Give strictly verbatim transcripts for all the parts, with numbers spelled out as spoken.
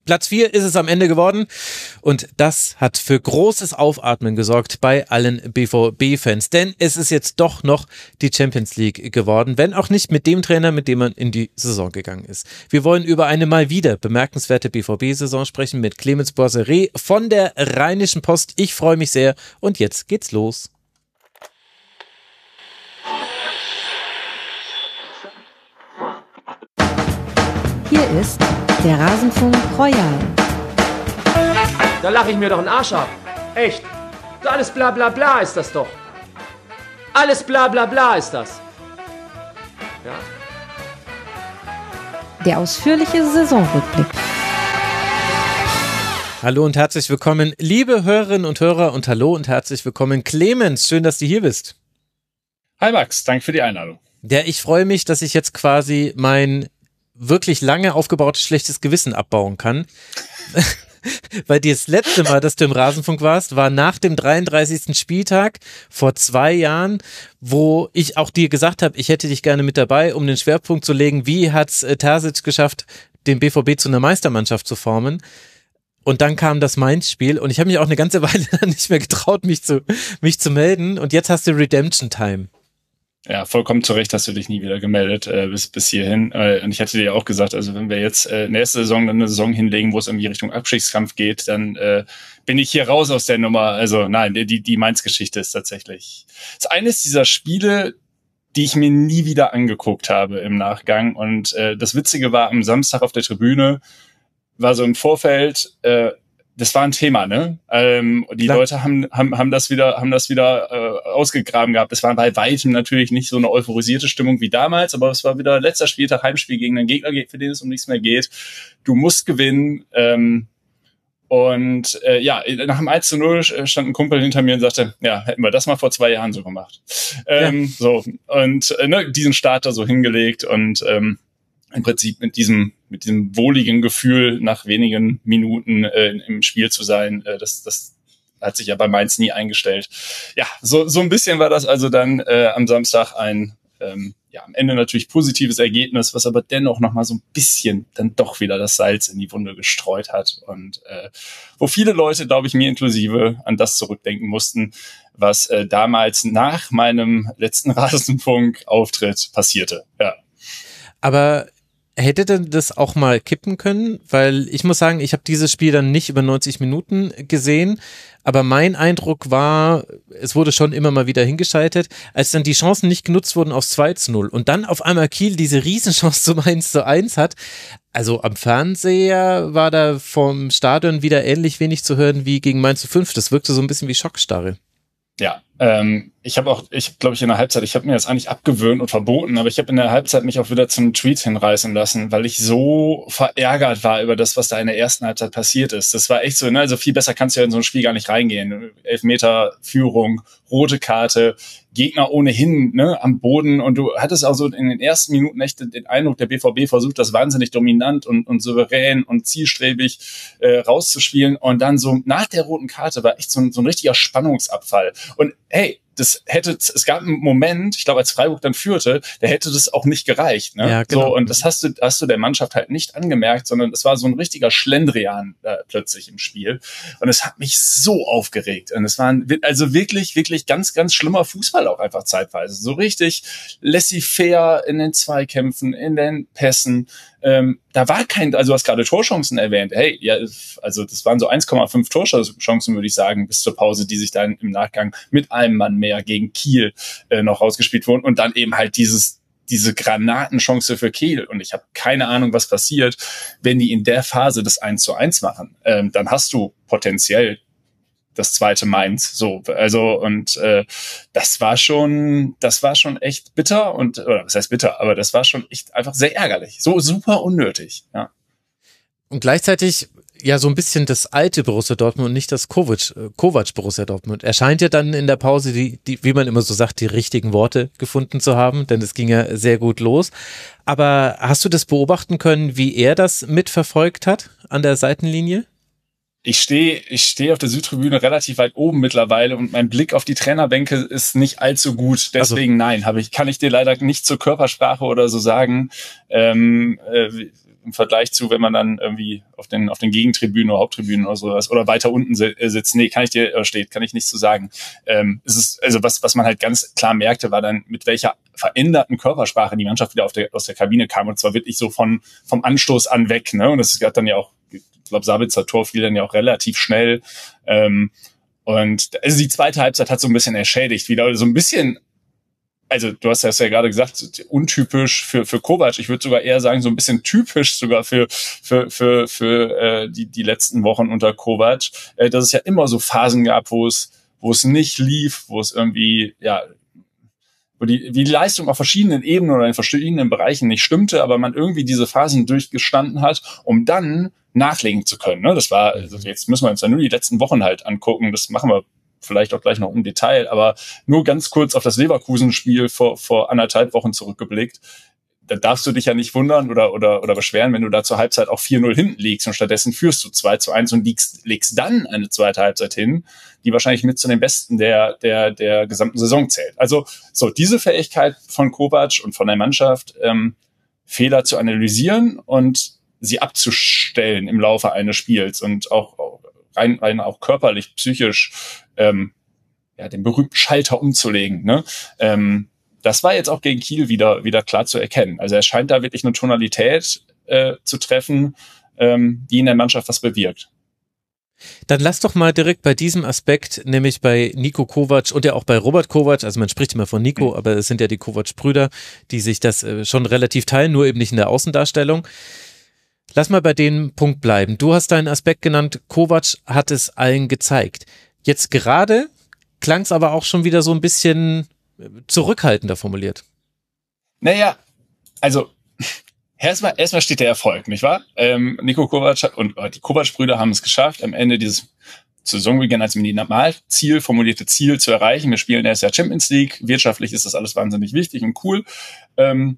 Platz vier ist es am Ende geworden und das hat für großes Aufatmen gesorgt bei allen B V B-Fans, denn es ist jetzt doch noch die Champions League geworden, wenn auch nicht mit dem Trainer, mit dem man in die Saison gegangen ist. Wir wollen über eine mal wieder bemerkenswerte B V B-Saison sprechen mit Clemens Boisseret von der Rheinischen Post. Ich freue mich sehr und jetzt geht's los. Hier ist der Rasenfunk Royal. Da lache ich mir doch einen Arsch ab. Echt. So alles bla bla bla ist das doch. Alles bla bla bla ist das. Ja. Der ausführliche Saisonrückblick. Hallo und herzlich willkommen, liebe Hörerinnen und Hörer, und hallo und herzlich willkommen, Clemens. Schön, dass du hier bist. Hi Max, danke für die Einladung. Ja, ich freue mich, dass ich jetzt quasi mein wirklich lange aufgebautes schlechtes Gewissen abbauen kann. Weil das letzte Mal, dass du im Rasenfunk warst, war nach dem dreiunddreißigsten Spieltag vor zwei Jahren, wo ich auch dir gesagt habe, ich hätte dich gerne mit dabei, um den Schwerpunkt zu legen, wie hat es äh, Terzic geschafft, den B V B zu einer Meistermannschaft zu formen. Und dann kam das Mainz-Spiel und ich habe mich auch eine ganze Weile nicht mehr getraut, mich zu, mich zu melden. Und jetzt hast du Redemption Time. Ja, vollkommen zu Recht hast du dich nie wieder gemeldet äh, bis bis hierhin. Äh, und ich hatte dir ja auch gesagt, also wenn wir jetzt äh, nächste Saison dann eine Saison hinlegen, wo es irgendwie Richtung Abstiegskampf geht, dann äh, bin ich hier raus aus der Nummer. Also nein, die die Mainz-Geschichte ist tatsächlich das ist eines dieser Spiele, die ich mir nie wieder angeguckt habe im Nachgang. Und äh, das Witzige war, am Samstag auf der Tribüne war so im Vorfeld, äh, das war ein Thema, ne? Ähm, die Klar. Leute haben haben haben das wieder haben das wieder äh, ausgegraben gehabt. Es war bei weitem natürlich nicht so eine euphorisierte Stimmung wie damals, aber es war wieder letzter Spieltag, Heimspiel gegen einen Gegner, für den es um nichts mehr geht. Du musst gewinnen. Ähm, und äh, ja, nach dem eins zu null stand ein Kumpel hinter mir und sagte, ja, hätten wir das mal vor zwei Jahren so gemacht. Ähm, ja. So und äh, ne, diesen Start da so hingelegt und ähm, im Prinzip mit diesem mit diesem wohligen Gefühl nach wenigen Minuten äh, im Spiel zu sein, äh, das das hat sich ja bei Mainz nie eingestellt. Ja, so so ein bisschen war das also dann äh, am Samstag ein ähm, ja am Ende natürlich positives Ergebnis, was aber dennoch noch mal so ein bisschen dann doch wieder das Salz in die Wunde gestreut hat und äh, wo viele Leute, glaube ich, mir inklusive, an das zurückdenken mussten, was äh, damals nach meinem letzten Rasenfunk-Auftritt passierte. Ja. Aber hätte denn das auch mal kippen können? Weil ich muss sagen, ich habe dieses Spiel dann nicht über neunzig Minuten gesehen, aber mein Eindruck war, es wurde schon immer mal wieder hingeschaltet, als dann die Chancen nicht genutzt wurden aufs zwei zu null und dann auf einmal Kiel diese Riesenchance zum eins zu eins hat. Also am Fernseher war da vom Stadion wieder ähnlich wenig zu hören wie gegen Mainz zu fünf. Das wirkte so ein bisschen wie Schockstarre. Ja, ähm, ich habe auch, ich glaube ich in der Halbzeit, ich habe mir das eigentlich abgewöhnt und verboten, aber ich habe in der Halbzeit mich auch wieder zum Tweet hinreißen lassen, weil ich so verärgert war über das, was da in der ersten Halbzeit passiert ist. Das war echt so, ne, also viel besser kannst du ja in so ein Spiel gar nicht reingehen. Elfmeter, Führung, rote Karte, Gegner ohnehin, ne, am Boden und du hattest auch so in den ersten Minuten echt den Eindruck, der B V B versucht das wahnsinnig dominant und, und souverän und zielstrebig äh, rauszuspielen und dann so nach der roten Karte war echt so ein, so ein richtiger Spannungsabfall und hey, das hätte, es gab einen Moment, ich glaube, als Freiburg dann führte, da hätte das auch nicht gereicht, ne? Ja, genau. So, und das hast du, hast du der Mannschaft halt nicht angemerkt, sondern es war so ein richtiger Schlendrian äh, plötzlich im Spiel. Und es hat mich so aufgeregt. Und es war ein, also wirklich, wirklich ganz, ganz schlimmer Fußball auch einfach zeitweise. So richtig laissez-faire in den Zweikämpfen, in den Pässen. Ähm, da war kein, also du hast gerade Torchancen erwähnt. Hey, ja, also das waren so eins Komma fünf Torchancen, würde ich sagen, bis zur Pause, die sich dann im Nachgang mit einem Mann mehr gegen Kiel äh, noch rausgespielt wurden und dann eben halt dieses diese Granatenchance für Kiel und ich habe keine Ahnung, was passiert, wenn die in der Phase das eins zu eins machen. Ähm, dann hast du potenziell das zweite Mainz, so, also und äh, das war schon, das war schon echt bitter und, oder was heißt bitter, aber das war schon echt einfach sehr ärgerlich, so super unnötig, ja. Und gleichzeitig ja so ein bisschen das alte Borussia Dortmund und nicht das Kovac, Kovac Borussia Dortmund. Er scheint ja dann in der Pause, die, die, wie man immer so sagt, die richtigen Worte gefunden zu haben, denn es ging ja sehr gut los. Aber hast du das beobachten können, wie er das mitverfolgt hat an der Seitenlinie? Ich stehe ich stehe auf der Südtribüne relativ weit oben mittlerweile und mein Blick auf die Trainerbänke ist nicht allzu gut. Deswegen also. nein, habe ich kann ich dir leider nicht zur Körpersprache oder so sagen. Ähm, äh, im Vergleich zu, wenn man dann irgendwie auf den auf den Gegentribünen oder Haupttribünen oder sowas oder weiter unten sitzt. Nee, kann ich dir, äh, steht, kann ich nicht so sagen. Ähm, es ist, also was was man halt ganz klar merkte, war dann, mit welcher veränderten Körpersprache die Mannschaft wieder auf der, aus der Kabine kam, und zwar wirklich so von vom Anstoß an weg, ne? Und das hat dann ja auch, ich glaube, Sabitzer Tor fiel dann ja auch relativ schnell. Ähm, und also die zweite Halbzeit hat so ein bisschen erschädigt, wieder so ein bisschen. Also du hast das ja gerade gesagt, untypisch für für Kovac. Ich würde sogar eher sagen, so ein bisschen typisch sogar für für für für äh, die die letzten Wochen unter Kovac, äh, dass es ja immer so Phasen gab, wo es wo es nicht lief, wo es irgendwie ja wo die die Leistung auf verschiedenen Ebenen oder in verschiedenen Bereichen nicht stimmte, aber man irgendwie diese Phasen durchgestanden hat, um dann nachlegen zu können. Ne? Das war, also jetzt müssen wir uns ja nur die letzten Wochen halt angucken. Das machen wir vielleicht auch gleich noch im Detail, aber nur ganz kurz auf das Leverkusen-Spiel vor, vor anderthalb Wochen zurückgeblickt. Da darfst du dich ja nicht wundern oder, oder, oder beschweren, wenn du da zur Halbzeit auch vier null hinten liegst und stattdessen führst du zwei zu eins und legst, legst dann eine zweite Halbzeit hin, die wahrscheinlich mit zu den besten der, der, der gesamten Saison zählt. Also, so, diese Fähigkeit von Kovac und von der Mannschaft, ähm, Fehler zu analysieren und sie abzustellen im Laufe eines Spiels und auch, auch rein, rein auch körperlich, psychisch, ähm, ja, den berühmten Schalter umzulegen, ne? Ähm, das war jetzt auch gegen Kiel wieder, wieder klar zu erkennen. Also er scheint da wirklich eine Tonalität äh, zu treffen, ähm, die in der Mannschaft was bewirkt. Dann lass doch mal direkt bei diesem Aspekt, nämlich bei Niko Kovac und ja auch bei Robert Kovac, also man spricht immer von Nico, mhm. aber es sind ja die Kovac-Brüder, die sich das äh, schon relativ teilen, nur eben nicht in der Außendarstellung. Lass mal bei dem Punkt bleiben. Du hast deinen Aspekt genannt, Kovac hat es allen gezeigt. Jetzt gerade klang es aber auch schon wieder so ein bisschen zurückhaltender formuliert. Naja, also erstmal erstmal steht der Erfolg, nicht wahr? Ähm, Niko Kovac und die Kovac-Brüder haben es geschafft, am Ende dieses Saisonbeginn als Minimalziel, formulierte Ziel zu erreichen. Wir spielen erst Jahr Champions League. Wirtschaftlich ist das alles wahnsinnig wichtig und cool. Ähm,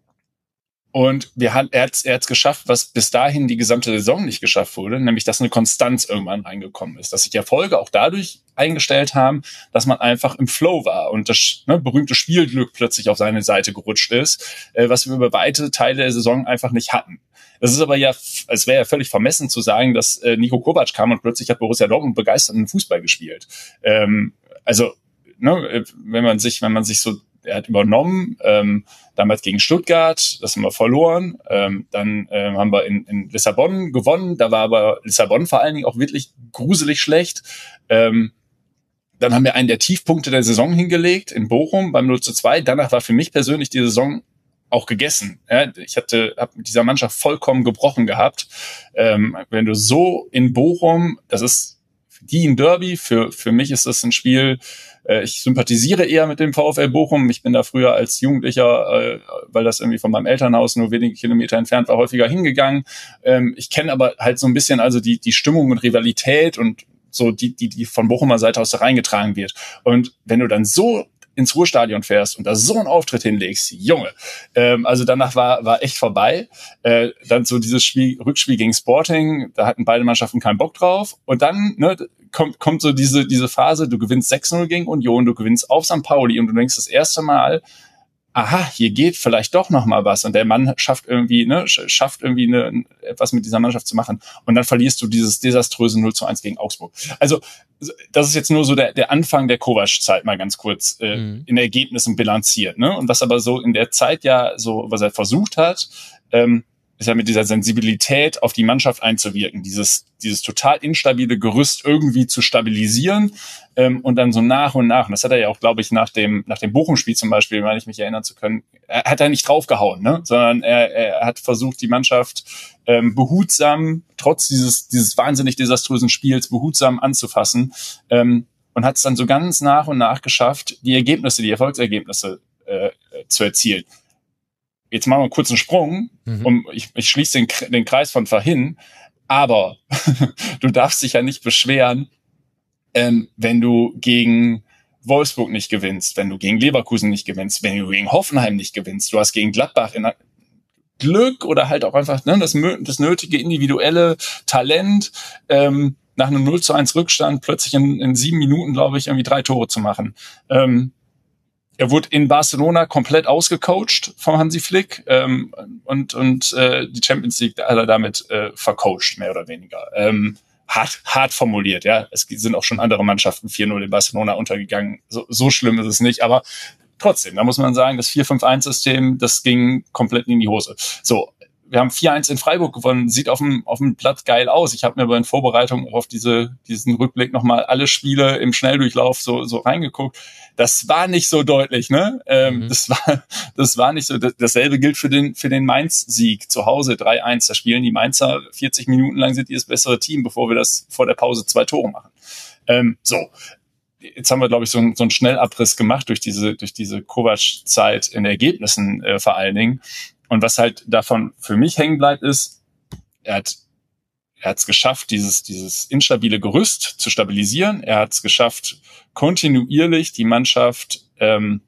Und wir hat, er hat es er hat's geschafft, was bis dahin die gesamte Saison nicht geschafft wurde, nämlich dass eine Konstanz irgendwann reingekommen ist. Dass sich die Erfolge auch dadurch eingestellt haben, dass man einfach im Flow war und das ne, berühmte Spielglück plötzlich auf seine Seite gerutscht ist, äh, was wir über weite Teile der Saison einfach nicht hatten. Das ist aber ja, es wäre ja völlig vermessen zu sagen, dass äh, Niko Kovac kam und plötzlich hat Borussia Dortmund begeisternden Fußball gespielt. Ähm, also, ne, wenn man sich, wenn man sich so er hat übernommen, ähm, damals gegen Stuttgart, das haben wir verloren. Ähm, dann ähm, haben wir in, in Lissabon gewonnen, da war aber Lissabon vor allen Dingen auch wirklich gruselig schlecht. Ähm, dann haben wir einen der Tiefpunkte der Saison hingelegt in Bochum beim null zu zwei. Danach war für mich persönlich die Saison auch gegessen. Ja, ich hatte hab mit dieser Mannschaft vollkommen gebrochen gehabt. Ähm, wenn du so in Bochum, das ist für die ein Derby, für für mich ist das ein Spiel. Ich sympathisiere eher mit dem VfL Bochum. Ich bin da früher als Jugendlicher, äh, weil das irgendwie von meinem Elternhaus nur wenige Kilometer entfernt war, häufiger hingegangen. Ähm, ich kenne aber halt so ein bisschen also die die Stimmung und Rivalität und so die die die von Bochumer Seite aus da reingetragen wird. Und wenn du dann so ins Ruhrstadion fährst und da so einen Auftritt hinlegst, Junge, ähm, also danach war war echt vorbei. Äh, dann so dieses Spiel, Rückspiel gegen Sporting, da hatten beide Mannschaften keinen Bock drauf. Und dann ne, kommt kommt so diese diese Phase, du gewinnst sechs null gegen Union, du gewinnst auf Sankt Pauli und du denkst das erste Mal, aha, hier geht vielleicht doch noch mal was und der Mann schafft irgendwie, ne, schafft irgendwie eine, etwas mit dieser Mannschaft zu machen und dann verlierst du dieses desaströse null zu eins gegen Augsburg. Also das ist jetzt nur so der, der Anfang der Kovac-Zeit mal ganz kurz äh, mhm. in Ergebnissen bilanziert, ne? Und was aber so in der Zeit ja so, was er versucht hat, ähm, ist ja mit dieser Sensibilität auf die Mannschaft einzuwirken, dieses dieses total instabile Gerüst irgendwie zu stabilisieren ähm, und dann so nach und nach, und das hat er ja auch, glaube ich, nach dem nach dem Bochum-Spiel zum Beispiel, meine ich mich erinnern zu können, er hat er nicht draufgehauen, ne, sondern er, er hat versucht, die Mannschaft ähm, behutsam, trotz dieses dieses wahnsinnig desaströsen Spiels, behutsam anzufassen ähm, und hat es dann so ganz nach und nach geschafft, die Ergebnisse, die Erfolgsergebnisse äh, zu erzielen. Jetzt machen wir einen kurzen Sprung, mhm. um, ich, ich schließe den, den Kreis von vorhin, aber du darfst dich ja nicht beschweren, ähm, wenn du gegen Wolfsburg nicht gewinnst, wenn du gegen Leverkusen nicht gewinnst, wenn du gegen Hoffenheim nicht gewinnst. Du hast gegen Gladbach in Glück oder halt auch einfach ne, das, das nötige individuelle Talent, ähm, nach einem null zu eins Rückstand plötzlich in, in sieben Minuten, glaube ich, irgendwie drei Tore zu machen. Ähm, er wurde in Barcelona komplett ausgecoacht vom Hansi Flick ähm, und und äh, die Champions League hat er damit äh, vercoacht, mehr oder weniger. Ähm, hart, hart formuliert, ja. Es sind auch schon andere Mannschaften vier null in Barcelona untergegangen. So, so schlimm ist es nicht, aber trotzdem, da muss man sagen, das vier fünf eins System, das ging komplett in die Hose. So, wir haben vier eins in Freiburg gewonnen, sieht auf dem auf dem Blatt geil aus. Ich habe mir bei den Vorbereitungen auf diese diesen Rückblick nochmal alle Spiele im Schnelldurchlauf so so reingeguckt. Das war nicht so deutlich, ne? Ähm, mhm. Das war das war nicht so. Dasselbe gilt für den für den Mainz-Sieg zu Hause drei eins. Da spielen die Mainzer vierzig Minuten lang, sind die das bessere Team, bevor wir das vor der Pause zwei Tore machen. Ähm, so. Jetzt haben wir, glaube ich, so, ein, so einen Schnellabriss gemacht durch diese durch diese Kovac-Zeit in Ergebnissen äh, vor allen Dingen. Und was halt davon für mich hängen bleibt, ist, er hat er hat es geschafft, dieses dieses instabile Gerüst zu stabilisieren. Er hat es geschafft, kontinuierlich die Mannschaft ähm,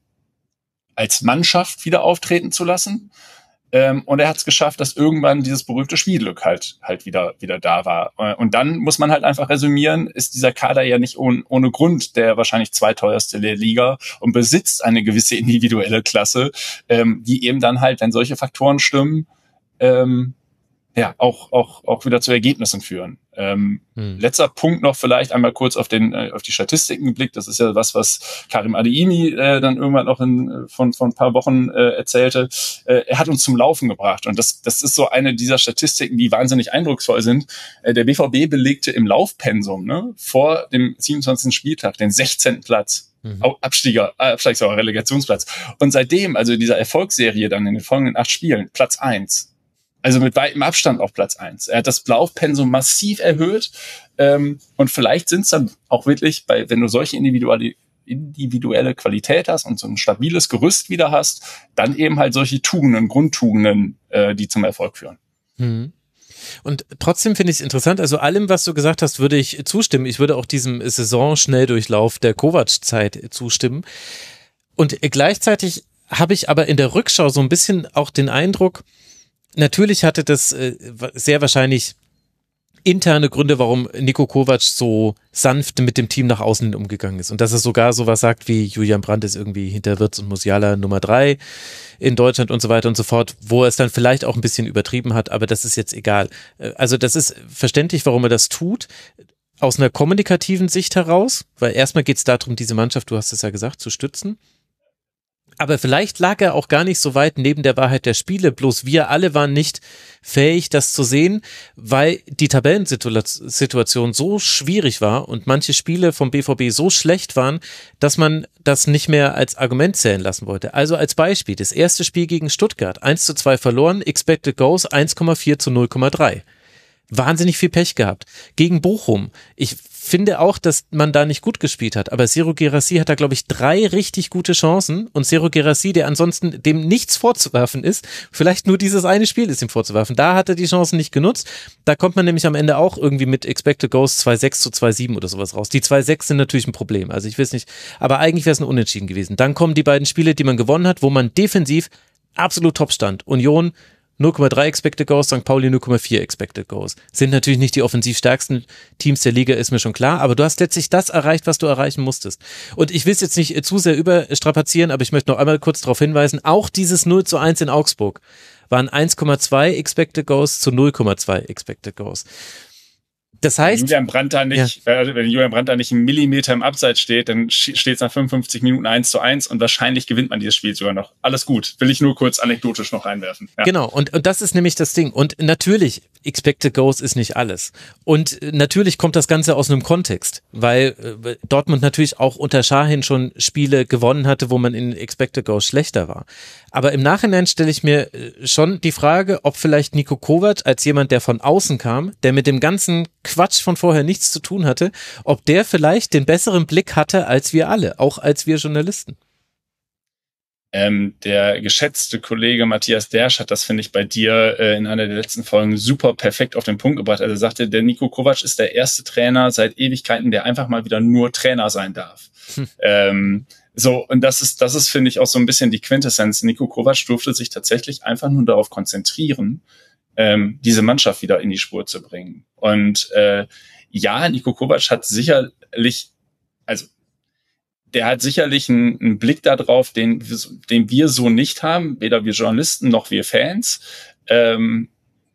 als Mannschaft wieder auftreten zu lassen. Ähm, und er hat es geschafft, dass irgendwann dieses berühmte Spielglück halt halt wieder wieder da war. Und dann muss man halt einfach resümieren, ist dieser Kader ja nicht ohne, ohne Grund der wahrscheinlich zweiteuerste der Liga und besitzt eine gewisse individuelle Klasse, ähm, die eben dann halt, wenn solche Faktoren stimmen, ähm, ja auch auch auch wieder zu Ergebnissen führen. Ähm, hm. Letzter Punkt noch vielleicht einmal kurz auf den äh, auf die Statistiken geblickt. Das ist ja was, was Karim Adeyemi äh, dann irgendwann noch in, von von ein paar Wochen äh, erzählte. Äh, er hat uns zum Laufen gebracht und das das ist so eine dieser Statistiken, die wahnsinnig eindrucksvoll sind. Äh, der B V B belegte im Laufpensum, ne, vor dem siebenundzwanzigsten Spieltag den sechzehnten Platz. Mhm. Abstieger, äh, vielleicht sogar Relegationsplatz. Und seitdem, also in dieser Erfolgsserie dann in den folgenden acht Spielen, Platz eins. Also mit weitem Abstand auf Platz eins. Er hat das Laufpensum massiv erhöht. Ähm, und vielleicht sind es dann auch wirklich, bei, wenn du solche individuelle, individuelle Qualität hast und so ein stabiles Gerüst wieder hast, dann eben halt solche Tugenden, Grundtugenden, äh, die zum Erfolg führen. Mhm. Und trotzdem finde ich es interessant, also allem, was du gesagt hast, würde ich zustimmen. Ich würde auch diesem Saisonschnelldurchlauf der Kovac-Zeit zustimmen. Und gleichzeitig habe ich aber in der Rückschau so ein bisschen auch den Eindruck, natürlich hatte das äh, sehr wahrscheinlich interne Gründe, warum Niko Kovac so sanft mit dem Team nach außen hin umgegangen ist. Und dass er sogar sowas sagt wie Julian Brandt ist irgendwie hinter Wirtz und Musiala Nummer drei in Deutschland und so weiter und so fort, wo er es dann vielleicht auch ein bisschen übertrieben hat, aber das ist jetzt egal. Also das ist verständlich, warum er das tut, aus einer kommunikativen Sicht heraus, weil erstmal geht es darum, diese Mannschaft, du hast es ja gesagt, zu stützen. Aber vielleicht lag er auch gar nicht so weit neben der Wahrheit der Spiele, bloß wir alle waren nicht fähig, das zu sehen, weil die Tabellensituation so schwierig war und manche Spiele vom B V B so schlecht waren, dass man das nicht mehr als Argument zählen lassen wollte. Also als Beispiel, das erste Spiel gegen Stuttgart, eins zu zwei verloren, Expected Goals eins Komma vier zu null Komma drei. Wahnsinnig viel Pech gehabt. Gegen Bochum. Ich finde auch, dass man da nicht gut gespielt hat, aber Serhou Guirassy hat da, glaube ich, drei richtig gute Chancen und Serhou Guirassy, der ansonsten dem nichts vorzuwerfen ist, vielleicht nur dieses eine Spiel ist ihm vorzuwerfen, da hat er die Chancen nicht genutzt, da kommt man nämlich am Ende auch irgendwie mit Expected Goals zwei Komma sechs zu zwei Komma sieben oder sowas raus. Die zwei Komma sechs sind natürlich ein Problem, also ich weiß nicht, aber eigentlich wäre es ein Unentschieden gewesen. Dann kommen die beiden Spiele, die man gewonnen hat, wo man defensiv absolut top stand. Union null Komma drei Expected Goals, Sankt Pauli null Komma vier Expected Goals. Sind natürlich nicht die offensiv stärksten Teams der Liga, ist mir schon klar, aber du hast letztlich das erreicht, was du erreichen musstest. Und ich will es jetzt nicht zu sehr überstrapazieren, aber ich möchte noch einmal kurz darauf hinweisen, auch dieses null zu eins in Augsburg waren eins Komma zwei Expected Goals zu null Komma zwei Expected Goals. Das heißt, wenn Julian Brandt da nicht, ja. äh, wenn Julian Brandt da nicht einen Millimeter im Abseits steht, dann steht es nach fünfundfünfzig Minuten eins zu eins und wahrscheinlich gewinnt man dieses Spiel sogar noch. Alles gut. Will ich nur kurz anekdotisch noch reinwerfen. Ja. Genau. Und, und das ist nämlich das Ding. Und natürlich, Expected Goals ist nicht alles. Und natürlich kommt das Ganze aus einem Kontext, weil äh, Dortmund natürlich auch unter Şahin schon Spiele gewonnen hatte, wo man in Expected Goals schlechter war. Aber im Nachhinein stelle ich mir schon die Frage, ob vielleicht Niko Kovac als jemand, der von außen kam, der mit dem ganzen Quatsch von vorher nichts zu tun hatte, ob der vielleicht den besseren Blick hatte als wir alle, auch als wir Journalisten. Ähm, der geschätzte Kollege Matthias Dersch hat das, finde ich, bei dir äh, in einer der letzten Folgen super perfekt auf den Punkt gebracht. Also er sagte, der Niko Kovac ist der erste Trainer seit Ewigkeiten, der einfach mal wieder nur Trainer sein darf. Hm. Ähm, so, und das ist, das ist, finde ich, auch so ein bisschen die Quintessenz. Niko Kovac durfte sich tatsächlich einfach nur darauf konzentrieren, ähm, diese Mannschaft wieder in die Spur zu bringen. Und äh, ja, Niko Kovac hat sicherlich, also der hat sicherlich einen, einen Blick darauf, den, den wir so nicht haben, weder wir Journalisten noch wir Fans. Ähm,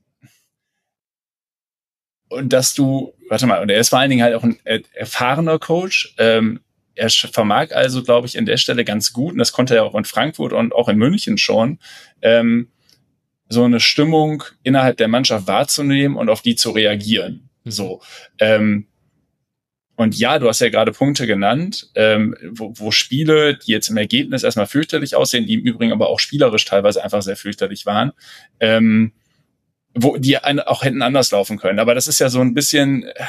und dass du, warte mal, und er ist vor allen Dingen halt auch ein erfahrener Coach. Ähm, er vermag also, glaube ich, an der Stelle ganz gut, und das konnte er auch in Frankfurt und auch in München schon, ähm, so eine Stimmung innerhalb der Mannschaft wahrzunehmen und auf die zu reagieren. Mhm. So, ähm, Und ja, du hast ja gerade Punkte genannt, ähm, wo, wo Spiele, die jetzt im Ergebnis erstmal fürchterlich aussehen, die im Übrigen aber auch spielerisch teilweise einfach sehr fürchterlich waren, ähm, wo die auch hätten anders laufen können. Aber das ist ja so ein bisschen äh,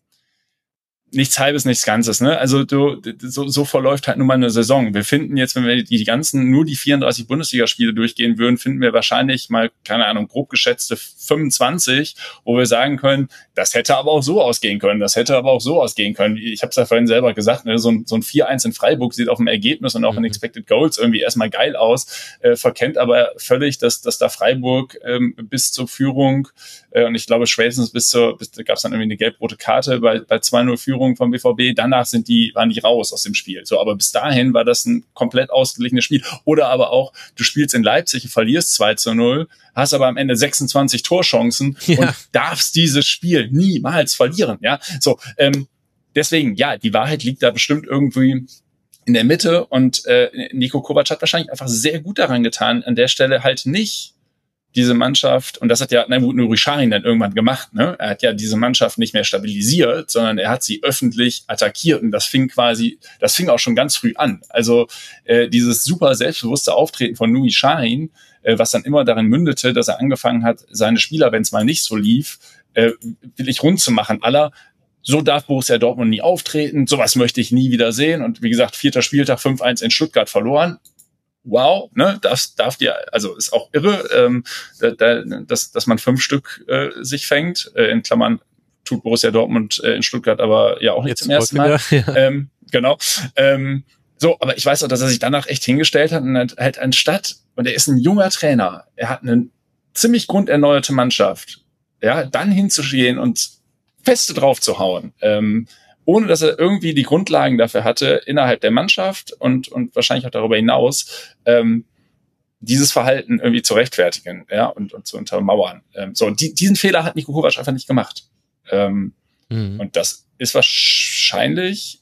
nichts Halbes, nichts Ganzes, ne? Also du, so, so verläuft halt nun mal eine Saison. Wir finden jetzt, wenn wir die, die ganzen, nur die vierunddreißig Bundesligaspiele durchgehen würden, finden wir wahrscheinlich mal, keine Ahnung, grob geschätzte fünfundzwanzig, wo wir sagen können, das hätte aber auch so ausgehen können, das hätte aber auch so ausgehen können. Ich habe es ja vorhin selber gesagt, ne? so, ein, so ein vier eins in Freiburg sieht auf dem Ergebnis und auch mhm. in Expected Goals irgendwie erstmal geil aus, äh, verkennt aber völlig, dass, dass da Freiburg ähm, bis zur Führung, äh, und ich glaube spätestens bis zur, bis, da gab es dann irgendwie eine gelb-rote Karte bei, bei zwei null Führung vom B V B, danach sind die, waren die raus aus dem Spiel. So, aber bis dahin war das ein komplett ausgeglichenes Spiel. Oder aber auch, du spielst in Leipzig und verlierst zwei zu null, hast aber am Ende sechsundzwanzig Torchancen ja. und darfst dieses Spiel niemals verlieren. Ja, so, ähm, deswegen, ja, die Wahrheit liegt da bestimmt irgendwie in der Mitte, und äh, Niko Kovac hat wahrscheinlich einfach sehr gut daran getan, an der Stelle halt nicht diese Mannschaft, und das hat ja Nuri Sahin dann irgendwann gemacht, ne? Er hat ja diese Mannschaft nicht mehr stabilisiert, sondern er hat sie öffentlich attackiert, und das fing quasi, das fing auch schon ganz früh an. Also äh, dieses super selbstbewusste Auftreten von Nuri Sahin, äh, was dann immer darin mündete, dass er angefangen hat, seine Spieler, wenn es mal nicht so lief, äh, wirklich rund zu machen. Aller, so darf Borussia Dortmund nie auftreten, sowas möchte ich nie wieder sehen. Und wie gesagt, vierter Spieltag, fünf eins in Stuttgart verloren. Wow, ne, das darf dir, also ist auch irre, ähm, da, da, dass, dass man fünf Stück äh, sich fängt. Äh, in Klammern tut Borussia Dortmund äh, in Stuttgart aber ja auch nicht Jetzt zum ersten Mal. Ja. Ähm, genau. Ähm, so, aber ich weiß auch, dass er sich danach echt hingestellt hat, und halt anstatt, und er ist ein junger Trainer, er hat eine ziemlich grunderneuerte Mannschaft, ja, dann hinzugehen und feste drauf zu hauen. Ähm, ohne dass er irgendwie die Grundlagen dafür hatte, innerhalb der Mannschaft und und wahrscheinlich auch darüber hinaus, ähm, dieses Verhalten irgendwie zu rechtfertigen, ja, und, und zu untermauern. Ähm, so, die, diesen Fehler hat Niko Kovac einfach nicht gemacht. Ähm, mhm. Und das ist wahrscheinlich,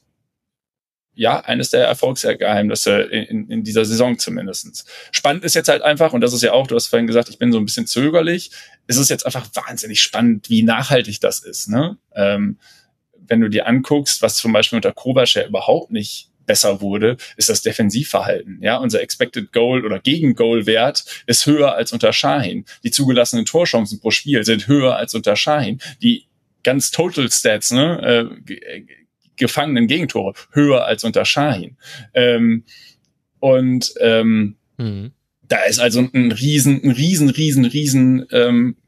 ja, eines der Erfolgsgeheimnisse in, in dieser Saison zumindest. Spannend ist jetzt halt einfach, und das ist ja auch, du hast vorhin gesagt, ich bin so ein bisschen zögerlich, es ist jetzt einfach wahnsinnig spannend, wie nachhaltig das ist, ne? Ähm, wenn du dir anguckst, was zum Beispiel unter Kovac ja überhaupt nicht besser wurde, ist das Defensivverhalten. Ja, unser Expected Goal oder Gegen-Goal-Wert ist höher als unter Sahin. Die zugelassenen Torchancen pro Spiel sind höher als unter Sahin. Die ganz Total Stats, ne, äh, gefangenen Gegentore höher als unter Sahin. Ähm, und ähm, mhm. da ist also ein riesen, ein riesen, riesen, riesen ähm,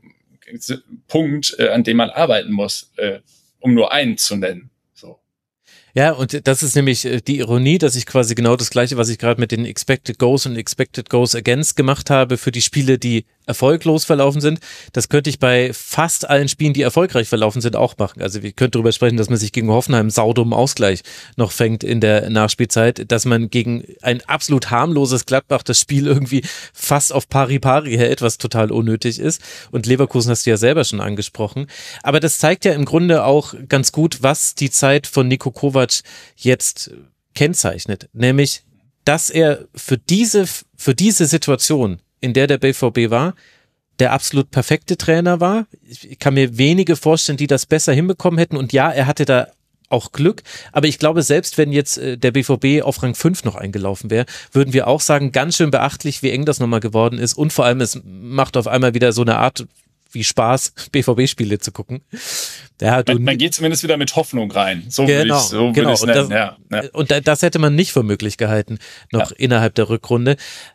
Punkt, äh, an dem man arbeiten muss, äh, um nur einen zu nennen. So. Ja, und das ist nämlich die Ironie, dass ich quasi genau das Gleiche, was ich gerade mit den Expected Goals und Expected Goals Against gemacht habe für die Spiele, die erfolglos verlaufen sind, das könnte ich bei fast allen Spielen, die erfolgreich verlaufen sind, auch machen. Also wir können darüber sprechen, dass man sich gegen Hoffenheim saudummen Ausgleich noch fängt in der Nachspielzeit, dass man gegen ein absolut harmloses Gladbach das Spiel irgendwie fast auf Pari-Pari hält, was total unnötig ist. Und Leverkusen hast du ja selber schon angesprochen. Aber das zeigt ja im Grunde auch ganz gut, was die Zeit von Niko Kovac jetzt kennzeichnet. Nämlich, dass er für diese, für diese Situation, in der der B V B war, der absolut perfekte Trainer war. Ich kann mir wenige vorstellen, die das besser hinbekommen hätten. Und ja, er hatte da auch Glück. Aber ich glaube, selbst wenn jetzt äh, der B V B auf Rang fünf noch eingelaufen wäre, würden wir auch sagen, ganz schön beachtlich, wie eng das nochmal geworden ist. Und vor allem, es macht auf einmal wieder so eine Art wie Spaß, B V B-Spiele zu gucken. Ja, man, man geht zumindest wieder mit Hoffnung rein. So genau, würde ich es so genau. würd nennen. Und, das, ja, ja. und das hätte man nicht für möglich gehalten, noch ja. innerhalb der Rückrunde.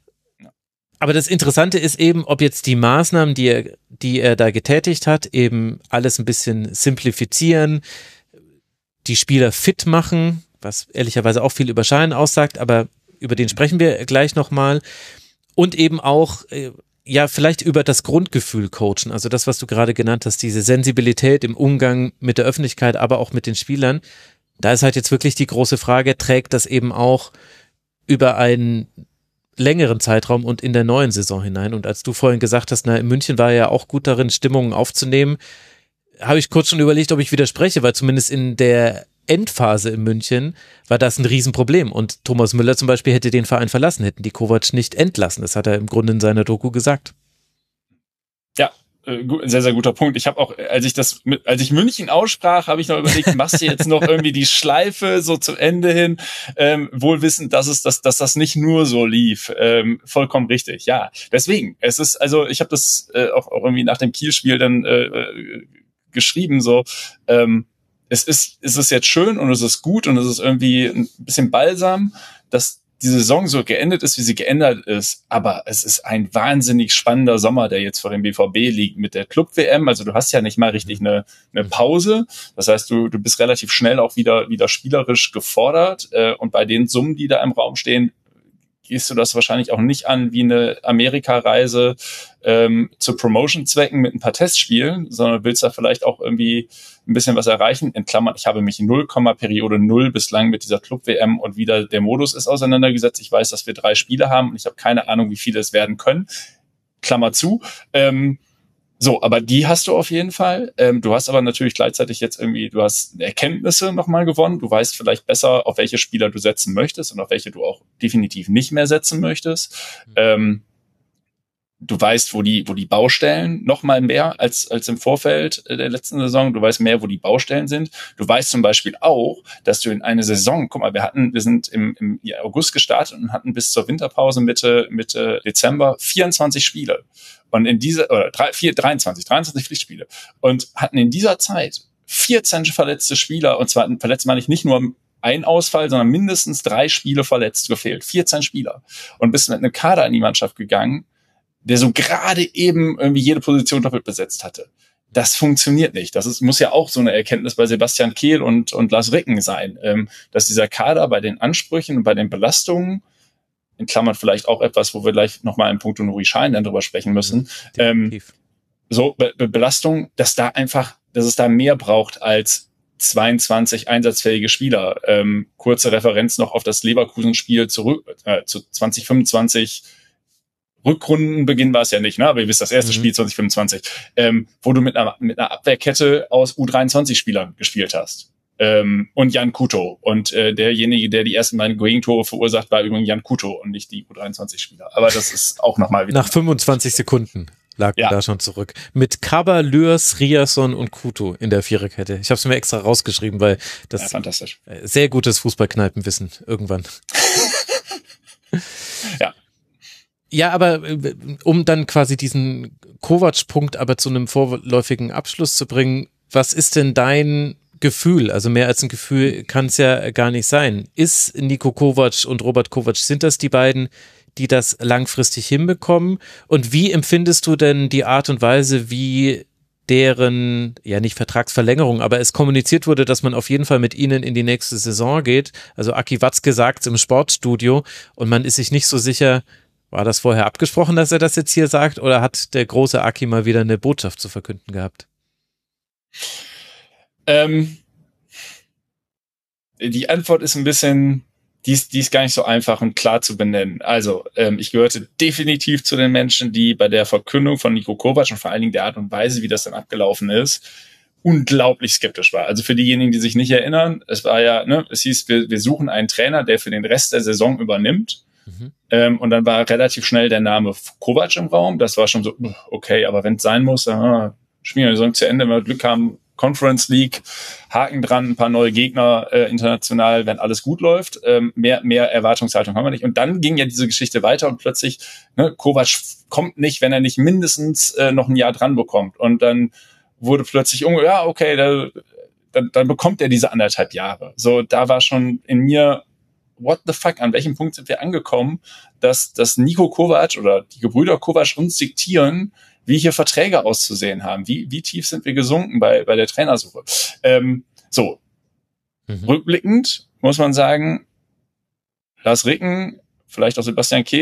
Aber das Interessante ist eben, ob jetzt die Maßnahmen, die er, die er da getätigt hat, eben alles ein bisschen simplifizieren, die Spieler fit machen, was ehrlicherweise auch viel über Schein aussagt, aber über den sprechen wir gleich nochmal. Und eben auch, ja, vielleicht über das Grundgefühl coachen, also das, was du gerade genannt hast, diese Sensibilität im Umgang mit der Öffentlichkeit, aber auch mit den Spielern. Da ist halt jetzt wirklich die große Frage, trägt das eben auch über einen längeren Zeitraum und in der neuen Saison hinein? Und als du vorhin gesagt hast, na, in München war er ja auch gut darin, Stimmungen aufzunehmen, habe ich kurz schon überlegt, ob ich widerspreche, weil zumindest in der Endphase in München war das ein Riesenproblem. Und Thomas Müller zum Beispiel hätte den Verein verlassen, hätten die Kovac nicht entlassen. Das hat er im Grunde in seiner Doku gesagt. Ja, sehr, sehr guter Punkt. Ich habe auch, als ich das, als ich München aussprach, habe ich noch überlegt, machst du jetzt noch irgendwie die Schleife so zum Ende hin, ähm, wohl wissend, dass es, dass, dass das nicht nur so lief. Ähm, vollkommen richtig, ja. Deswegen, es ist, also ich habe das äh, auch, auch irgendwie nach dem Kiel-Spiel dann äh, geschrieben, so, ähm, es ist, es ist jetzt schön und es ist gut und es ist irgendwie ein bisschen balsam, dass die Saison so geendet ist, wie sie geändert ist, aber es ist ein wahnsinnig spannender Sommer, der jetzt vor dem B V B liegt mit der Club-W M. Also du hast ja nicht mal richtig eine, eine Pause. Das heißt, du, du bist relativ schnell auch wieder, wieder spielerisch gefordert. Und bei den Summen, die da im Raum stehen, gehst du das wahrscheinlich auch nicht an wie eine Amerika-Reise ähm, zu Promotion-Zwecken mit ein paar Testspielen, sondern willst da vielleicht auch irgendwie ein bisschen was erreichen. In Klammern, ich habe mich in null, Periode null bislang mit dieser Club-W M und wie da der Modus ist auseinandergesetzt. Ich weiß, dass wir drei Spiele haben und ich habe keine Ahnung, wie viele es werden können. Klammer zu. Ähm, So, aber die hast du auf jeden Fall. Ähm, du hast aber natürlich gleichzeitig jetzt irgendwie, du hast Erkenntnisse nochmal gewonnen. Du weißt vielleicht besser, auf welche Spieler du setzen möchtest und auf welche du auch definitiv nicht mehr setzen möchtest. Mhm. Ähm, du weißt, wo die, wo die Baustellen nochmal mehr als, als im Vorfeld der letzten Saison. Du weißt mehr, wo die Baustellen sind. Du weißt zum Beispiel auch, dass du in eine Saison, guck mal, wir hatten, wir sind im, im August gestartet und hatten bis zur Winterpause Mitte, Mitte Dezember vierundzwanzig Spiele. Und in dieser, oder drei, vier, dreiundzwanzig, dreiundzwanzig Pflichtspiele. Und hatten in dieser Zeit vierzehn verletzte Spieler. Und zwar verletzt meine ich nicht nur ein Ausfall, sondern mindestens drei Spiele verletzt gefehlt. vierzehn Spieler. Und bist mit einem Kader in die Mannschaft gegangen, der so gerade eben irgendwie jede Position doppelt besetzt hatte. Das funktioniert nicht. Das ist, muss ja auch so eine Erkenntnis bei Sebastian Kehl und, und Lars Ricken sein, ähm, dass dieser Kader bei den Ansprüchen und bei den Belastungen, in Klammern vielleicht auch etwas, wo wir gleich nochmal in puncto Nuri Sahin dann drüber sprechen müssen, ähm, so Be- Be- Belastung, dass da einfach, dass es da mehr braucht als zweiundzwanzig einsatzfähige Spieler. Ähm, kurze Referenz noch auf das Leverkusen-Spiel zurück, äh, zu zwanzig fünfundzwanzig. Rückrundenbeginn war es ja nicht, ne? Aber ihr wisst, das erste mhm. Spiel zwanzig fünfundzwanzig, ähm, wo du mit einer, mit einer Abwehrkette aus U dreiundzwanzig-Spielern gespielt hast. Ähm, und Jan Kuto. Und äh, derjenige, der die ersten beiden Gegentore verursacht, war übrigens Jan Kuto und nicht die U dreiundzwanzig-Spieler. Aber das ist auch nochmal wieder... Nach fünfundzwanzig Sekunden lag ja. da schon zurück. Mit Kaba, Lürs, Riasson und Kuto in der Viererkette. Ich habe es mir extra rausgeschrieben, weil das ja, fantastisch. Sehr gutes Fußballkneipenwissen irgendwann. Ja. Ja, aber um dann quasi diesen Kovac-Punkt aber zu einem vorläufigen Abschluss zu bringen, was ist denn dein Gefühl? Also mehr als ein Gefühl kann es ja gar nicht sein. Ist Niko Kovac und Robert Kovac, sind das die beiden, die das langfristig hinbekommen? Und wie empfindest du denn die Art und Weise, wie deren, ja nicht Vertragsverlängerung, aber es kommuniziert wurde, dass man auf jeden Fall mit ihnen in die nächste Saison geht? Also Aki Watzke sagt's im Sportstudio und man ist sich nicht so sicher, war das vorher abgesprochen, dass er das jetzt hier sagt, oder hat der große Aki mal wieder eine Botschaft zu verkünden gehabt? Ähm, die Antwort ist ein bisschen, die ist, die ist gar nicht so einfach und klar zu benennen. Also, ähm, ich gehörte definitiv zu den Menschen, die bei der Verkündung von Niko Kovac und vor allen Dingen der Art und Weise, wie das dann abgelaufen ist, unglaublich skeptisch war. Also für diejenigen, die sich nicht erinnern, es war ja, ne, es hieß, wir, wir suchen einen Trainer, der für den Rest der Saison übernimmt. Mhm. Ähm, und dann war relativ schnell der Name Kovac im Raum. Das war schon so, okay, aber wenn es sein muss, dann spielen wir die Saison zu Ende, wenn wir Glück haben, Conference League, Haken dran, ein paar neue Gegner äh, international, wenn alles gut läuft. Ähm, mehr, mehr Erwartungshaltung haben wir nicht. Und dann ging ja diese Geschichte weiter und plötzlich, ne, Kovac kommt nicht, wenn er nicht mindestens äh, noch ein Jahr dran bekommt. Und dann wurde plötzlich, oh, ja, okay, da, dann, dann bekommt er diese anderthalb Jahre. So, da war schon in mir, what the fuck, an welchem Punkt sind wir angekommen, dass, dass Niko Kovac oder die Gebrüder Kovac uns diktieren, wie hier Verträge auszusehen haben. Wie, wie tief sind wir gesunken bei, bei der Trainersuche? Ähm, so. Mhm. Rückblickend muss man sagen, Lars Ricken, vielleicht auch Sebastian Kehl,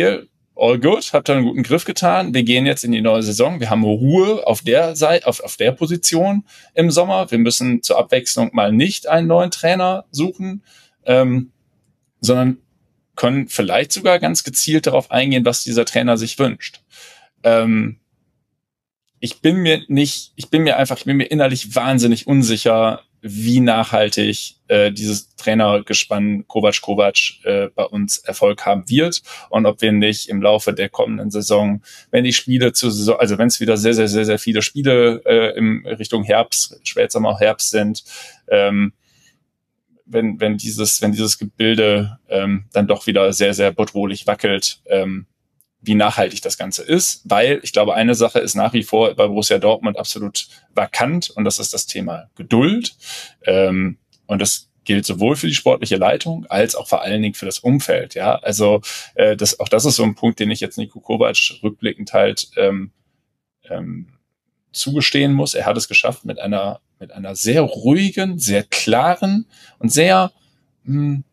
all good, habt ihr einen guten Griff getan. Wir gehen jetzt in die neue Saison. Wir haben Ruhe auf der Seite, auf, auf der Position im Sommer. Wir müssen zur Abwechslung mal nicht einen neuen Trainer suchen, ähm, sondern können vielleicht sogar ganz gezielt darauf eingehen, was dieser Trainer sich wünscht. Ähm, ich bin mir nicht, ich bin mir einfach, ich bin mir innerlich wahnsinnig unsicher, wie nachhaltig äh, dieses Trainergespann Kovac-Kovac äh, bei uns Erfolg haben wird und ob wir nicht im Laufe der kommenden Saison, wenn die Spiele zur Saison, also wenn es wieder sehr, sehr, sehr, sehr viele Spiele äh, in Richtung Herbst, Spätsommer, Herbst sind, ähm, wenn wenn dieses wenn dieses Gebilde ähm, dann doch wieder sehr, sehr bedrohlich wackelt, ähm, wie nachhaltig das Ganze ist, weil ich glaube, eine Sache ist nach wie vor bei Borussia Dortmund absolut vakant und das ist das Thema Geduld. Ähm, und das gilt sowohl für die sportliche Leitung als auch vor allen Dingen für das Umfeld. Ja, also äh, das auch das ist so ein Punkt, den ich jetzt Niko Kovac rückblickend halt ähm, ähm, zugestehen muss. Er hat es geschafft mit einer mit einer sehr ruhigen, sehr klaren und sehr mh,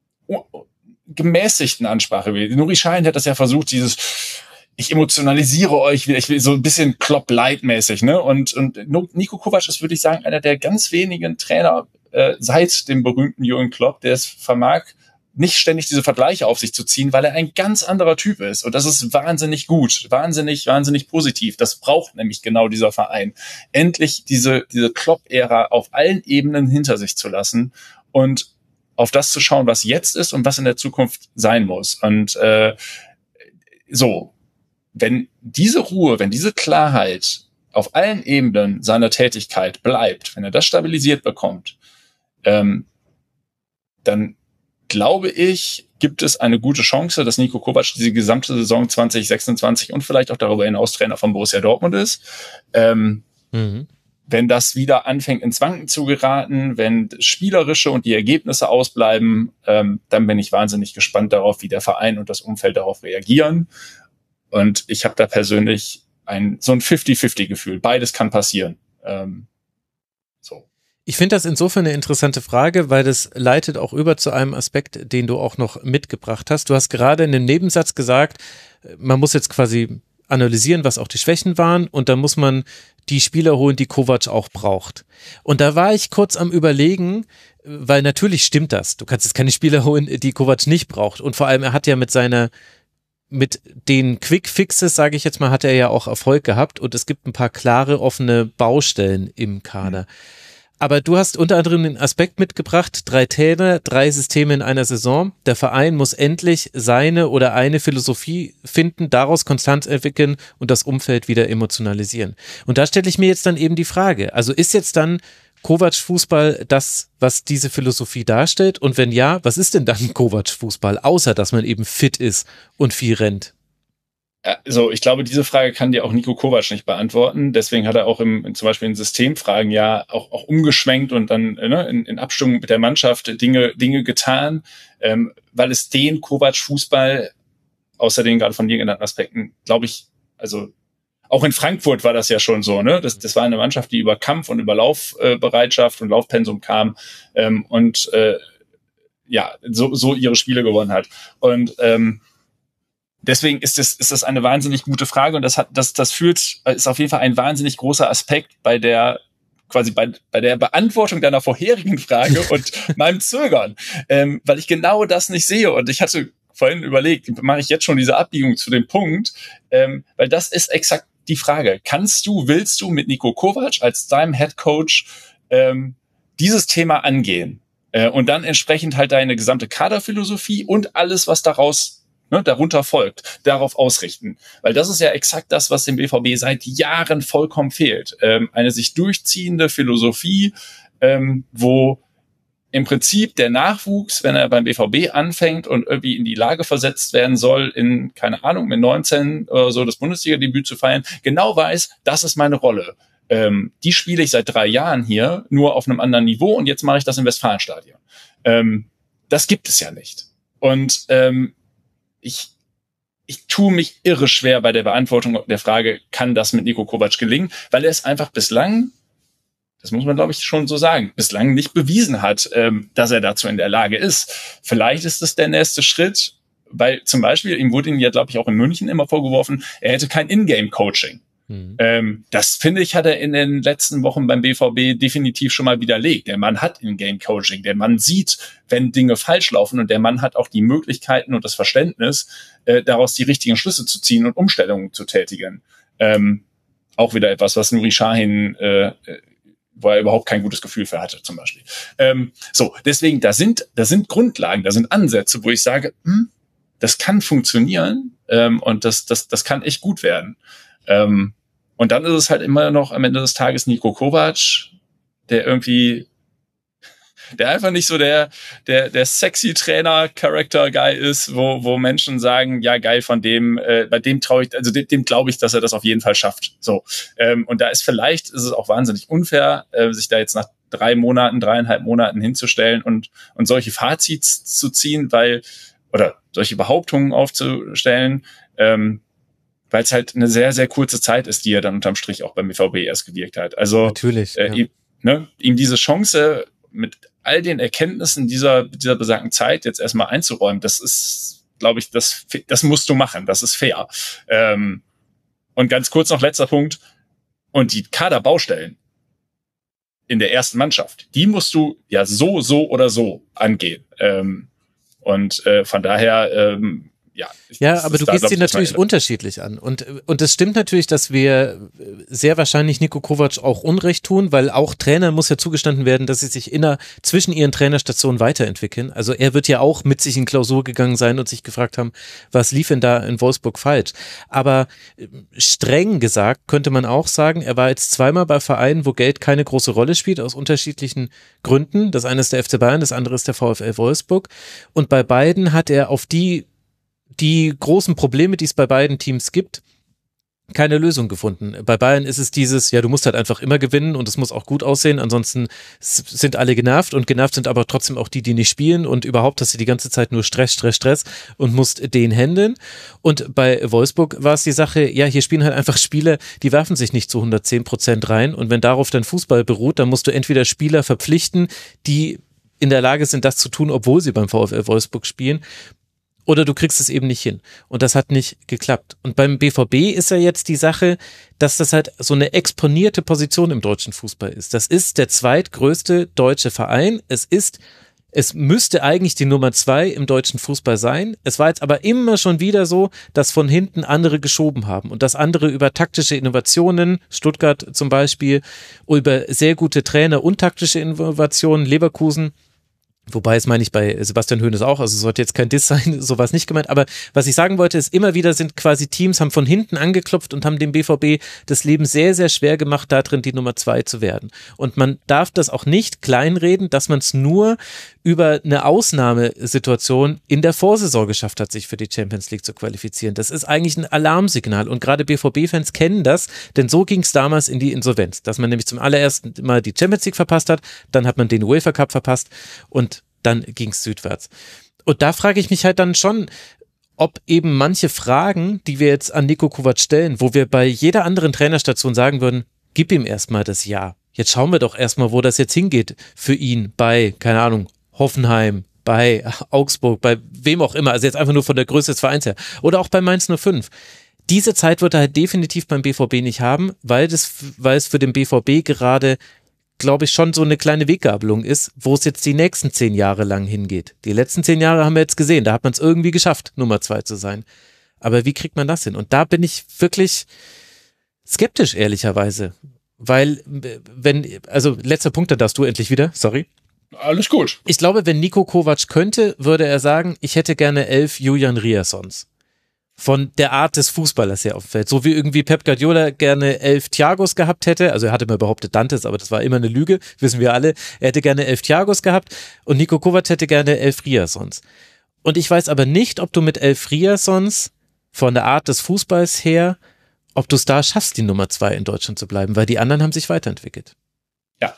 gemäßigten Ansprache. Nuri Sahin hat das ja versucht, dieses ich emotionalisiere euch wieder, ich will so ein bisschen Klopp-Light-mäßig, ne? Und und Niko Kovac ist, würde ich sagen, einer der ganz wenigen Trainer äh, seit dem berühmten Jürgen Klopp, der es vermag, nicht ständig diese Vergleiche auf sich zu ziehen, weil er ein ganz anderer Typ ist. Und das ist wahnsinnig gut, wahnsinnig, wahnsinnig positiv. Das braucht nämlich genau dieser Verein. Endlich diese diese Klopp-Ära auf allen Ebenen hinter sich zu lassen und auf das zu schauen, was jetzt ist und was in der Zukunft sein muss. Und äh, so, wenn diese Ruhe, wenn diese Klarheit auf allen Ebenen seiner Tätigkeit bleibt, wenn er das stabilisiert bekommt, ähm, dann glaube ich, gibt es eine gute Chance, dass Niko Kovac diese gesamte Saison zwanzig sechsundzwanzig und vielleicht auch darüber hinaus Trainer von Borussia Dortmund ist. Ähm, mhm. Wenn das wieder anfängt ins Wanken zu geraten, wenn Spielerische und die Ergebnisse ausbleiben, ähm, dann bin ich wahnsinnig gespannt darauf, wie der Verein und das Umfeld darauf reagieren. Und ich habe da persönlich ein so ein fifty-fifty-Gefühl. Beides kann passieren. Ähm, so. Ich finde das insofern eine interessante Frage, weil das leitet auch über zu einem Aspekt, den du auch noch mitgebracht hast. Du hast gerade in dem Nebensatz gesagt, man muss jetzt quasi analysieren, was auch die Schwächen waren und dann muss man die Spieler holen, die Kovac auch braucht. Und da war ich kurz am Überlegen, weil natürlich stimmt das. Du kannst jetzt keine Spieler holen, die Kovac nicht braucht. Und vor allem, er hat ja mit seiner, mit den Quick Fixes, sage ich jetzt mal, hat er ja auch Erfolg gehabt und es gibt ein paar klare, offene Baustellen im Kader. Mhm. Aber du hast unter anderem den Aspekt mitgebracht, drei Trainer, drei Systeme in einer Saison. Der Verein muss endlich seine oder eine Philosophie finden, daraus Konstanz entwickeln und das Umfeld wieder emotionalisieren. Und da stelle ich mir jetzt dann eben die Frage, also ist jetzt dann Kovac-Fußball das, was diese Philosophie darstellt? Und wenn ja, was ist denn dann Kovac-Fußball, außer dass man eben fit ist und viel rennt? Also ich glaube, diese Frage kann dir auch Niko Kovac nicht beantworten. Deswegen hat er auch im, in, zum Beispiel in Systemfragen ja auch, auch umgeschwenkt und dann ne, in, in Abstimmung mit der Mannschaft Dinge Dinge getan, ähm, weil es den Kovac-Fußball, außer den gerade von dir genannten Aspekten, glaube ich, also auch in Frankfurt war das ja schon so. Ne, das, das war eine Mannschaft, die über Kampf und über Laufbereitschaft und Laufpensum kam ähm, und äh, ja so, so ihre Spiele gewonnen hat. Und ähm, Deswegen ist das, ist das eine wahnsinnig gute Frage und das hat, das, das führt, ist auf jeden Fall ein wahnsinnig großer Aspekt bei der, quasi bei, bei der Beantwortung deiner vorherigen Frage und meinem Zögern, ähm, weil ich genau das nicht sehe und ich hatte vorhin überlegt, mache ich jetzt schon diese Abbiegung zu dem Punkt, ähm, weil das ist exakt die Frage. Kannst du, willst du mit Niko Kovac als deinem Head Coach ähm, dieses Thema angehen äh, und dann entsprechend halt deine gesamte Kaderphilosophie und alles, was daraus Ne, darunter folgt, darauf ausrichten. Weil das ist ja exakt das, was dem B V B seit Jahren vollkommen fehlt. Ähm, eine sich durchziehende Philosophie, ähm, wo im Prinzip der Nachwuchs, wenn er beim B V B anfängt und irgendwie in die Lage versetzt werden soll, in, keine Ahnung, mit neunzehn oder so das Bundesliga-Debüt zu feiern, genau weiß, das ist meine Rolle. Ähm, die spiele ich seit drei Jahren hier, nur auf einem anderen Niveau und jetzt mache ich das im Westfalenstadion. Ähm, das gibt es ja nicht. Und ähm, Ich, ich tue mich irre schwer bei der Beantwortung der Frage, kann das mit Niko Kovac gelingen? Weil er es einfach bislang, das muss man glaube ich schon so sagen, bislang nicht bewiesen hat, ähm, dass er dazu in der Lage ist. Vielleicht ist es der nächste Schritt, weil zum Beispiel, ihm wurde ihn ja, glaube ich, auch in München immer vorgeworfen, er hätte kein Ingame-Coaching. Mhm. Ähm, das, finde ich, hat er in den letzten Wochen beim B V B definitiv schon mal widerlegt. Der Mann hat Ingame-Coaching, der Mann sieht, wenn Dinge falsch laufen, und der Mann hat auch die Möglichkeiten und das Verständnis, äh, daraus die richtigen Schlüsse zu ziehen und Umstellungen zu tätigen. Ähm, auch wieder etwas, was Nuri Sahin, äh, wo er überhaupt kein gutes Gefühl für hatte, zum Beispiel. Ähm, so, deswegen, da sind, da sind Grundlagen, da sind Ansätze, wo ich sage, hm, das kann funktionieren, ähm, und das, das, das kann echt gut werden. Ähm, und dann ist es halt immer noch am Ende des Tages Niko Kovac, der irgendwie, der einfach nicht so der, der, der sexy Trainer-Character-Guy ist, wo, wo Menschen sagen, ja, geil, von dem, äh, bei dem traue ich, also dem, dem glaube ich, dass er das auf jeden Fall schafft. So. Ähm, und da ist vielleicht, ist es auch wahnsinnig unfair, äh, sich da jetzt nach drei Monaten, dreieinhalb Monaten hinzustellen und, und solche Fazits zu ziehen, weil, oder solche Behauptungen aufzustellen, ähm, weil es halt eine sehr, sehr kurze Zeit ist, die er dann unterm Strich auch beim B V B erst gewirkt hat. Also natürlich, äh, ja. ihm, ne, ihm diese Chance mit all den Erkenntnissen dieser, dieser besagten Zeit jetzt erstmal einzuräumen, das ist, glaube ich, das, das musst du machen, das ist fair. Ähm, und ganz kurz noch letzter Punkt, und die Kaderbaustellen in der ersten Mannschaft, die musst du ja so, so oder so angehen. Ähm, und äh, von daher, ähm, ja. Ja, aber du gehst sie natürlich unterschiedlich an. Und, und es stimmt natürlich, dass wir sehr wahrscheinlich Niko Kovac auch Unrecht tun, weil auch Trainern muss ja zugestanden werden, dass sie sich inner, zwischen ihren Trainerstationen weiterentwickeln. Also er wird ja auch mit sich in Klausur gegangen sein und sich gefragt haben, was lief denn da in Wolfsburg falsch? Aber streng gesagt könnte man auch sagen, er war jetzt zweimal bei Vereinen, wo Geld keine große Rolle spielt, aus unterschiedlichen Gründen. Das eine ist der F C Bayern, das andere ist der VfL Wolfsburg. Und bei beiden hat er auf die die großen Probleme, die es bei beiden Teams gibt, keine Lösung gefunden. Bei Bayern ist es dieses, ja, du musst halt einfach immer gewinnen und es muss auch gut aussehen, ansonsten sind alle genervt und genervt sind aber trotzdem auch die, die nicht spielen und überhaupt hast du die ganze Zeit nur Stress, Stress, Stress und musst den handeln. Und bei Wolfsburg war es die Sache, ja, hier spielen halt einfach Spieler, die werfen sich nicht zu hundertzehn Prozent rein und wenn darauf dein Fußball beruht, dann musst du entweder Spieler verpflichten, die in der Lage sind, das zu tun, obwohl sie beim VfL Wolfsburg spielen. Oder du kriegst es eben nicht hin. Und das hat nicht geklappt. Und beim B V B ist ja jetzt die Sache, dass das halt so eine exponierte Position im deutschen Fußball ist. Das ist der zweitgrößte deutsche Verein. Es ist, es müsste eigentlich die Nummer zwei im deutschen Fußball sein. Es war jetzt aber immer schon wieder so, dass von hinten andere geschoben haben und dass andere über taktische Innovationen, Stuttgart zum Beispiel, über sehr gute Trainer und taktische Innovationen, Leverkusen, wobei es meine ich bei Sebastian Hoeneß auch, also sollte jetzt kein Diss sein, sowas nicht gemeint, aber was ich sagen wollte ist, immer wieder sind quasi Teams, haben von hinten angeklopft und haben dem B V B das Leben sehr, sehr schwer gemacht, da drin die Nummer zwei zu werden. Und man darf das auch nicht kleinreden, dass man es nur über eine Ausnahmesituation in der Vorsaison geschafft hat, sich für die Champions League zu qualifizieren. Das ist eigentlich ein Alarmsignal und gerade B V B-Fans kennen das, denn so ging es damals in die Insolvenz, dass man nämlich zum allerersten Mal die Champions League verpasst hat, dann hat man den UEFA Cup verpasst und dann ging es südwärts. Und da frage ich mich halt dann schon, ob eben manche Fragen, die wir jetzt an Niko Kovac stellen, wo wir bei jeder anderen Trainerstation sagen würden, gib ihm erstmal das Ja. Jetzt schauen wir doch erstmal, wo das jetzt hingeht für ihn bei, keine Ahnung, Hoffenheim, bei Augsburg, bei wem auch immer, also jetzt einfach nur von der Größe des Vereins her. Oder auch bei Mainz null fünf. Diese Zeit wird er halt definitiv beim B V B nicht haben, weil, das, weil es für den B V B gerade, glaube ich, schon so eine kleine Weggabelung ist, wo es jetzt die nächsten zehn Jahre lang hingeht. Die letzten zehn Jahre haben wir jetzt gesehen, da hat man es irgendwie geschafft, Nummer zwei zu sein. Aber wie kriegt man das hin? Und da bin ich wirklich skeptisch, ehrlicherweise. Weil, wenn, also letzter Punkt, dann darfst du endlich wieder, sorry. Alles gut. Ich glaube, wenn Niko Kovac könnte, würde er sagen, ich hätte gerne elf Julian Riasons. Von der Art des Fußballers her auf dem Feld. So wie irgendwie Pep Guardiola gerne elf Thiagos gehabt hätte. Also er hatte mal behauptet Dantes, aber das war immer eine Lüge, wissen wir alle. Er hätte gerne elf Thiagos gehabt und Niko Kovac hätte gerne elf Riasons. Und ich weiß aber nicht, ob du mit elf Riasons von der Art des Fußballs her, ob du es da schaffst, die Nummer zwei in Deutschland zu bleiben, weil die anderen haben sich weiterentwickelt. Ja.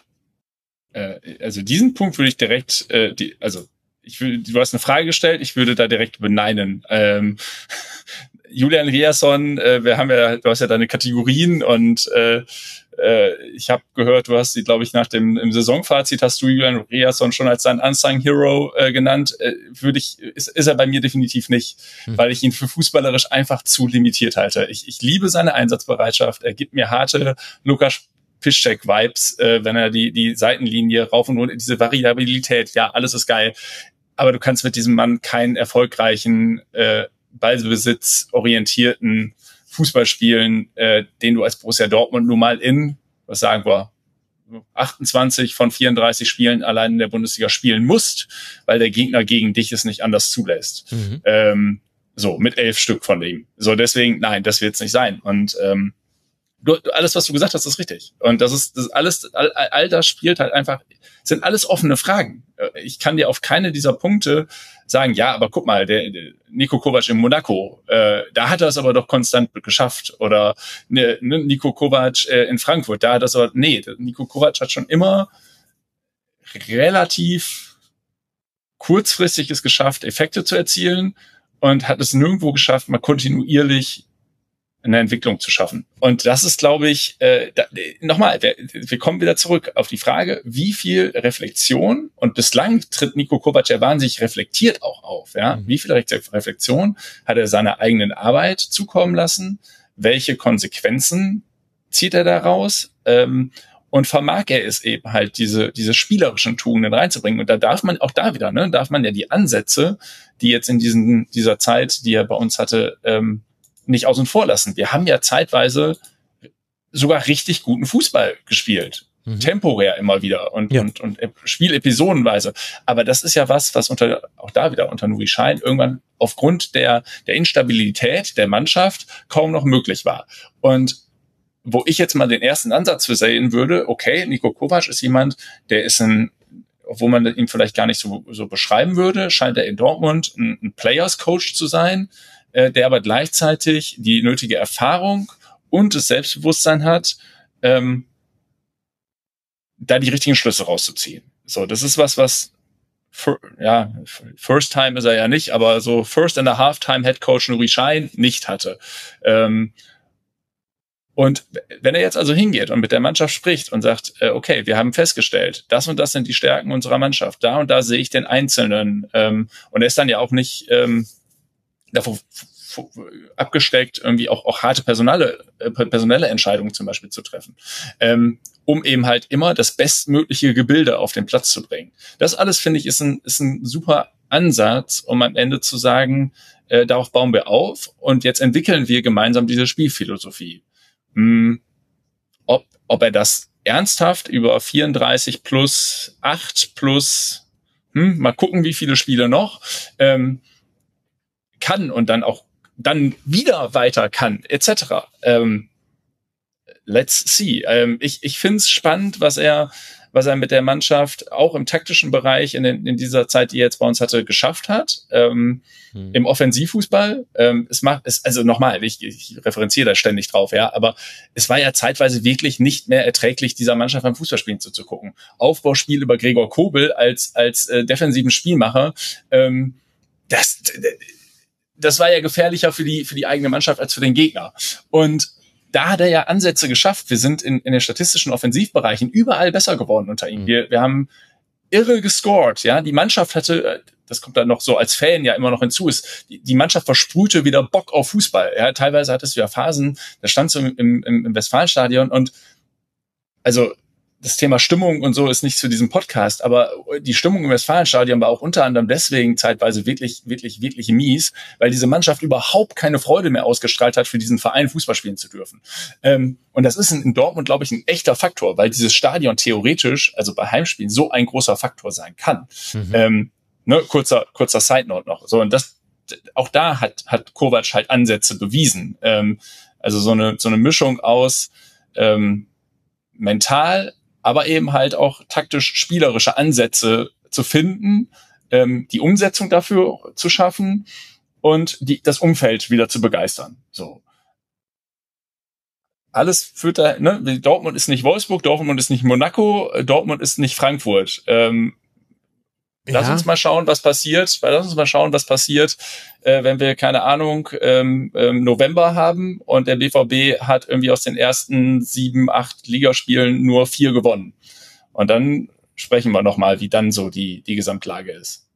Äh, also diesen Punkt würde ich direkt, äh, die, also ich will, du hast eine Frage gestellt, ich würde da direkt beneinen. Ähm, Julian Riasson, äh, wir haben ja, du hast ja deine Kategorien und äh, äh, ich habe gehört, du hast sie, glaube ich, nach dem im Saisonfazit hast du Julian Riasson schon als deinen Unsung Hero äh, genannt. Äh, würde ich, ist, ist er bei mir definitiv nicht, hm. weil ich ihn für fußballerisch einfach zu limitiert halte. Ich, ich liebe seine Einsatzbereitschaft. Er gibt mir harte Lukas Piszczek-Vibes, äh, wenn er die die Seitenlinie rauf und runter, diese Variabilität, ja, alles ist geil. Aber du kannst mit diesem Mann keinen erfolgreichen, äh, ballbesitzorientierten Fußball spielen, äh, den du als Borussia Dortmund nun mal in, was sagen wir, achtundzwanzig von vierunddreißig Spielen allein in der Bundesliga spielen musst, weil der Gegner gegen dich es nicht anders zulässt. Mhm. Ähm, so, mit elf Stück von ihm. So, deswegen, nein, das wird's nicht sein. Und ähm, Du, alles, was du gesagt hast, ist richtig. Und das ist, das alles, all, all das spielt halt einfach, sind alles offene Fragen. Ich kann dir auf keine dieser Punkte sagen, ja, aber guck mal, der, der Niko Kovac in Monaco, äh, da hat er es aber doch konstant geschafft. Oder ne, ne, Niko Kovac äh, in Frankfurt, da hat er es aber, nee, Niko Kovac hat schon immer relativ kurzfristig es geschafft, Effekte zu erzielen und hat es nirgendwo geschafft, mal kontinuierlich eine Entwicklung zu schaffen. Und das ist, glaube ich, äh, da, nochmal, wir, wir kommen wieder zurück auf die Frage, wie viel Reflexion, und bislang tritt Niko Kovac ja wahnsinnig reflektiert auch auf, ja, mhm. wie viel Reflexion hat er seiner eigenen Arbeit zukommen lassen, welche Konsequenzen zieht er daraus, ähm, und vermag er es eben halt, diese diese spielerischen Tugenden reinzubringen. Und da darf man auch da wieder, ne, darf man ja die Ansätze, die jetzt in diesen dieser Zeit, die er bei uns hatte, ähm, nicht außen vor lassen. Wir haben ja zeitweise sogar richtig guten Fußball gespielt. Mhm. Temporär immer wieder und, ja. und, und Spielepisodenweise. Aber das ist ja was, was unter, auch da wieder unter Nuri Sahin irgendwann aufgrund der, der Instabilität der Mannschaft kaum noch möglich war. Und wo ich jetzt mal den ersten Ansatz für sehen würde, okay, Niko Kovac ist jemand, der ist ein, obwohl man ihn vielleicht gar nicht so, so beschreiben würde, scheint er in Dortmund ein, ein Players-Coach zu sein, der aber gleichzeitig die nötige Erfahrung und das Selbstbewusstsein hat, ähm, da die richtigen Schlüsse rauszuziehen. So, das ist was, was for, ja, First Time ist er ja nicht, aber so First and a Half Time Head Coach Nuri Sahin nicht hatte. Ähm, und wenn er jetzt also hingeht und mit der Mannschaft spricht und sagt, äh, okay, wir haben festgestellt, das und das sind die Stärken unserer Mannschaft, da und da sehe ich den Einzelnen, ähm, und er ist dann ja auch nicht ähm, davor abgesteckt, irgendwie auch, auch harte personelle, äh, personelle Entscheidungen zum Beispiel zu treffen, ähm, um eben halt immer das bestmögliche Gebilde auf den Platz zu bringen. Das alles, finde ich, ist ein, ist ein super Ansatz, um am Ende zu sagen, äh, darauf bauen wir auf und jetzt entwickeln wir gemeinsam diese Spielphilosophie. Hm, ob, ob er das ernsthaft über vierunddreißig plus acht plus, hm, mal gucken, wie viele Spiele noch, ähm, kann und dann auch dann wieder weiter kann, et cetera. Ähm, let's see. Ähm, ich ich finde es spannend, was er was er mit der Mannschaft auch im taktischen Bereich in, den, in dieser Zeit, die er jetzt bei uns hatte, geschafft hat. Ähm, hm. Im Offensivfußball. Ähm, es macht es also nochmal, ich, ich referenziere da ständig drauf, ja, aber es war ja zeitweise wirklich nicht mehr erträglich, dieser Mannschaft beim Fußballspielen zuzugucken. Aufbauspiel über Gregor Kobel als als äh, defensiven Spielmacher. Ähm, das Das war ja gefährlicher für die für die eigene Mannschaft als für den Gegner. Und da hat er ja Ansätze geschafft. Wir sind in, in den statistischen Offensivbereichen überall besser geworden unter ihm. Wir, wir haben irre gescored. Ja, die Mannschaft hatte, das kommt dann noch so als Fan ja immer noch hinzu, ist die, die Mannschaft versprühte wieder Bock auf Fußball. Ja, teilweise hattest du ja Phasen, da standst du im, im, im Westfalenstadion und also das Thema Stimmung und so ist nicht zu diesem Podcast, aber die Stimmung im Westfalenstadion war auch unter anderem deswegen zeitweise wirklich, wirklich, wirklich mies, weil diese Mannschaft überhaupt keine Freude mehr ausgestrahlt hat, für diesen Verein Fußball spielen zu dürfen. Ähm, und das ist in Dortmund, glaube ich, ein echter Faktor, weil dieses Stadion theoretisch, also bei Heimspielen, so ein großer Faktor sein kann. Mhm. Ähm, ne, kurzer, kurzer Side-Note noch. So, und das, auch da hat, hat Kovac halt Ansätze bewiesen. Ähm, also so eine, so eine Mischung aus, ähm, mental, aber eben halt auch taktisch-spielerische Ansätze zu finden, ähm, die Umsetzung dafür zu schaffen und die, das Umfeld wieder zu begeistern. So. Alles führt da, ne? Dortmund ist nicht Wolfsburg, Dortmund ist nicht Monaco, Dortmund ist nicht Frankfurt. Ähm, Lass Ja. uns mal schauen, was passiert. Lass uns mal schauen, was passiert, äh, wenn wir, keine Ahnung, ähm, ähm, November haben und der B V B hat irgendwie aus den ersten sieben, acht Ligaspielen nur vier gewonnen. Und dann sprechen wir nochmal, wie dann so die, die Gesamtlage ist.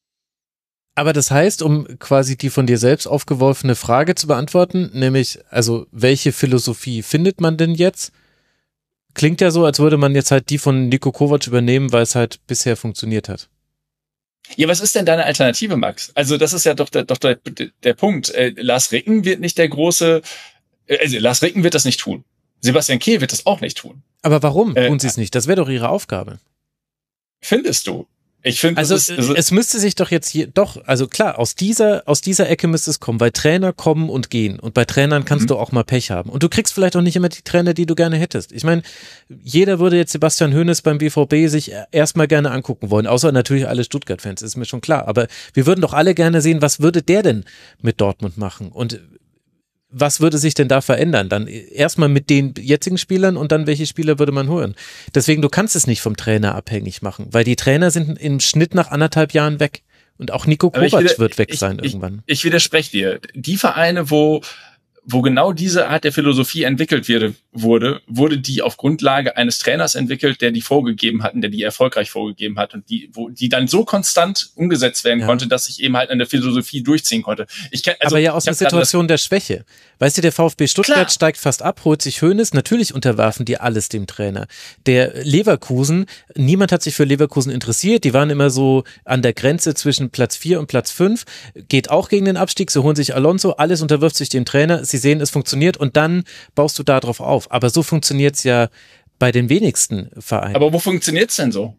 Aber das heißt, um quasi die von dir selbst aufgeworfene Frage zu beantworten, nämlich, also welche Philosophie findet man denn jetzt? Klingt ja so, als würde man jetzt halt die von Niko Kovac übernehmen, weil es halt bisher funktioniert hat. Ja, was ist denn deine Alternative, Max? Also das ist ja doch der, doch der, der Punkt. Äh, Lars Ricken wird nicht der große, äh, also Lars Ricken wird das nicht tun. Sebastian Kehl wird das auch nicht tun. Aber warum Äh, tun sie es nicht? Das wäre doch ihre Aufgabe. Findest du? Ich finde, Also das ist, also, es müsste sich doch jetzt hier, doch, also klar, aus dieser, aus dieser Ecke müsste es kommen, weil Trainer kommen und gehen und bei Trainern kannst Mhm. du auch mal Pech haben und du kriegst vielleicht auch nicht immer die Trainer, die du gerne hättest. Ich meine, jeder würde jetzt Sebastian Hoeneß beim B V B sich erstmal gerne angucken wollen, außer natürlich alle Stuttgart-Fans, ist mir schon klar, aber wir würden doch alle gerne sehen, was würde der denn mit Dortmund machen und was würde sich denn da verändern? Dann erstmal mit den jetzigen Spielern und dann welche Spieler würde man holen? Deswegen, du kannst es nicht vom Trainer abhängig machen, weil die Trainer sind im Schnitt nach anderthalb Jahren weg. Und auch Niko aber ich Kovac wieder- wird weg ich, sein ich, irgendwann. Ich widerspreche dir. Die Vereine, wo wo genau diese Art der Philosophie entwickelt wurde, wurde, wurde die auf Grundlage eines Trainers entwickelt, der die vorgegeben hat und der die erfolgreich vorgegeben hat und die, wo die dann so konstant umgesetzt werden Ja. konnte, dass ich eben halt eine Philosophie durchziehen konnte. Ich kann, also, Aber ja aus ich einer hab gerade Situation der Schwäche. Weißt du, der VfB Stuttgart Klar. steigt fast ab, holt sich Hoeneß, natürlich unterwerfen die alles dem Trainer. Der Leverkusen, niemand hat sich für Leverkusen interessiert, die waren immer so an der Grenze zwischen Platz vier und Platz fünf, geht auch gegen den Abstieg, sie holen sich Alonso, alles unterwirft sich dem Trainer, sie sehen, es funktioniert und dann baust du da drauf auf. Aber so funktioniert's ja bei den wenigsten Vereinen. Aber wo funktioniert's denn so?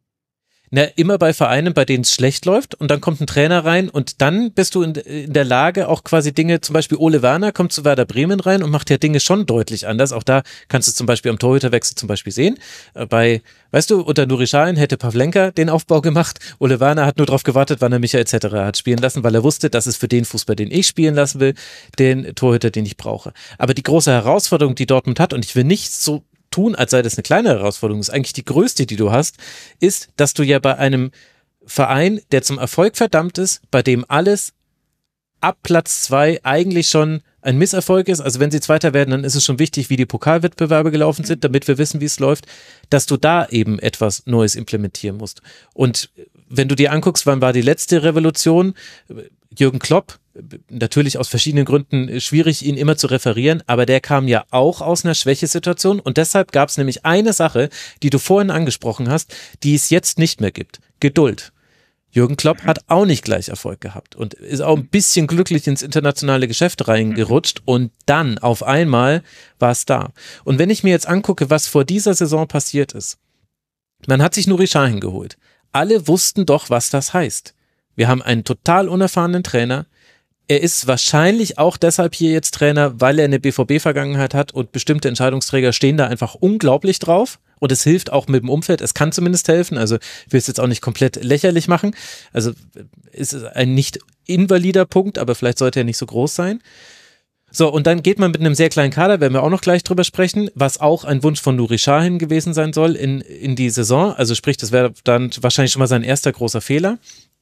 Na, immer bei Vereinen, bei denen es schlecht läuft und dann kommt ein Trainer rein und dann bist du in, in der Lage, auch quasi Dinge, zum Beispiel Ole Werner kommt zu Werder Bremen rein und macht ja Dinge schon deutlich anders. Auch da kannst du zum Beispiel am Torhüterwechsel zum Beispiel sehen. Äh, Bei, weißt du, unter Nuri Sahin hätte Pavlenka den Aufbau gemacht. Ole Werner hat nur darauf gewartet, wann er Micha et cetera hat spielen lassen, weil er wusste, das ist für den Fußball, den ich spielen lassen will, den Torhüter, den ich brauche. Aber die große Herausforderung, die Dortmund hat, und ich will nicht so tun, als sei das eine kleine Herausforderung, ist eigentlich die größte, die du hast, ist, dass du ja bei einem Verein, der zum Erfolg verdammt ist, bei dem alles ab Platz zwei eigentlich schon ein Misserfolg ist, also wenn sie Zweiter werden, dann ist es schon wichtig, wie die Pokalwettbewerbe gelaufen sind, damit wir wissen, wie es läuft, dass du da eben etwas Neues implementieren musst. Und wenn du dir anguckst, wann war die letzte Revolution, Jürgen Klopp, natürlich aus verschiedenen Gründen schwierig, ihn immer zu referieren, aber der kam ja auch aus einer Schwächesituation und deshalb gab es nämlich eine Sache, die du vorhin angesprochen hast, die es jetzt nicht mehr gibt. Geduld. Jürgen Klopp hat auch nicht gleich Erfolg gehabt und ist auch ein bisschen glücklich ins internationale Geschäft reingerutscht und dann auf einmal war es da. Und wenn ich mir jetzt angucke, was vor dieser Saison passiert ist, man hat sich Nuri Sahin geholt. Alle wussten doch, was das heißt. Wir haben einen total unerfahrenen Trainer. Er ist wahrscheinlich auch deshalb hier jetzt Trainer, weil er eine B V B-Vergangenheit hat und bestimmte Entscheidungsträger stehen da einfach unglaublich drauf und es hilft auch mit dem Umfeld, es kann zumindest helfen, also ich will es jetzt auch nicht komplett lächerlich machen, also es ist ein nicht invalider Punkt, aber vielleicht sollte er nicht so groß sein. So, und dann geht man mit einem sehr kleinen Kader, werden wir auch noch gleich drüber sprechen, was auch ein Wunsch von Nuri Sahin gewesen sein soll in, in die Saison, also sprich, das wäre dann wahrscheinlich schon mal sein erster großer Fehler.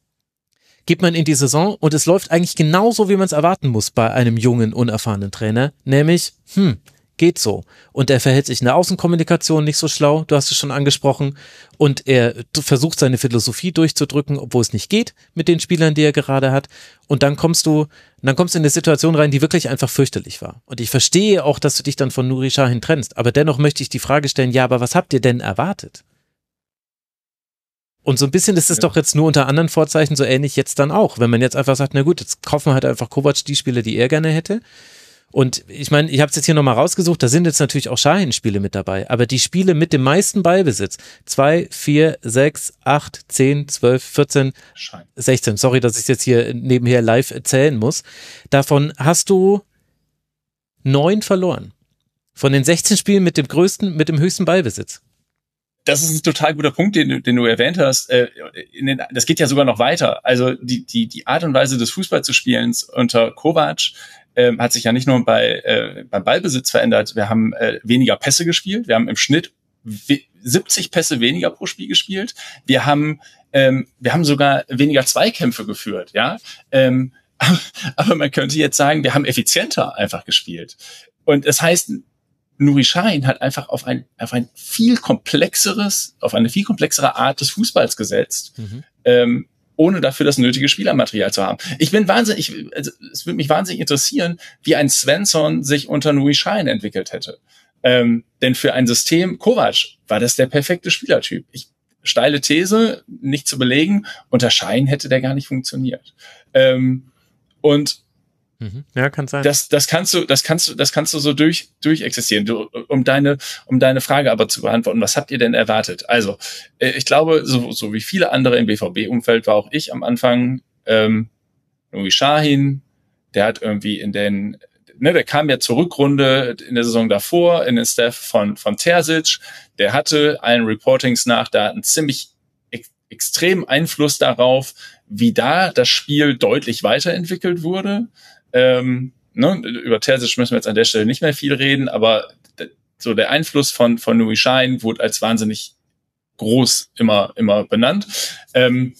Geht man in die Saison und es läuft eigentlich genauso, wie man es erwarten muss bei einem jungen, unerfahrenen Trainer, nämlich, hm, geht so. Und er verhält sich in der Außenkommunikation nicht so schlau, du hast es schon angesprochen, und er versucht seine Philosophie durchzudrücken, obwohl es nicht geht mit den Spielern, die er gerade hat. Und dann kommst du, dann kommst du in eine Situation rein, die wirklich einfach fürchterlich war. Und ich verstehe auch, dass du dich dann von Nuri Sahin trennst, aber dennoch möchte ich die Frage stellen, ja, aber was habt ihr denn erwartet? Und so ein bisschen ist es Ja. doch jetzt nur unter anderen Vorzeichen so ähnlich jetzt dann auch. Wenn man jetzt einfach sagt, na gut, jetzt kaufen wir halt einfach Kovac die Spiele, die er gerne hätte. Und ich meine, ich habe es jetzt hier nochmal rausgesucht, da sind jetzt natürlich auch Sahin-Spiele mit dabei. Aber die Spiele mit dem meisten Ballbesitz, zwei, vier, sechs, acht, zehn, zwölf, vierzehn, Schein. sechzehn, sorry, dass ich es jetzt hier nebenher live erzählen muss. Davon hast du neun verloren. Von den sechzehn Spielen mit dem größten, mit dem höchsten Ballbesitz. Das ist ein total guter Punkt, den, du- den du erwähnt hast. Äh, in den, das geht ja sogar noch weiter. Also die, die, die Art und Weise des Fußball zu spielen unter Kovac ähm, hat sich ja nicht nur bei, äh, beim Ballbesitz verändert. Wir haben äh, weniger Pässe gespielt. Wir haben im Schnitt we- siebzig Pässe weniger pro Spiel gespielt. Wir haben Ähm, wir haben sogar weniger Zweikämpfe geführt, ja. Ähm, aber, aber man könnte jetzt sagen, wir haben effizienter einfach gespielt. Und das heißt, Nuri Sahin hat einfach auf ein, auf ein viel komplexeres, auf eine viel komplexere Art des Fußballs gesetzt, mhm. ähm, ohne dafür das nötige Spielermaterial zu haben. Ich bin wahnsinnig, ich, also, es würde mich wahnsinnig interessieren, wie ein Svensson sich unter Nuri Sahin entwickelt hätte. Ähm, denn für ein System Kovac war das der perfekte Spielertyp. Ich, steile These, nicht zu belegen, unter Sahin hätte der gar nicht funktioniert. Ähm, und Ja, kann sein. Das, das kannst du, das kannst du, das kannst du so durch, durch existieren. Du, um deine, um deine Frage aber zu beantworten, was habt ihr denn erwartet? Also, ich glaube, so, so wie viele andere im B V B-Umfeld war auch ich am Anfang, ähm, Nuri Sahin, der hat irgendwie in den, ne, der kam ja zur Rückrunde in der Saison davor, in den Staff von, von Terzic, der hatte allen Reportings nach da einen ziemlich ex- extremen Einfluss darauf, wie da das Spiel deutlich weiterentwickelt wurde. Ähm, ne, über Terzic müssen wir jetzt an der Stelle nicht mehr viel reden, aber d- so der Einfluss von von Nuri Sahin wurde als wahnsinnig groß immer immer benannt. Ähm,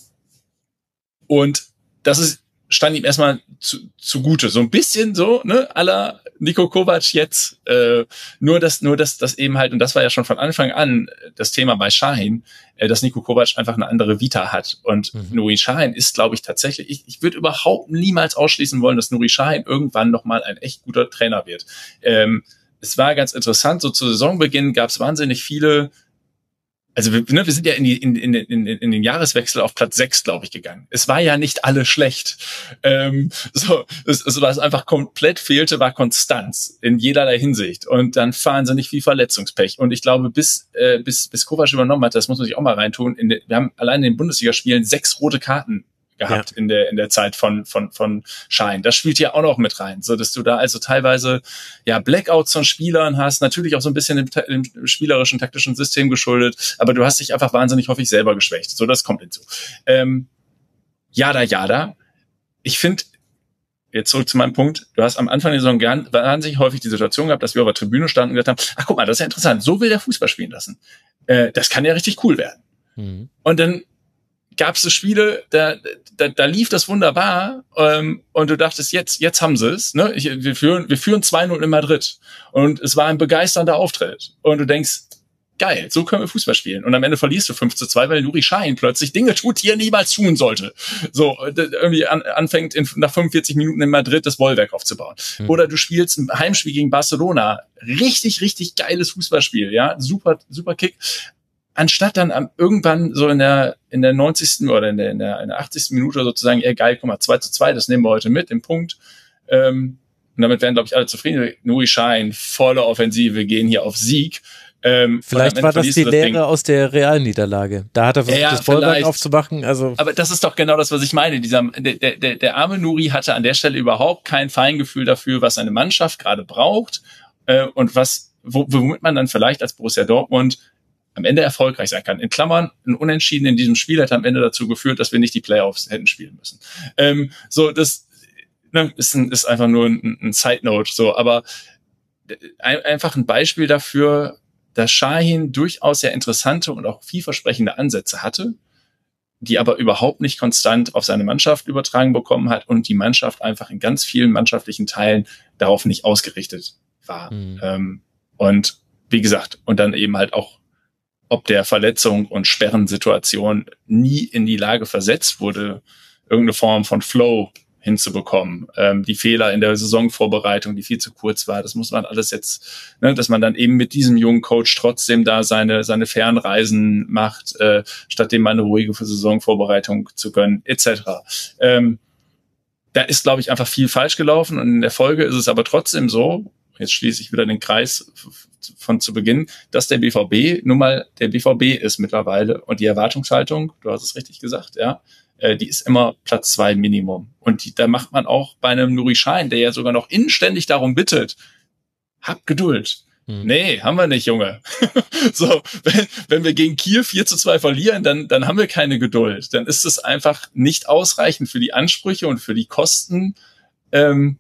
und das ist stand ihm erstmal zu, zugute, so ein bisschen so, ne, à la Niko Kovac jetzt, äh, nur dass, nur dass, das eben halt, und das war ja schon von Anfang an das Thema bei Sahin, äh, dass Niko Kovac einfach eine andere Vita hat und mhm. Nuri Sahin ist, glaube ich, tatsächlich, ich, ich würde überhaupt niemals ausschließen wollen, dass Nuri Sahin irgendwann nochmal ein echt guter Trainer wird. Ähm, es war ganz interessant, so zu Saisonbeginn gab es wahnsinnig viele. Also wir, ne, wir sind ja in, die, in, in, in, in den Jahreswechsel auf Platz sechs, glaube ich, gegangen. Es war ja nicht alle schlecht. Ähm, so, es, es, was einfach komplett fehlte, war Konstanz in jederlei Hinsicht. Und dann wahnsinnig viel Verletzungspech. Und ich glaube, bis äh, bis bis Kovac übernommen hat, das muss man sich auch mal reintun, in de, wir haben allein in den Bundesligaspielen sechs rote Karten gehabt ja. in der in der Zeit von von von Sahin. Das spielt ja auch noch mit rein, so dass du da also teilweise ja Blackouts von Spielern hast, natürlich auch so ein bisschen im, im spielerischen taktischen System geschuldet, aber du hast dich einfach wahnsinnig häufig selber geschwächt. So, das kommt hinzu. Ähm, Jada Jada. Ich finde, jetzt zurück zu meinem Punkt, du hast am Anfang der Saison gern, wahnsinnig häufig die Situation gehabt, dass wir auf der Tribüne standen und gesagt haben, ach guck mal, das ist ja interessant, so will der Fußball spielen lassen. Äh, das kann ja richtig cool werden. Mhm. Und dann gab es so Spiele, da, da, da lief das wunderbar ähm, und du dachtest, jetzt jetzt haben sie es. Ne? Ich, wir führen wir führen zwei null in Madrid und es war ein begeisternder Auftritt. Und du denkst, geil, so können wir Fußball spielen. Und am Ende verlierst du fünf zu zwei, weil Nuri Sahin plötzlich Dinge tut, die er niemals tun sollte. So irgendwie an, anfängt in, nach fünfundvierzig Minuten in Madrid das Bollwerk aufzubauen. Mhm. Oder du spielst ein Heimspiel gegen Barcelona. Richtig, richtig geiles Fußballspiel. Ja, super, super Kick. Anstatt dann am, irgendwann so in der in der neunzigsten oder in der, in der, in der achtzigsten Minute sozusagen, ey geil, guck mal, zwei zu zwei, das nehmen wir heute mit, den Punkt. Ähm, und damit werden, glaube ich, alle zufrieden. Nuri Sahin, volle Offensive, wir gehen hier auf Sieg. Ähm, vielleicht war das die das Lehre Ding. aus der Realniederlage. Da hat er versucht, ja, das Bollwerk aufzumachen. Also. Aber das ist doch genau das, was ich meine. Dieser, der, der, der arme Nuri hatte an der Stelle überhaupt kein Feingefühl dafür, was eine Mannschaft gerade braucht äh, und was, wo, womit man dann vielleicht als Borussia Dortmund am Ende erfolgreich sein kann. In Klammern, ein Unentschieden in diesem Spiel hat am Ende dazu geführt, dass wir nicht die Playoffs hätten spielen müssen. Ähm, so, das ne, ist, ein, ist einfach nur ein, ein Side-Note, so, aber ein, einfach ein Beispiel dafür, dass Sahin durchaus sehr interessante und auch vielversprechende Ansätze hatte, die aber überhaupt nicht konstant auf seine Mannschaft übertragen bekommen hat und die Mannschaft einfach in ganz vielen mannschaftlichen Teilen darauf nicht ausgerichtet war. Mhm. Ähm, und wie gesagt, und dann eben halt auch ob der Verletzung und Sperrensituation nie in die Lage versetzt wurde, irgendeine Form von Flow hinzubekommen. Ähm, die Fehler in der Saisonvorbereitung, die viel zu kurz war, das muss man alles jetzt, ne, dass man dann eben mit diesem jungen Coach trotzdem da seine seine Fernreisen macht, äh, statt dem mal eine ruhige Saisonvorbereitung zu gönnen, et cetera. Ähm, da ist, glaube ich, einfach viel falsch gelaufen und in der Folge ist es aber trotzdem so, jetzt schließe ich wieder den Kreis von zu Beginn, dass der B V B nun mal der B V B ist mittlerweile und die Erwartungshaltung, du hast es richtig gesagt, ja, äh, die ist immer Platz zwei Minimum. Und die, da macht man auch bei einem Nuri Sahin, der ja sogar noch inständig darum bittet, hab Geduld. Hm. Nee, haben wir nicht, Junge. So, wenn, wenn wir gegen Kiel vier zu zwei verlieren, dann, dann haben wir keine Geduld. Dann ist es einfach nicht ausreichend für die Ansprüche und für die Kosten, ähm,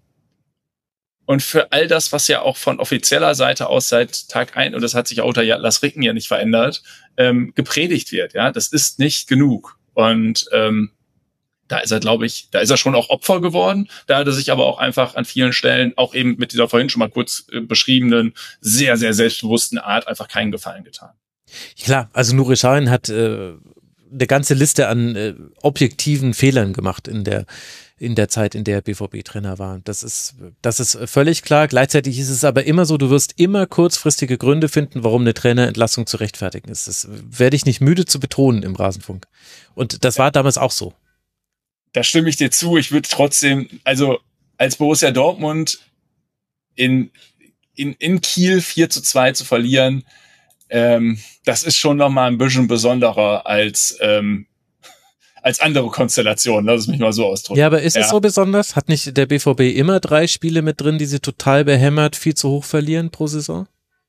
und für all das, was ja auch von offizieller Seite aus seit Tag eins, und das hat sich auch unter Lars Ricken ja nicht verändert, ähm, gepredigt wird. Ja, das ist nicht genug. Und ähm, da ist er, glaube ich, da ist er schon auch Opfer geworden. Da hat er sich aber auch einfach an vielen Stellen, auch eben mit dieser vorhin schon mal kurz äh, beschriebenen, sehr, sehr selbstbewussten Art einfach keinen Gefallen getan. Klar, also Nuri Sahin hat äh, eine ganze Liste an äh, objektiven Fehlern gemacht in der in der Zeit, in der B V B-Trainer war. Das ist, das ist völlig klar. Gleichzeitig ist es aber immer so, du wirst immer kurzfristige Gründe finden, warum eine Trainerentlassung zu rechtfertigen ist. Das werde ich nicht müde zu betonen im Rasenfunk. Und das war damals auch so. Da stimme ich dir zu. Ich würde trotzdem, also als Borussia Dortmund in, in, in Kiel vier zu zwei zu verlieren, ähm, das ist schon nochmal ein bisschen besonderer als ähm, als andere Konstellationen, lass es mich mal so ausdrücken. Ja, aber ist ja. es so besonders? Hat nicht der B V B immer drei Spiele mit drin, die sie total behämmert, viel zu hoch verlieren pro Saison?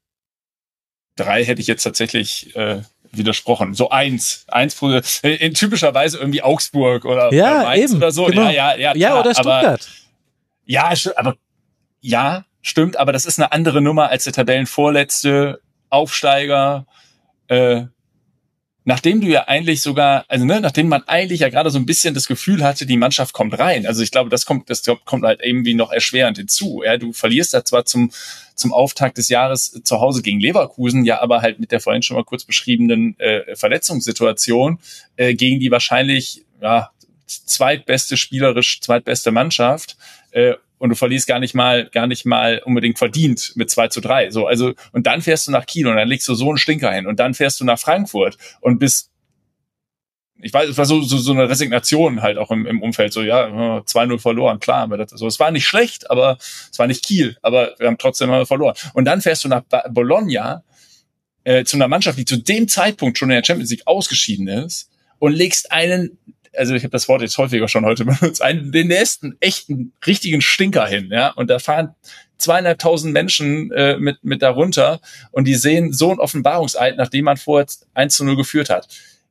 Drei hätte ich jetzt tatsächlich äh, widersprochen. So eins. Eins pro in typischerweise irgendwie Augsburg oder, ja, oder Mainz eben, oder so. Genau. Ja, ja, ja, ja, klar, oder Stuttgart. Aber, ja, aber ja, stimmt, aber das ist eine andere Nummer als der Tabellenvorletzte Aufsteiger, äh, nachdem du ja eigentlich sogar, also ne, nachdem man eigentlich ja gerade so ein bisschen das Gefühl hatte, die Mannschaft kommt rein. Also ich glaube, das kommt, das kommt halt irgendwie noch erschwerend hinzu. Ja, du verlierst da zwar zum zum Auftakt des Jahres zu Hause gegen Leverkusen, ja, aber halt mit der vorhin schon mal kurz beschriebenen äh, Verletzungssituation äh, gegen die wahrscheinlich ja zweitbeste spielerisch zweitbeste Mannschaft. Äh, Und du verlierst gar nicht mal, gar nicht mal unbedingt verdient mit zwei zu drei. So, also, und dann fährst du nach Kiel und dann legst du so einen Stinker hin und dann fährst du nach Frankfurt und bist, ich weiß, es war so, so, so eine Resignation halt auch im, im Umfeld, so, ja, zwei null verloren, klar, aber das, so, es war nicht schlecht, aber es war nicht Kiel, aber wir haben trotzdem mal verloren. Und dann fährst du nach Bologna, äh, zu einer Mannschaft, die zu dem Zeitpunkt schon in der Champions League ausgeschieden ist und legst einen, also ich habe das Wort jetzt häufiger schon heute benutzt, einen, den nächsten echten, richtigen Stinker hin, ja, und da fahren zweieinhalbtausend Menschen äh, mit mit darunter und die sehen so ein Offenbarungseid, nachdem man vorher eins zu null geführt hat.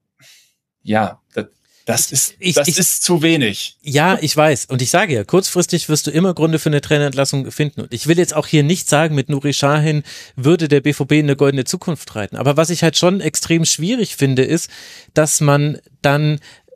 Ja, das, das ist ich, das ich, ist zu wenig. Ja, ich weiß. Und ich sage ja, kurzfristig wirst du immer Gründe für eine Trainerentlassung finden. Und ich will jetzt auch hier nicht sagen, mit Nuri Sahin würde der B V B in eine goldene Zukunft reiten. Aber was ich halt schon extrem schwierig finde, ist, dass man dann,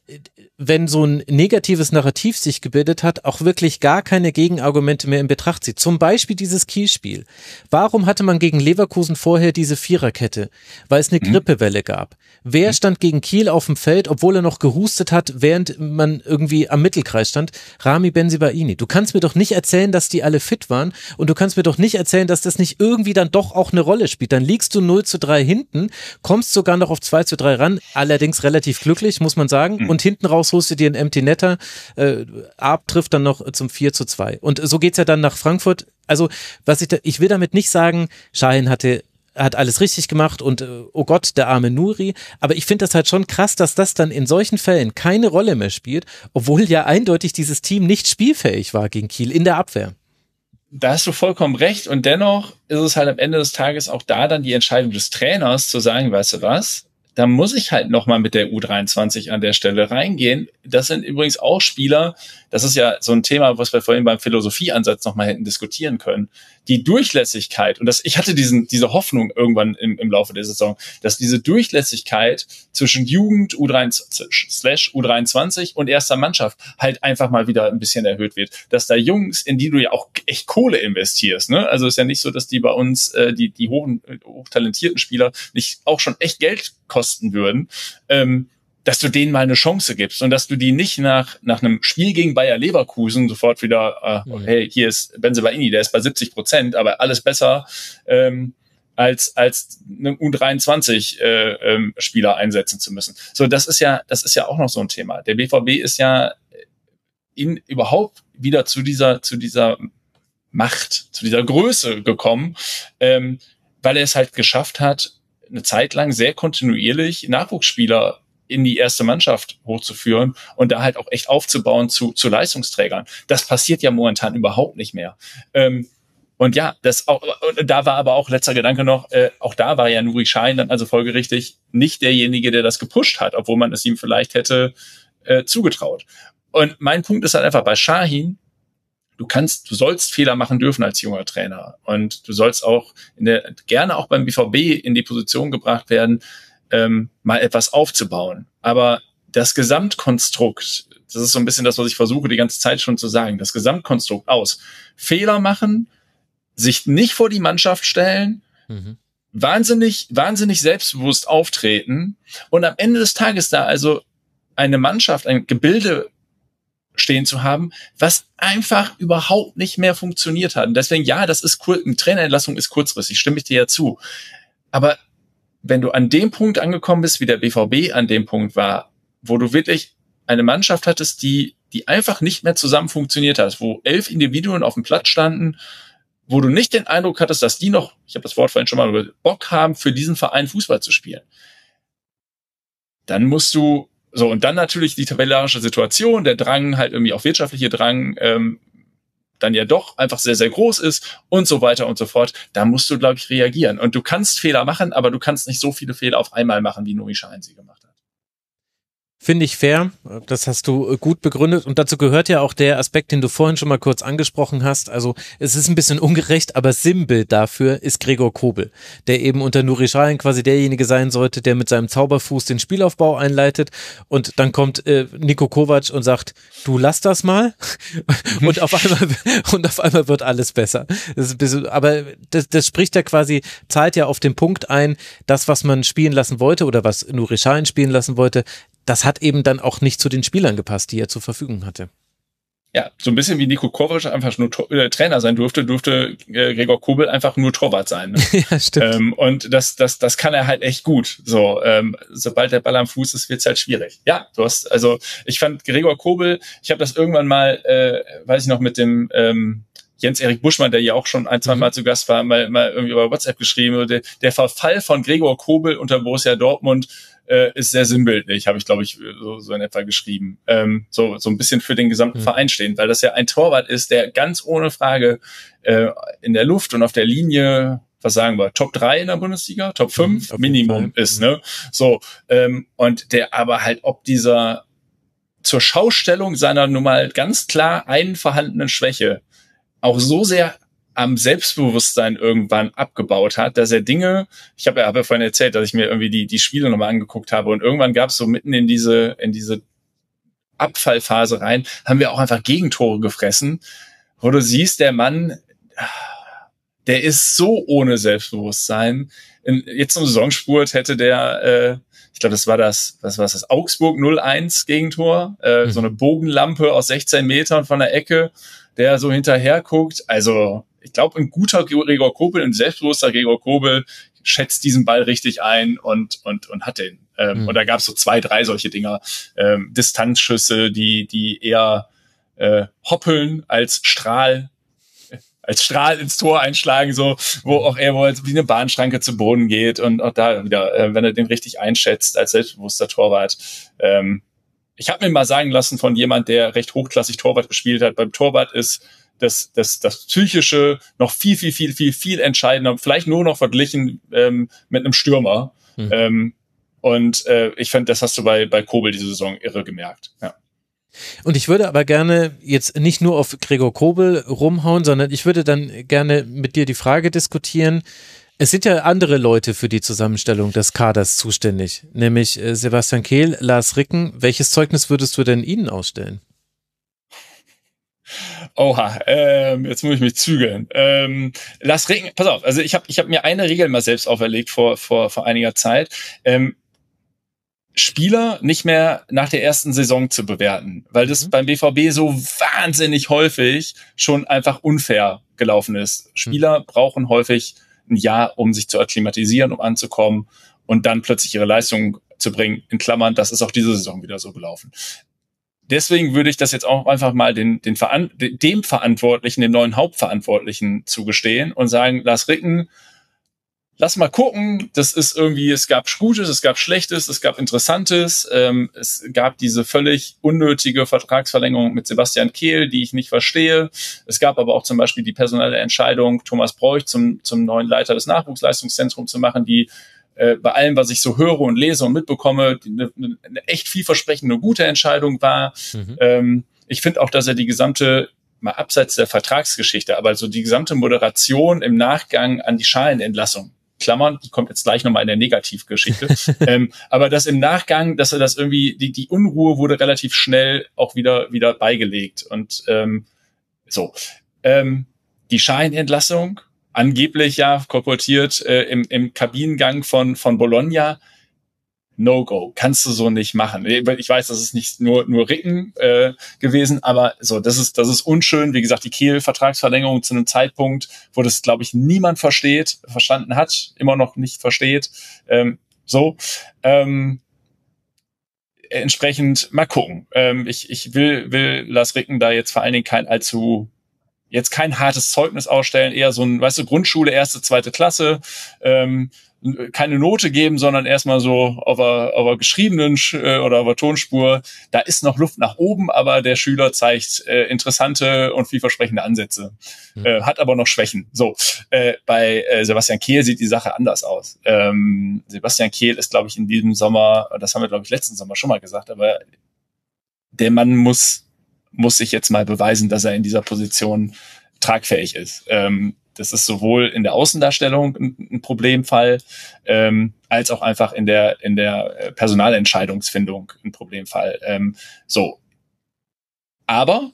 wenn so ein negatives Narrativ sich gebildet hat, auch wirklich gar keine Gegenargumente mehr in Betracht zieht. Zum Beispiel dieses Kiel-Spiel. Warum hatte man gegen Leverkusen vorher diese Viererkette? Weil es eine Grippewelle gab. Wer stand gegen Kiel auf dem Feld, obwohl er noch gehustet hat, während man irgendwie am Mittelkreis stand? Rami Bensebaini. Du kannst mir doch nicht erzählen, dass die alle fit waren und du kannst mir doch nicht erzählen, dass das nicht irgendwie dann doch auch eine Rolle spielt. Dann liegst du null zu drei hinten, kommst sogar noch auf zwei zu drei ran, allerdings relativ glücklich, muss man sagen, mhm. und hinten raus holst du dir einen Empty Netter, äh, Arp trifft dann noch zum vier zu zwei. Und so geht's ja dann nach Frankfurt. Also, was ich da, ich will damit nicht sagen, Sahin hatte hat alles richtig gemacht und äh, oh Gott, der arme Nuri, aber ich finde das halt schon krass, dass das dann in solchen Fällen keine Rolle mehr spielt, obwohl ja eindeutig dieses Team nicht spielfähig war gegen Kiel in der Abwehr. Da hast du vollkommen recht und dennoch ist es halt am Ende des Tages auch da dann die Entscheidung des Trainers zu sagen, weißt du was, da muss ich halt nochmal mit der U dreiundzwanzig an der Stelle reingehen. Das sind übrigens auch Spieler, das ist ja so ein Thema, was wir vorhin beim Philosophieansatz nochmal hätten diskutieren können. Die Durchlässigkeit, und das, ich hatte diesen, diese Hoffnung irgendwann im, im Laufe der Saison, dass diese Durchlässigkeit zwischen Jugend, U dreiundzwanzig, slash U dreiundzwanzig und erster Mannschaft halt einfach mal wieder ein bisschen erhöht wird. Dass da Jungs, in die du ja auch echt Kohle investierst, ne? Also ist ja nicht so, dass die bei uns, äh, die, die hohen, hochtalentierten Spieler nicht auch schon echt Geld kosten würden, ähm, dass du denen mal eine Chance gibst und dass du die nicht nach nach einem Spiel gegen Bayer Leverkusen sofort wieder, äh, hey, hier ist Bensebaini, der ist bei siebzig Prozent, aber alles besser ähm, als als einen U dreiundzwanzig äh, ähm, Spieler einsetzen zu müssen. So, das ist ja das ist ja auch noch so ein Thema. Der B V B ist ja in überhaupt wieder zu dieser zu dieser Macht, zu dieser Größe gekommen, ähm, weil er es halt geschafft hat, eine Zeit lang sehr kontinuierlich Nachwuchsspieler in die erste Mannschaft hochzuführen und da halt auch echt aufzubauen zu, zu Leistungsträgern. Das passiert ja momentan überhaupt nicht mehr. Ähm, und ja, das auch, und da war aber auch letzter Gedanke noch, äh, auch da war ja Nuri Sahin dann also folgerichtig nicht derjenige, der das gepusht hat, obwohl man es ihm vielleicht hätte äh, zugetraut. Und mein Punkt ist halt einfach bei Sahin, du kannst, du sollst Fehler machen dürfen als junger Trainer und du sollst auch in der, gerne auch beim B V B in die Position gebracht werden, ähm, mal etwas aufzubauen. Aber das Gesamtkonstrukt, das ist so ein bisschen das, was ich versuche, die ganze Zeit schon zu sagen, das Gesamtkonstrukt aus Fehler machen, sich nicht vor die Mannschaft stellen, mhm. wahnsinnig, wahnsinnig selbstbewusst auftreten und am Ende des Tages da also eine Mannschaft, ein Gebilde stehen zu haben, was einfach überhaupt nicht mehr funktioniert hat. Und deswegen, ja, das ist cool, eine Trainerentlassung ist kurzfristig, stimme ich dir ja zu. Aber wenn du an dem Punkt angekommen bist, wie der B V B an dem Punkt war, wo du wirklich eine Mannschaft hattest, die, die einfach nicht mehr zusammen funktioniert hat, wo elf Individuen auf dem Platz standen, wo du nicht den Eindruck hattest, dass die noch, ich habe das Wort vorhin schon mal, Bock haben, für diesen Verein Fußball zu spielen. Dann musst du, so, und dann natürlich die tabellarische Situation, der Drang, halt irgendwie auch wirtschaftliche Drang, ähm, dann ja doch einfach sehr, sehr groß ist und so weiter und so fort. Da musst du, glaube ich, reagieren. Und du kannst Fehler machen, aber du kannst nicht so viele Fehler auf einmal machen, wie Nuri Sahin sie gemacht hat. Finde ich fair, das hast du gut begründet und dazu gehört ja auch der Aspekt, den du vorhin schon mal kurz angesprochen hast, also es ist ein bisschen ungerecht, aber Sinnbild dafür ist Gregor Kobel, der eben unter Nuri Sahin quasi derjenige sein sollte, der mit seinem Zauberfuß den Spielaufbau einleitet und dann kommt äh, Niko Kovac und sagt, du lass das mal und auf einmal und auf einmal wird alles besser. Das ist ein bisschen, aber das, das spricht ja quasi, zahlt ja auf den Punkt ein, das, was man spielen lassen wollte oder was Nuri Sahin spielen lassen wollte, das hat eben dann auch nicht zu den Spielern gepasst, die er zur Verfügung hatte. Ja, so ein bisschen wie Niko Kovac einfach nur Tor- äh, Trainer sein durfte, durfte äh, Gregor Kobel einfach nur Torwart sein. Ne? Ja, stimmt. Ähm, und das, das, das kann er halt echt gut. So, ähm, sobald der Ball am Fuß ist, wird's halt schwierig. Ja, du hast, also ich fand Gregor Kobel, ich habe das irgendwann mal, äh, weiß ich noch, mit dem ähm, Jens-Erik Buschmann, der ja auch schon ein, zwei Mal mhm. zu Gast war, mal, mal irgendwie über WhatsApp geschrieben. Der, der Verfall von Gregor Kobel unter Borussia Dortmund äh, ist sehr sinnbildlich, habe ich, glaube ich, so, so in etwa geschrieben. Ähm, so, so ein bisschen für den gesamten mhm. Verein stehen, weil das ja ein Torwart ist, der ganz ohne Frage äh, in der Luft und auf der Linie, was sagen wir, Top drei in der Bundesliga, Top fünf mhm, Minimum ist, ne? So, ähm, und der aber halt ob dieser zur Schaustellung seiner nun mal ganz klar einen vorhandenen Schwäche auch so sehr am Selbstbewusstsein irgendwann abgebaut hat, dass er Dinge, ich habe ja, hab ja vorhin erzählt, dass ich mir irgendwie die die Spiele nochmal angeguckt habe und irgendwann gab es so mitten in diese in diese Abfallphase rein, haben wir auch einfach Gegentore gefressen, wo du siehst, der Mann, der ist so ohne Selbstbewusstsein. In, jetzt im Saisonspurt hätte der, äh, ich glaube, das war das, was war das, das Augsburg null eins Gegentor, äh, mhm. so eine Bogenlampe aus sechzehn Metern von der Ecke, der so hinterher guckt. Also ich glaube, ein guter Gregor Kobel, ein selbstbewusster Gregor Kobel schätzt diesen Ball richtig ein und und und hat den. Ähm, mhm. Und da gab es so zwei, drei solche Dinger, ähm, Distanzschüsse, die die eher äh, hoppeln als Strahl, als Strahl ins Tor einschlagen, so wo auch er wohl wie eine Bahnschranke zu Boden geht und auch da wieder, äh, wenn er den richtig einschätzt als selbstbewusster Torwart. Ähm, ich habe mir mal sagen lassen von jemand, der recht hochklassig Torwart gespielt hat, beim Torwart ist das das das Psychische noch viel viel viel viel viel entscheidender, vielleicht nur noch verglichen ähm, mit einem Stürmer. Mhm. Ähm, und äh, ich fand, das hast du bei bei Kobel diese Saison irre gemerkt. Ja. Und ich würde aber gerne jetzt nicht nur auf Gregor Kobel rumhauen, sondern ich würde dann gerne mit dir die Frage diskutieren. Es sind ja andere Leute für die Zusammenstellung des Kaders zuständig, nämlich äh, Sebastian Kehl, Lars Ricken. Welches Zeugnis würdest du denn ihnen ausstellen? Oha, ähm, jetzt muss ich mich zügeln. Ähm, Lars Ricken, pass auf, also ich habe ich hab mir eine Regel mal selbst auferlegt vor vor vor einiger Zeit. Ähm, Spieler nicht mehr nach der ersten Saison zu bewerten, weil das mhm. beim B V B so wahnsinnig häufig schon einfach unfair gelaufen ist. Spieler mhm. brauchen häufig ein Jahr, um sich zu akklimatisieren, um anzukommen und dann plötzlich ihre Leistung zu bringen. In Klammern, das ist auch diese Saison wieder so gelaufen. Deswegen würde ich das jetzt auch einfach mal den, den Veran- dem Verantwortlichen, dem neuen Hauptverantwortlichen zugestehen und sagen, Lars Ricken, lass mal gucken, das ist irgendwie, es gab Gutes, es gab Schlechtes, es gab Interessantes, ähm, es gab diese völlig unnötige Vertragsverlängerung mit Sebastian Kehl, die ich nicht verstehe. Es gab aber auch zum Beispiel die personelle Entscheidung, Thomas Bräuch zum, zum neuen Leiter des Nachwuchsleistungszentrums zu machen, die äh, bei allem, was ich so höre und lese und mitbekomme, eine, eine echt vielversprechende, gute Entscheidung war. Mhm. Ähm, ich finde auch, dass er die gesamte, mal abseits der Vertragsgeschichte, aber so die gesamte Moderation im Nachgang an die Schalenentlassung, Klammern, die kommt jetzt gleich nochmal in der Negativgeschichte, ähm, aber das im Nachgang, dass er das irgendwie, die, die Unruhe wurde relativ schnell auch wieder, wieder beigelegt und ähm, so. Ähm, die Scheinentlassung, angeblich ja kolportiert äh, im, im Kabinengang von, von Bologna, No-Go, kannst du so nicht machen. Ich weiß, das ist nicht nur nur Ricken äh, gewesen, aber so, das ist das ist unschön. Wie gesagt, die Kiel-Vertragsverlängerung zu einem Zeitpunkt, wo das, glaube ich, niemand versteht, verstanden hat, immer noch nicht versteht. Ähm, so, ähm, entsprechend mal gucken. Ähm, ich ich will will Lars Ricken da jetzt vor allen Dingen kein allzu jetzt kein hartes Zeugnis ausstellen, eher so ein, weißt du, Grundschule, erste, zweite Klasse. Ähm, keine Note geben, sondern erstmal so auf einer, auf einer geschriebenen äh, oder auf einer Tonspur. Da ist noch Luft nach oben, aber der Schüler zeigt äh, interessante und vielversprechende Ansätze, mhm. äh, hat aber noch Schwächen. So, äh, bei äh, Sebastian Kehl sieht die Sache anders aus. Ähm, Sebastian Kehl ist, glaube ich, in diesem Sommer, das haben wir, glaube ich, letzten Sommer schon mal gesagt, aber der Mann muss muss sich jetzt mal beweisen, dass er in dieser Position tragfähig ist. Ähm, Das ist sowohl in der Außendarstellung ein, ein Problemfall, ähm, als auch einfach in der in der Personalentscheidungsfindung ein Problemfall. Ähm, so, aber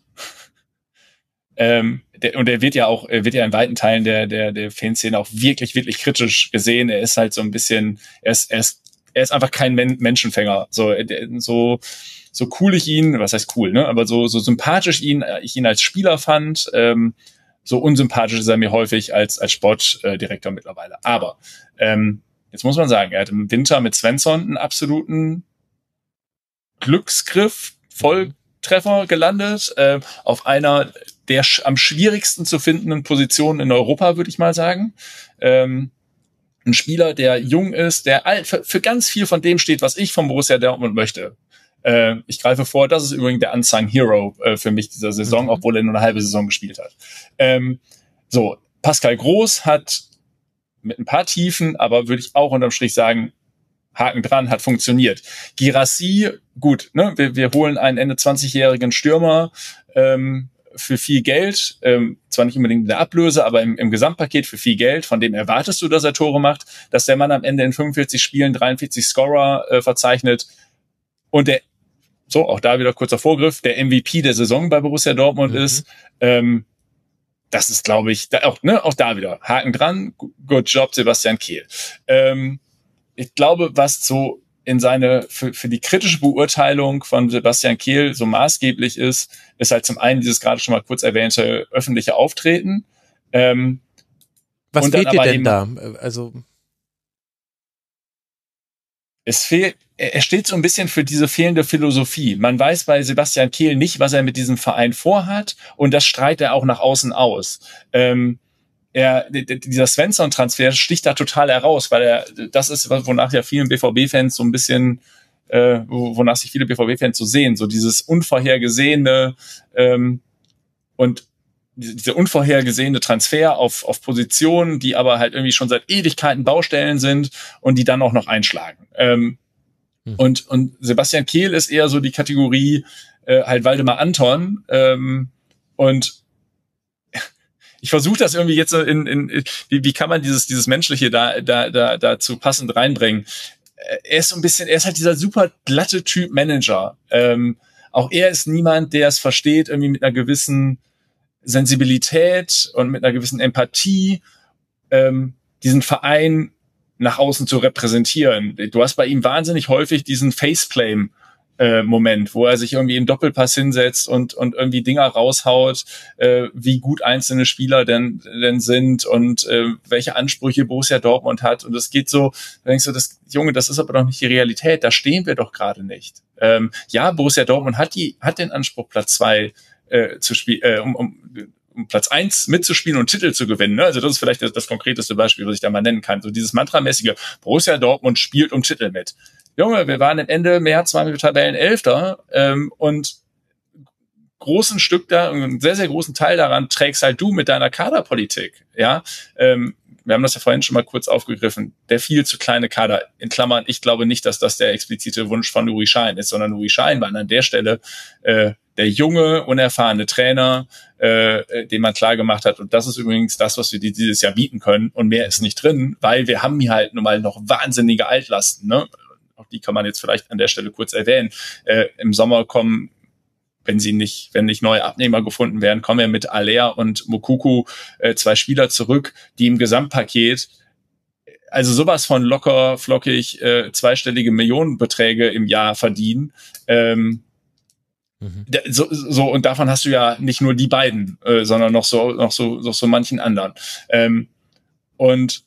ähm, der, und er wird ja auch, er wird ja in weiten Teilen der der der Fanszene auch wirklich wirklich kritisch gesehen. Er ist halt so ein bisschen, er ist er ist er ist einfach kein Men- Menschenfänger. So so so cool ich ihn, was heißt cool, ne? Aber so so sympathisch ihn ich ihn als Spieler fand. Ähm, So unsympathisch ist er mir häufig als als Sportdirektor äh, mittlerweile. Aber ähm, jetzt muss man sagen, er hat im Winter mit Svensson einen absoluten Glücksgriff, Volltreffer gelandet, äh, auf einer der sch- am schwierigsten zu findenden Positionen in Europa, würde ich mal sagen. Ähm, ein Spieler, der jung ist, der all, für, für ganz viel von dem steht, was ich vom Borussia Dortmund möchte. Äh, ich greife vor, das ist übrigens der Unsung Hero äh, für mich dieser Saison, mhm. obwohl er nur eine halbe Saison gespielt hat. Ähm, so, Pascal Groß hat mit ein paar Tiefen, aber würde ich auch unterm Strich sagen, Haken dran, hat funktioniert. Guirassy, gut, ne, wir, wir holen einen Ende zwanzigjährigen Stürmer ähm, für viel Geld, ähm, zwar nicht unbedingt in der Ablöse, aber im, im Gesamtpaket für viel Geld, von dem erwartest du, dass er Tore macht, dass der Mann am Ende in fünfundvierzig Spielen dreiundvierzig Scorer äh, verzeichnet und der so, auch da wieder kurzer Vorgriff, der M V P der Saison bei Borussia Dortmund mhm. ist, ähm, das ist, glaube ich, da, auch, ne, auch da wieder, Haken dran, good job, Sebastian Kehl. Ähm, ich glaube, was so in seine, für, für die kritische Beurteilung von Sebastian Kehl so maßgeblich ist, ist halt zum einen dieses gerade schon mal kurz erwähnte öffentliche Auftreten. Ähm, was fehlt dir denn eben, da? Also, es fehlt, er steht so ein bisschen für diese fehlende Philosophie. Man weiß bei Sebastian Kehl nicht, was er mit diesem Verein vorhat, und das strahlt er auch nach außen aus. Ähm, er, dieser Svensson-Transfer sticht da total heraus, weil er, das ist, wonach ja vielen B V B-Fans so ein bisschen, äh, wonach sich viele B V B-Fans so sehen, so dieses unvorhergesehene ähm, und diese unvorhergesehene Transfer auf, auf Positionen, die aber halt irgendwie schon seit Ewigkeiten Baustellen sind und die dann auch noch einschlagen. Ähm, hm. und, und Sebastian Kehl ist eher so die Kategorie äh, halt Waldemar Anton. Ähm, und ich versuche das irgendwie jetzt in, in, in wie, wie kann man dieses, dieses Menschliche da, da, da, dazu passend reinbringen? Er ist so ein bisschen, er ist halt dieser super glatte Typ Manager. Ähm, auch er ist niemand, der es versteht, irgendwie mit einer gewissen Sensibilität und mit einer gewissen Empathie ähm, diesen Verein nach außen zu repräsentieren. Du hast bei ihm wahnsinnig häufig diesen Facepalm äh, Moment, wo er sich irgendwie im Doppelpass hinsetzt und und irgendwie Dinger raushaut, äh, wie gut einzelne Spieler denn denn sind und äh, welche Ansprüche Borussia Dortmund hat. Und es geht so, da denkst du, das Junge, das ist aber doch nicht die Realität. Da stehen wir doch gerade nicht. Ähm, ja, Borussia Dortmund hat die hat den Anspruch, Platz zwei Äh, zu spielen, äh, um, um, um Platz eins mitzuspielen und Titel zu gewinnen. Ne? Also das ist vielleicht das, das konkreteste Beispiel, was ich da mal nennen kann. So dieses mantramäßige, Borussia Dortmund spielt um Titel mit. Junge, wir waren am Ende März, waren wir Tabellenelfter ähm, und großen Stück da, einen sehr, sehr großen Teil daran trägst halt du mit deiner Kaderpolitik. Ja, ähm, wir haben das ja vorhin schon mal kurz aufgegriffen, der viel zu kleine Kader, in Klammern, ich glaube nicht, dass das der explizite Wunsch von Uri Schein ist, sondern Uri Schein war an der Stelle äh, der junge, unerfahrene Trainer, äh, den man klar gemacht hat. Und das ist übrigens das, was wir dieses Jahr bieten können. Und mehr ist nicht drin, weil wir haben hier halt nun mal noch wahnsinnige Altlasten. Ne? Auch die kann man jetzt vielleicht an der Stelle kurz erwähnen. Äh, Im Sommer kommen, wenn sie nicht, wenn nicht neue Abnehmer gefunden werden, kommen ja mit Alea und Moukoko äh, zwei Spieler zurück, die im Gesamtpaket also sowas von locker, flockig äh, zweistellige Millionenbeträge im Jahr verdienen. Ähm, mhm. so, so und davon hast du ja nicht nur die beiden, äh, sondern noch so, noch so, noch so manchen anderen. Ähm, und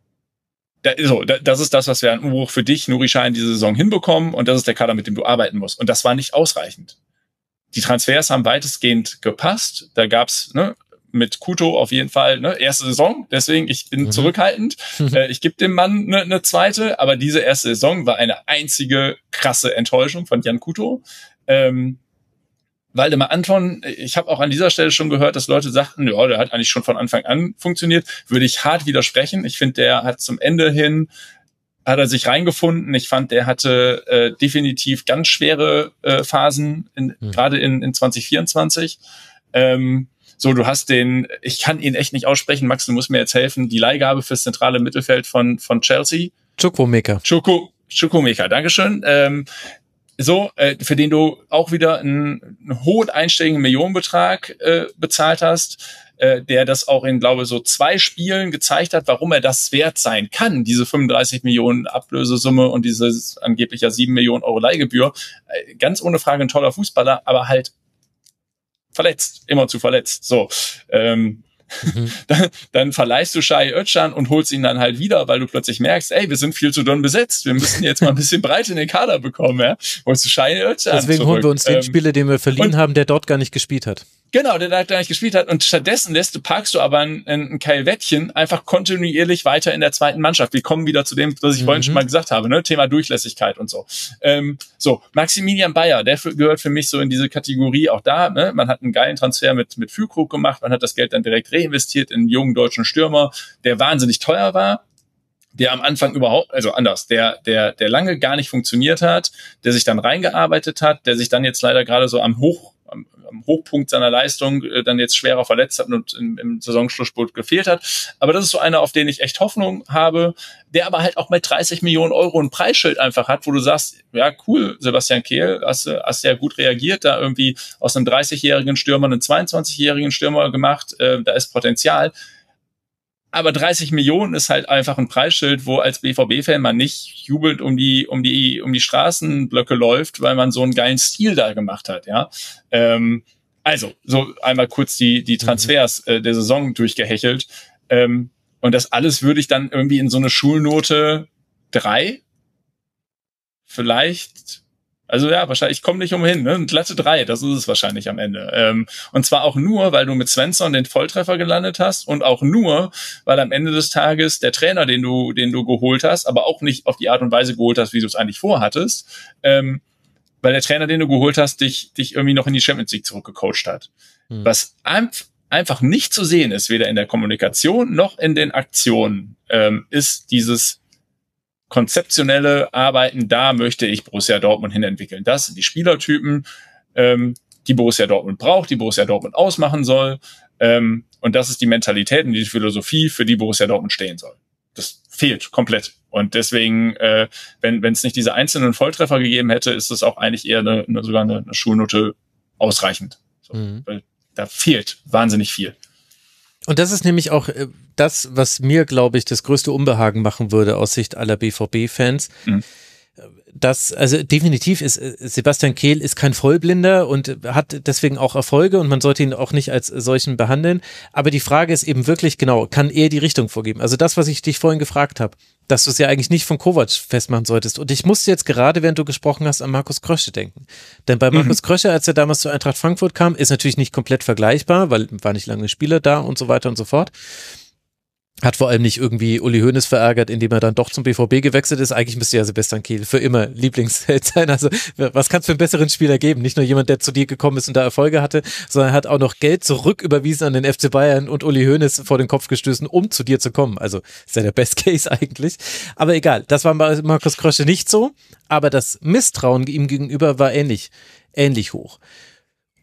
da, so, da, das ist das, was wir an Umbruch für dich, Nuri Sahin, diese Saison hinbekommen. Und das ist der Kader, mit dem du arbeiten musst. Und das war nicht ausreichend. Die Transfers haben weitestgehend gepasst. Da gab's ne, mit Kuto auf jeden Fall ne, erste Saison. Deswegen, ich bin mhm. zurückhaltend. äh, ich gebe dem Mann eine ne zweite. Aber diese erste Saison war eine einzige krasse Enttäuschung von Jan Kuto. Ähm, Waldemar Anton, ich habe auch an dieser Stelle schon gehört, dass Leute sagten, ja, der hat eigentlich schon von Anfang an funktioniert. Würde ich hart widersprechen. Ich finde, der hat zum Ende hin, hat er sich reingefunden. Ich fand, der hatte äh, definitiv ganz schwere äh, Phasen, in, mhm. gerade in, in zwanzig vierundzwanzig. Ähm, so, du hast den, ich kann ihn echt nicht aussprechen, Max, du musst mir jetzt helfen, die Leihgabe fürs zentrale Mittelfeld von von Chelsea. Chukwuemeka. Chukwu, Chukwuemeka, Dankeschön. Ähm, So, äh, für den du auch wieder einen, einen hohen einstelligen Millionenbetrag äh, bezahlt hast, äh, der das auch in, glaube so zwei Spielen gezeigt hat, warum er das wert sein kann, diese fünfunddreißig Millionen Ablösesumme und diese angeblich ja sieben Millionen Euro Leihgebühr. Äh, ganz ohne Frage ein toller Fußballer, aber halt verletzt, immer zu verletzt. So, ähm, Mhm. Dann, dann verleihst du Şahin Özcan und holst ihn dann halt wieder, weil du plötzlich merkst, ey, wir sind viel zu dünn besetzt, wir müssen jetzt mal ein bisschen Breite in den Kader bekommen, ja. Holst du Şahin Özcan Deswegen zurück. holen wir uns den ähm, Spieler, den wir verliehen und, haben, der dort gar nicht gespielt hat. Genau, der da gar nicht gespielt hat und stattdessen lässt du, parkst du aber ein, ein Kyle Wettchen einfach kontinuierlich weiter in der zweiten Mannschaft. Wir kommen wieder zu dem, was ich mhm. vorhin schon mal gesagt habe, ne, Thema Durchlässigkeit und so. Ähm, so, Maximilian Bayer, der für, gehört für mich so in diese Kategorie auch da, ne, man hat einen geilen Transfer mit, mit Füllkrug gemacht, man hat das Geld dann direkt reinvestiert in einen jungen deutschen Stürmer, der wahnsinnig teuer war, der am Anfang überhaupt, also anders, der, der, der lange gar nicht funktioniert hat, der sich dann reingearbeitet hat, der sich dann jetzt leider gerade so am Hoch, am, am Hochpunkt seiner Leistung äh, dann jetzt schwerer verletzt hat und im, im Saisonschlussspurt gefehlt hat. Aber das ist so einer, auf den ich echt Hoffnung habe, der aber halt auch mit dreißig Millionen Euro ein Preisschild einfach hat, wo du sagst, ja cool, Sebastian Kehl, hast du hast ja gut reagiert, da irgendwie aus einem dreißigjährigen Stürmer einen zweiundzwanzigjährigen Stürmer gemacht, äh, da ist Potenzial. Aber dreißig Millionen ist halt einfach ein Preisschild, wo als B V B-Fan man nicht jubelt um die um die um die Straßenblöcke läuft, weil man so einen geilen Stil da gemacht hat, ja. Ähm, also so einmal kurz die die Transfers äh, der Saison durchgehechelt ähm, und das alles würde ich dann irgendwie in so eine Schulnote drei vielleicht. Also ja, wahrscheinlich, ich komme nicht umhin, ne? Eine glatte drei, das ist es wahrscheinlich am Ende. Ähm, und zwar auch nur, weil du mit Svensson den Volltreffer gelandet hast und auch nur, weil am Ende des Tages der Trainer, den du den du geholt hast, aber auch nicht auf die Art und Weise geholt hast, wie du es eigentlich vorhattest, ähm, weil der Trainer, den du geholt hast, dich dich irgendwie noch in die Champions League zurückgecoacht hat. Hm. Was einf- einfach nicht zu sehen ist, weder in der Kommunikation noch in den Aktionen, ähm, ist dieses konzeptionelle Arbeiten, da möchte ich Borussia Dortmund hin entwickeln. Das sind die Spielertypen, ähm, die Borussia Dortmund braucht, die Borussia Dortmund ausmachen soll. Ähm, und das ist die Mentalität und die Philosophie, für die Borussia Dortmund stehen soll. Das fehlt komplett. Und deswegen, äh, wenn wenn es nicht diese einzelnen Volltreffer gegeben hätte, ist es auch eigentlich eher eine, eine, sogar eine, eine Schulnote ausreichend. So, mhm. Weil da fehlt wahnsinnig viel. Und das ist nämlich auch äh, das, was mir, glaube ich, das größte Unbehagen machen würde aus Sicht aller B V B-Fans. Mhm. Das, also definitiv ist Sebastian Kehl ist kein Vollblinder und hat deswegen auch Erfolge und man sollte ihn auch nicht als solchen behandeln. Aber die Frage ist eben wirklich genau, kann er die Richtung vorgeben? Also das, was ich dich vorhin gefragt habe, dass du es ja eigentlich nicht von Kovac festmachen solltest. Und ich musste jetzt gerade, während du gesprochen hast, an Markus Krösche denken. Denn bei Markus mhm. Krösche, als er damals zu Eintracht Frankfurt kam, ist natürlich nicht komplett vergleichbar, weil war nicht lange Spieler da und so weiter und so fort. Hat vor allem nicht irgendwie Uli Hoeneß verärgert, indem er dann doch zum B V B gewechselt ist. Eigentlich müsste ja Sebastian Kehl für immer Lieblingsheld sein. Also was kann es für einen besseren Spieler geben? Nicht nur jemand, der zu dir gekommen ist und da Erfolge hatte, sondern er hat auch noch Geld zurück überwiesen an den F C Bayern und Uli Hoeneß vor den Kopf gestoßen, um zu dir zu kommen. Also ist ja der Best Case eigentlich. Aber egal, das war bei Markus Krösche nicht so. Aber das Misstrauen ihm gegenüber war ähnlich, ähnlich hoch.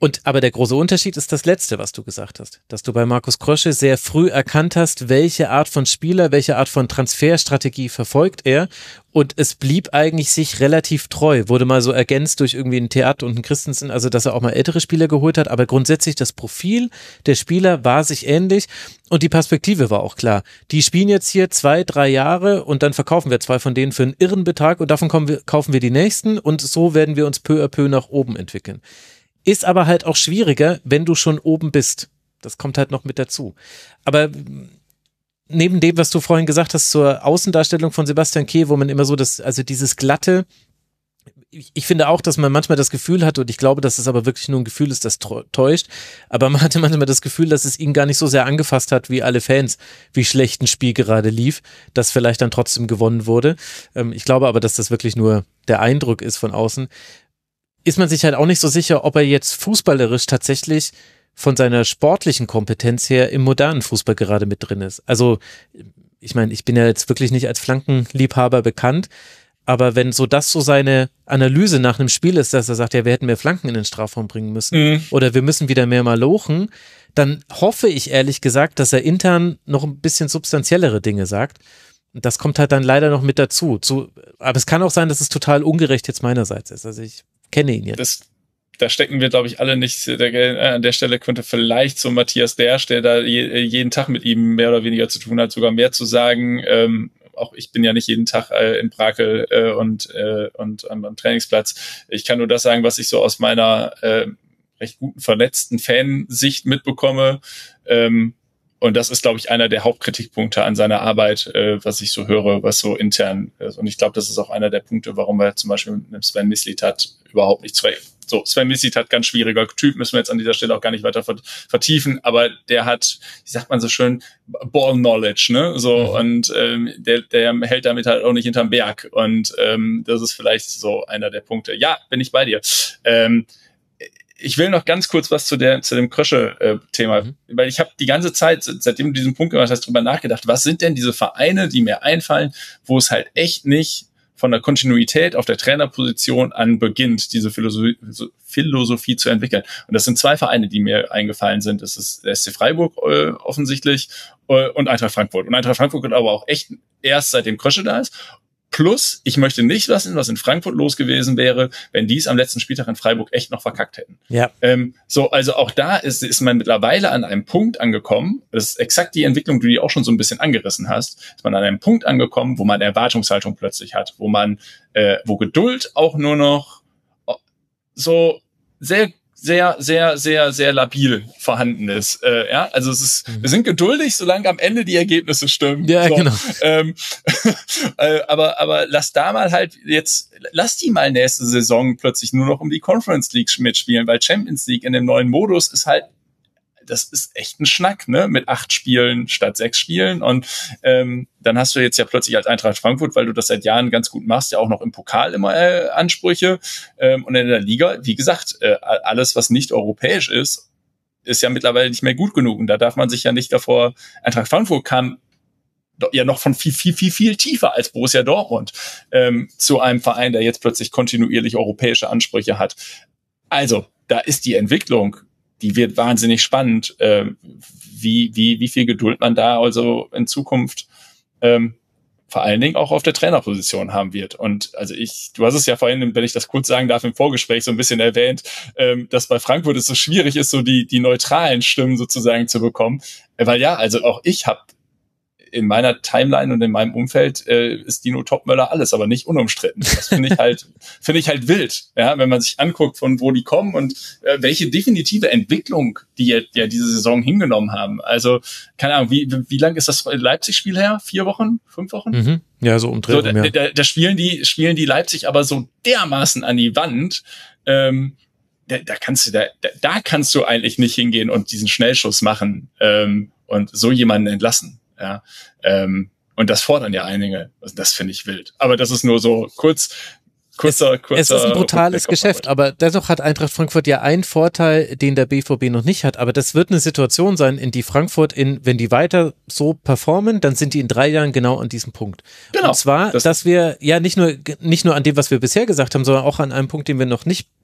Und aber der große Unterschied ist das Letzte, was du gesagt hast, dass du bei Markus Krösche sehr früh erkannt hast, welche Art von Spieler, welche Art von Transferstrategie verfolgt er, und es blieb eigentlich sich relativ treu, wurde mal so ergänzt durch irgendwie einen Theat und einen Christensen, also dass er auch mal ältere Spieler geholt hat, aber grundsätzlich das Profil der Spieler war sich ähnlich und die Perspektive war auch klar. Die spielen jetzt hier zwei, drei Jahre und dann verkaufen wir zwei von denen für einen irren Betrag und davon kommen wir, kaufen wir die nächsten und so werden wir uns peu à peu nach oben entwickeln. Ist aber halt auch schwieriger, wenn du schon oben bist. Das kommt halt noch mit dazu. Aber neben dem, was du vorhin gesagt hast zur Außendarstellung von Sebastian Kehl, wo man immer so das, also dieses glatte, ich, ich finde auch, dass man manchmal das Gefühl hat, und ich glaube, dass es aber wirklich nur ein Gefühl ist, das täuscht, aber man hatte manchmal das Gefühl, dass es ihn gar nicht so sehr angefasst hat, wie alle Fans, wie schlecht ein Spiel gerade lief, das vielleicht dann trotzdem gewonnen wurde. Ich glaube aber, dass das wirklich nur der Eindruck ist von außen. Ist man sich halt auch nicht so sicher, ob er jetzt fußballerisch tatsächlich von seiner sportlichen Kompetenz her im modernen Fußball gerade mit drin ist. Also, ich meine, ich bin ja jetzt wirklich nicht als Flankenliebhaber bekannt, aber wenn so das so seine Analyse nach einem Spiel ist, dass er sagt, ja, wir hätten mehr Flanken in den Strafraum bringen müssen mhm. oder wir müssen wieder mehr malochen, dann hoffe ich ehrlich gesagt, dass er intern noch ein bisschen substanziellere Dinge sagt. Und das kommt halt dann leider noch mit dazu. Zu, aber es kann auch sein, dass es total ungerecht jetzt meinerseits ist. Also ich kenne ihn jetzt. Das, da stecken wir, glaube ich, alle nicht. Der, an der Stelle könnte vielleicht so Matthias Dersch, der da je, jeden Tag mit ihm mehr oder weniger zu tun hat, sogar mehr zu sagen. Ähm, auch ich bin ja nicht jeden Tag äh, in Brakel äh, und, äh, und am, am Trainingsplatz. Ich kann nur das sagen, was ich so aus meiner äh, recht guten vernetzten Fansicht mitbekomme. Ähm, Und das ist, glaube ich, einer der Hauptkritikpunkte an seiner Arbeit, äh, was ich so höre, was so intern ist. Und ich glaube, das ist auch einer der Punkte, warum wir zum Beispiel mit einem Sven Mislintat überhaupt nichts ver- So, Sven Mislintat, ganz schwieriger Typ, müssen wir jetzt an dieser Stelle auch gar nicht weiter vertiefen, aber der hat, wie sagt man so schön, Ball Knowledge, ne? So, mhm. und ähm, der, der hält damit halt auch nicht hinterm Berg. Und ähm, das ist vielleicht so einer der Punkte. Ja, bin ich bei dir. Ähm, Ich will noch ganz kurz was zu der zu dem Krösche-Thema, äh, mhm. weil ich habe die ganze Zeit, seitdem du diesen Punkt gemacht hast, drüber nachgedacht, was sind denn diese Vereine, die mir einfallen, wo es halt echt nicht von der Kontinuität auf der Trainerposition an beginnt, diese Philosophie, Philosophie zu entwickeln. Und das sind zwei Vereine, die mir eingefallen sind. Das ist der S C Freiburg äh, offensichtlich äh, und Eintracht Frankfurt. Und Eintracht Frankfurt wird aber auch echt erst seitdem Krösche da ist. Plus, ich möchte nicht wissen, was in Frankfurt los gewesen wäre, wenn die es am letzten Spieltag in Freiburg echt noch verkackt hätten. Ja. Ähm, so, also auch da ist, ist man mittlerweile an einem Punkt angekommen, das ist exakt die Entwicklung, die du auch schon so ein bisschen angerissen hast, ist man an einem Punkt angekommen, wo man Erwartungshaltung plötzlich hat, wo man, äh, wo Geduld auch nur noch so sehr sehr, sehr, sehr, sehr labil vorhanden ist. Äh, ja, also es ist, mhm. wir sind geduldig, solange am Ende die Ergebnisse stimmen. Ja, so. genau. Ähm, äh, aber, aber lass da mal halt jetzt, lass die mal nächste Saison plötzlich nur noch um die Conference League mitspielen, weil Champions League in dem neuen Modus ist halt, das ist echt ein Schnack, ne? Mit acht Spielen statt sechs Spielen. Und ähm, dann hast du jetzt ja plötzlich als Eintracht Frankfurt, weil du das seit Jahren ganz gut machst, ja auch noch im Pokal immer äh, Ansprüche. Ähm, und in der Liga, wie gesagt, äh, alles, was nicht europäisch ist, ist ja mittlerweile nicht mehr gut genug. Und da darf man sich ja nicht davor, Eintracht Frankfurt kam ja noch von viel, viel, viel, viel tiefer als Borussia Dortmund ähm, zu einem Verein, der jetzt plötzlich kontinuierlich europäische Ansprüche hat. Also, da ist die Entwicklung, die wird wahnsinnig spannend, äh, wie, wie, wie viel Geduld man da also in Zukunft ähm, vor allen Dingen auch auf der Trainerposition haben wird. Und also ich, du hast es ja vorhin, wenn ich das kurz sagen darf, im Vorgespräch so ein bisschen erwähnt, ähm, dass bei Frankfurt es so schwierig ist, so die, die neutralen Stimmen sozusagen zu bekommen. Weil ja, also auch ich habe in meiner Timeline und in meinem Umfeld äh, ist Dino Topmöller alles, aber nicht unumstritten. Das finde ich halt, finde ich halt wild, ja, wenn man sich anguckt, von wo die kommen und äh, welche definitive Entwicklung die ja, ja diese Saison hingenommen haben. Also keine Ahnung, wie wie lang ist das Leipzig-Spiel her? Vier Wochen, fünf Wochen? Mhm. Ja, so umdrehen. So, da, da, da spielen die spielen die Leipzig aber so dermaßen an die Wand. Ähm, da, da kannst du da, da da kannst du eigentlich nicht hingehen und diesen Schnellschuss machen ähm, und so jemanden entlassen. Ja, ähm, und das fordern ja einige. Also das finde ich wild. Aber das ist nur so kurz, kurzer, es, kurzer. Es ist ein brutales Geschäft, aber dennoch hat Eintracht Frankfurt ja einen Vorteil, den der B V B noch nicht hat. Aber das wird eine Situation sein, in die Frankfurt, in, wenn die weiter so performen, dann sind die in drei Jahren genau an diesem Punkt. Genau. Und zwar, das dass wir ja nicht nur, nicht nur an dem, was wir bisher gesagt haben, sondern auch an einem Punkt, den wir noch nicht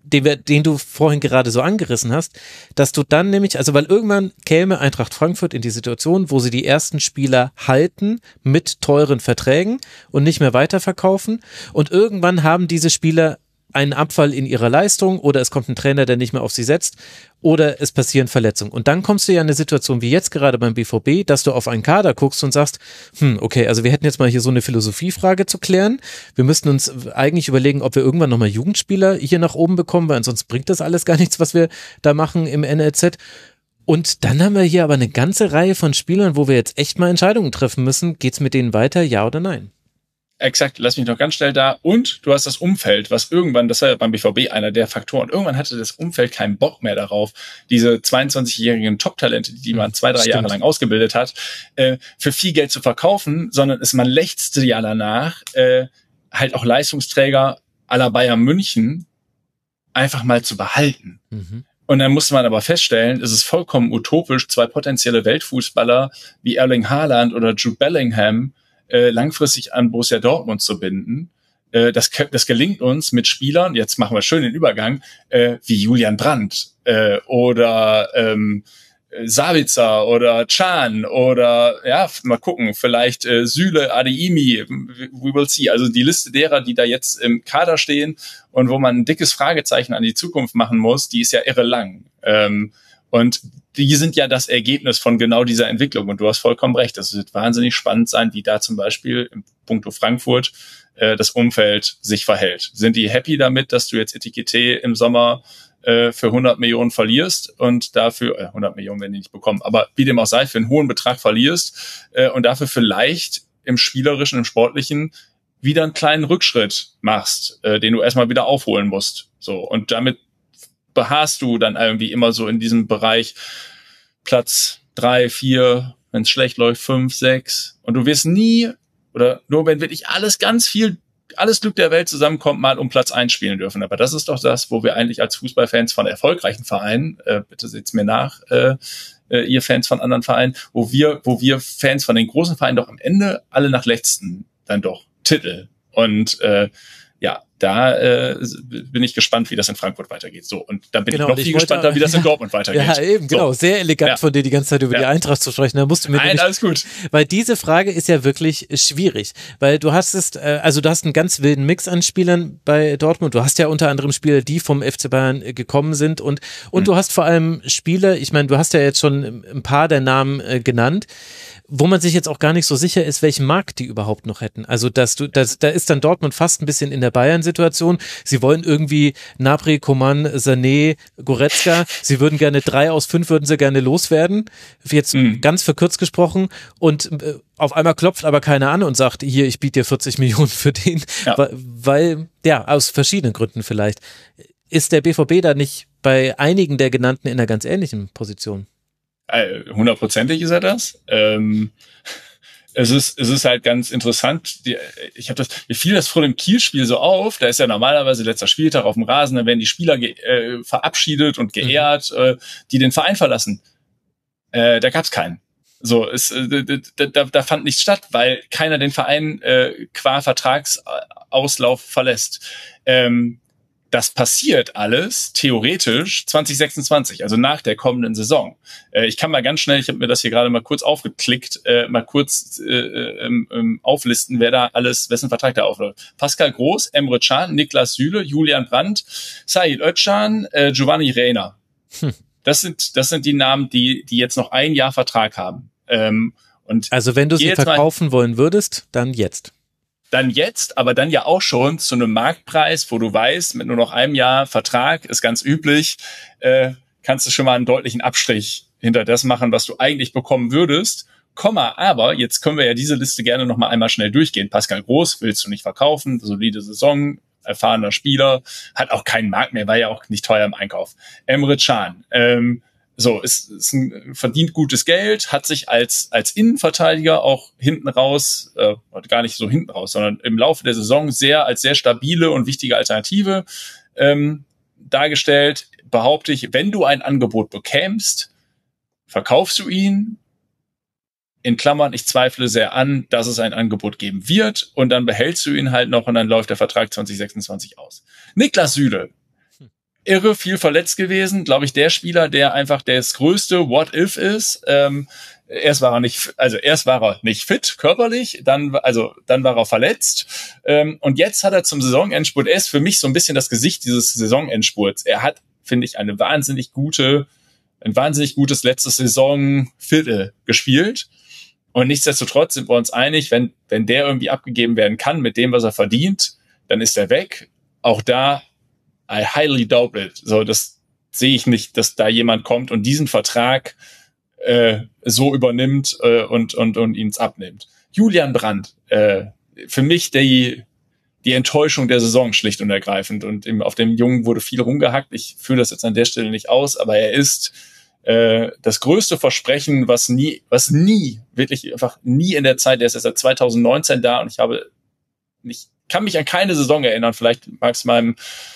den, wir, den du vorhin gerade so angerissen hast, dass du dann nämlich, also weil irgendwann käme Eintracht Frankfurt in die Situation, wo sie die ersten Spieler halten mit teuren Verträgen und nicht mehr weiterverkaufen und irgendwann haben diese Spieler einen Abfall in ihrer Leistung oder es kommt ein Trainer, der nicht mehr auf sie setzt oder es passieren Verletzungen. Und dann kommst du ja in eine Situation wie jetzt gerade beim B V B, dass du auf einen Kader guckst und sagst, hm, okay, also wir hätten jetzt mal hier so eine Philosophiefrage zu klären. Wir müssten uns eigentlich überlegen, ob wir irgendwann nochmal Jugendspieler hier nach oben bekommen, weil ansonsten bringt das alles gar nichts, was wir da machen im N L Z. Und dann haben wir hier aber eine ganze Reihe von Spielern, wo wir jetzt echt mal Entscheidungen treffen müssen. Geht's mit denen weiter, ja oder nein? Exakt, lass mich noch ganz schnell da. Und du hast das Umfeld, was irgendwann, das war ja beim B V B einer der Faktoren, irgendwann hatte das Umfeld keinen Bock mehr darauf, diese zweiundzwanzigjährigen Top-Talente, die man zwei, drei Stimmt. Jahre lang ausgebildet hat, äh, für viel Geld zu verkaufen, sondern es man lechzte ja danach, äh, halt auch Leistungsträger à la Bayern München einfach mal zu behalten. Mhm. Und dann musste man aber feststellen, es ist vollkommen utopisch, zwei potenzielle Weltfußballer wie Erling Haaland oder Jude Bellingham Äh, langfristig an Borussia Dortmund zu binden. Äh, das, das gelingt uns mit Spielern, jetzt machen wir schön den Übergang, äh, wie Julian Brandt äh, oder ähm, Sabitzer oder Can oder ja, mal gucken, vielleicht äh, Süle, Adeyemi, we will see. Also die Liste derer, die da jetzt im Kader stehen und wo man ein dickes Fragezeichen an die Zukunft machen muss, die ist ja irre lang. Ähm, Und die sind ja das Ergebnis von genau dieser Entwicklung. Und du hast vollkommen recht. Das wird wahnsinnig spannend sein, wie da zum Beispiel im Punkto Frankfurt äh, das Umfeld sich verhält. Sind die happy damit, dass du jetzt Etikette im Sommer äh, für hundert Millionen verlierst und dafür, äh, hundert Millionen werden die nicht bekommen, aber wie dem auch sei, für einen hohen Betrag verlierst äh, und dafür vielleicht im Spielerischen, im Sportlichen wieder einen kleinen Rückschritt machst, äh, den du erstmal wieder aufholen musst. So, und damit beharrst du dann irgendwie immer so in diesem Bereich Platz drei, vier, wenn es schlecht läuft, fünf, sechs. Und du wirst nie, oder nur wenn wirklich alles ganz viel, alles Glück der Welt zusammenkommt, mal um Platz eins spielen dürfen. Aber das ist doch das, wo wir eigentlich als Fußballfans von erfolgreichen Vereinen, äh, bitte seht's mir nach, äh, äh, ihr Fans von anderen Vereinen, wo wir, wo wir Fans von den großen Vereinen doch am Ende alle nach letzten dann doch Titel. Und äh, ja, da äh, bin ich gespannt, wie das in Frankfurt weitergeht. So, und da bin genau, ich noch viel gespannter, wie das in Dortmund weitergeht. Ja, eben, genau. So. Sehr elegant ja. von dir, die ganze Zeit über ja. die Eintracht zu sprechen. Da musst du mir Nein, nämlich, alles gut. Weil diese Frage ist ja wirklich schwierig. Weil du hast es, äh, also du hast einen ganz wilden Mix an Spielern bei Dortmund. Du hast ja unter anderem Spieler, die vom F C Bayern äh, gekommen sind. Und, und hm. du hast vor allem Spieler, ich meine, du hast ja jetzt schon ein paar der Namen äh, genannt, wo man sich jetzt auch gar nicht so sicher ist, welchen Markt die überhaupt noch hätten. Also dass du, das, da ist dann Dortmund fast ein bisschen in der Bayern-Situation. Sie wollen irgendwie Gnabry, Coman, Sané, Goretzka. Sie würden gerne drei aus fünf würden sie gerne loswerden. Jetzt mhm. ganz verkürzt gesprochen. Und äh, auf einmal klopft aber keiner an und sagt, hier, ich biete dir vierzig Millionen für den. Ja. Weil, weil, ja, aus verschiedenen Gründen vielleicht. Ist der B V B da nicht bei einigen der genannten in einer ganz ähnlichen Position? Hundertprozentig ist er das. Ähm, es ist, es ist halt ganz interessant. Die, ich habe das, mir fiel das vor dem Kiel-Spiel so auf. Da ist ja normalerweise letzter Spieltag auf dem Rasen, da werden die Spieler ge, äh, verabschiedet und geehrt, mhm. äh, die den Verein verlassen. Äh, da gab's keinen. So, es, äh, da, da, da fand nichts statt, weil keiner den Verein äh, qua Vertragsauslauf verlässt. Ähm, Das passiert alles theoretisch zwanzig sechsundzwanzig, also nach der kommenden Saison. Äh, ich kann mal ganz schnell, ich habe mir das hier gerade mal kurz aufgeklickt, äh, mal kurz äh, ähm, ähm, auflisten, wer da alles, wessen Vertrag da aufläuft. Pascal Groß, Emre Can, Niklas Süle, Julian Brandt, Said Özcan, äh, Giovanni Reina. Hm. Das sind das sind die Namen, die die jetzt noch ein Jahr Vertrag haben. Ähm, und also wenn du sie verkaufen mal, wollen würdest, dann jetzt. Dann jetzt, aber dann ja auch schon zu einem Marktpreis, wo du weißt, mit nur noch einem Jahr Vertrag ist ganz üblich, äh, kannst du schon mal einen deutlichen Abstrich hinter das machen, was du eigentlich bekommen würdest. Komma, aber jetzt können wir ja diese Liste gerne noch mal einmal schnell durchgehen. Pascal Groß willst du nicht verkaufen, solide Saison, erfahrener Spieler, hat auch keinen Markt mehr, war ja auch nicht teuer im Einkauf. Emre Can, ähm, So, ist, ist ein, verdient gutes Geld, hat sich als als Innenverteidiger auch hinten raus, äh, gar nicht so hinten raus, sondern im Laufe der Saison sehr als sehr stabile und wichtige Alternative ähm, dargestellt. Behaupte ich, wenn du ein Angebot bekämst, verkaufst du ihn. In Klammern, ich zweifle sehr an, dass es ein Angebot geben wird und dann behältst du ihn halt noch und dann läuft der Vertrag zwanzig sechsundzwanzig aus. Niklas Süle irre viel verletzt gewesen. Glaube ich, der Spieler, der einfach das größte What-If ist. Ähm, erst war er nicht, also erst war er nicht fit körperlich, dann, also dann war er verletzt. Ähm, und jetzt hat er zum Saisonendspurt, er ist für mich so ein bisschen das Gesicht dieses Saisonendspurts. Er hat, finde ich, eine wahnsinnig gute, ein wahnsinnig gutes letztes Saisonviertel gespielt. Und nichtsdestotrotz sind wir uns einig, wenn, wenn der irgendwie abgegeben werden kann mit dem, was er verdient, dann ist er weg. Auch da, I highly doubt it. So, das sehe ich nicht, dass da jemand kommt und diesen Vertrag äh, so übernimmt äh, und, und, und ihn abnimmt. Julian Brandt, äh, für mich die, die Enttäuschung der Saison schlicht und ergreifend. Und im, auf dem Jungen wurde viel rumgehackt. Ich führe das jetzt an der Stelle nicht aus, aber er ist äh, das größte Versprechen, was nie, was nie, wirklich einfach nie in der Zeit, der ist erst seit zwanzig neunzehn da und ich habe nicht, kann mich an keine Saison erinnern, vielleicht mag es meinem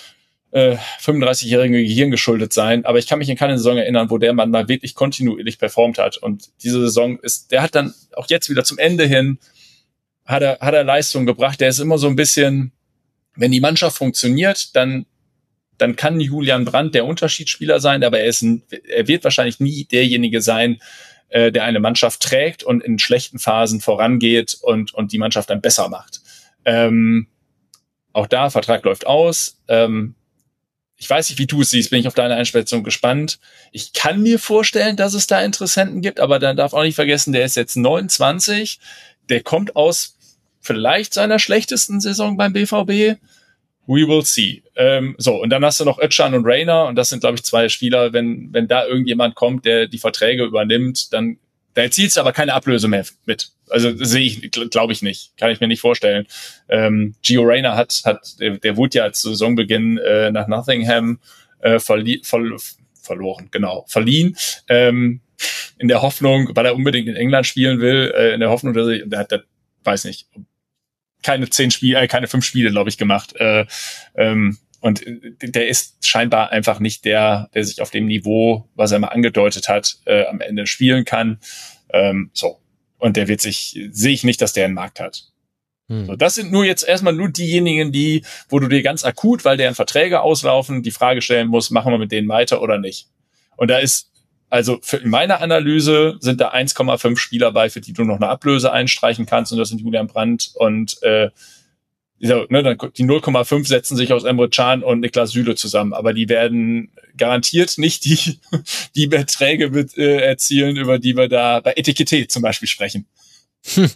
äh, fünfunddreißigjährigen Gehirn geschuldet sein, aber ich kann mich an keine Saison erinnern, wo der Mann mal wirklich kontinuierlich performt hat. Und diese Saison ist, der hat dann auch jetzt wieder zum Ende hin, hat er, hat er Leistung gebracht. Der ist immer so ein bisschen, wenn die Mannschaft funktioniert, dann, dann kann Julian Brandt der Unterschiedsspieler sein, aber er ist, er wird wahrscheinlich nie derjenige sein, äh, der eine Mannschaft trägt und in schlechten Phasen vorangeht und, und die Mannschaft dann besser macht. Ähm, auch da, Vertrag läuft aus. Ähm, ich weiß nicht, wie du es siehst, bin ich auf deine Einschätzung gespannt. Ich kann mir vorstellen, dass es da Interessenten gibt, aber dann darf auch nicht vergessen, der ist jetzt neunundzwanzig, der kommt aus vielleicht seiner schlechtesten Saison beim B V B. We will see. Ähm, so, und dann hast du noch Özcan und Reina, und das sind, glaube ich, zwei Spieler, wenn wenn da irgendjemand kommt, der die Verträge übernimmt, dann da erzielst du aber keine Ablöse mehr mit. Also sehe ich, glaube ich nicht. Kann ich mir nicht vorstellen. Ähm, Gio Reyna hat, hat der, der wurde ja zu Saisonbeginn äh, nach Nottingham äh, verli- ver- verloren, genau, verliehen. Ähm, in der Hoffnung, weil er unbedingt in England spielen will, äh, in der Hoffnung, dass er, der hat, der, weiß nicht, keine zehn Spiele, äh, keine fünf Spiele, glaube ich, gemacht. Äh, ähm, und der ist scheinbar einfach nicht der, der sich auf dem Niveau, was er mal angedeutet hat, äh, am Ende spielen kann. Ähm, so. Und der wird sich, sehe ich nicht, dass der einen Markt hat. Hm. So, das sind nur jetzt erstmal nur diejenigen, die, wo du dir ganz akut, weil deren Verträge auslaufen, die Frage stellen musst, machen wir mit denen weiter oder nicht. Und da ist, also für, in meiner Analyse sind da eins Komma fünf Spieler bei, für die du noch eine Ablöse einstreichen kannst, und das sind Julian Brandt und äh, so, ne, dann die null Komma fünf setzen sich aus Emre Can und Niklas Süle zusammen, aber die werden garantiert nicht die die Beträge mit, äh, erzielen, über die wir da bei Etikette zum Beispiel sprechen. Hm.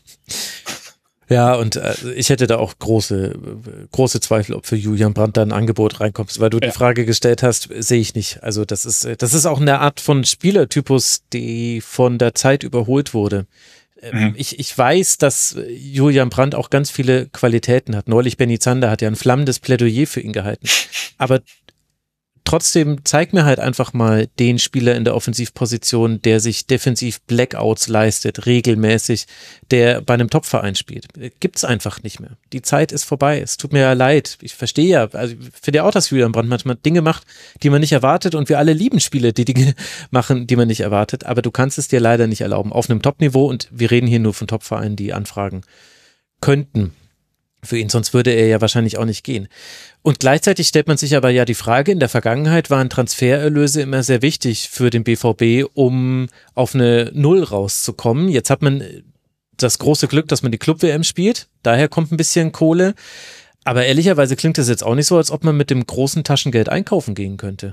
Ja, und äh, ich hätte da auch große große Zweifel, ob für Julian Brandt da ein Angebot reinkommt, weil du ja die Frage gestellt hast, sehe ich nicht. Also das ist das ist auch eine Art von Spielertypus, die von der Zeit überholt wurde. Mhm. Ich, ich weiß, dass Julian Brandt auch ganz viele Qualitäten hat. Neulich Benny Zander hat ja ein flammendes Plädoyer für ihn gehalten. Aber trotzdem zeig mir halt einfach mal den Spieler in der Offensivposition, der sich defensiv Blackouts leistet, regelmäßig, der bei einem Topverein spielt. Gibt's einfach nicht mehr. Die Zeit ist vorbei. Es tut mir ja leid. Ich verstehe ja, also ich finde ja auch, dass Julian Brandt manchmal Dinge macht, die man nicht erwartet, und wir alle lieben Spiele, die Dinge machen, die man nicht erwartet, aber du kannst es dir leider nicht erlauben. Auf einem Top-Niveau, und wir reden hier nur von Topvereinen, die anfragen könnten für ihn, sonst würde er ja wahrscheinlich auch nicht gehen. Und gleichzeitig stellt man sich aber ja die Frage, in der Vergangenheit waren Transfererlöse immer sehr wichtig für den B V B, um auf eine Null rauszukommen. Jetzt hat man das große Glück, dass man die Club-W M spielt, daher kommt ein bisschen Kohle. Aber ehrlicherweise klingt das jetzt auch nicht so, als ob man mit dem großen Taschengeld einkaufen gehen könnte.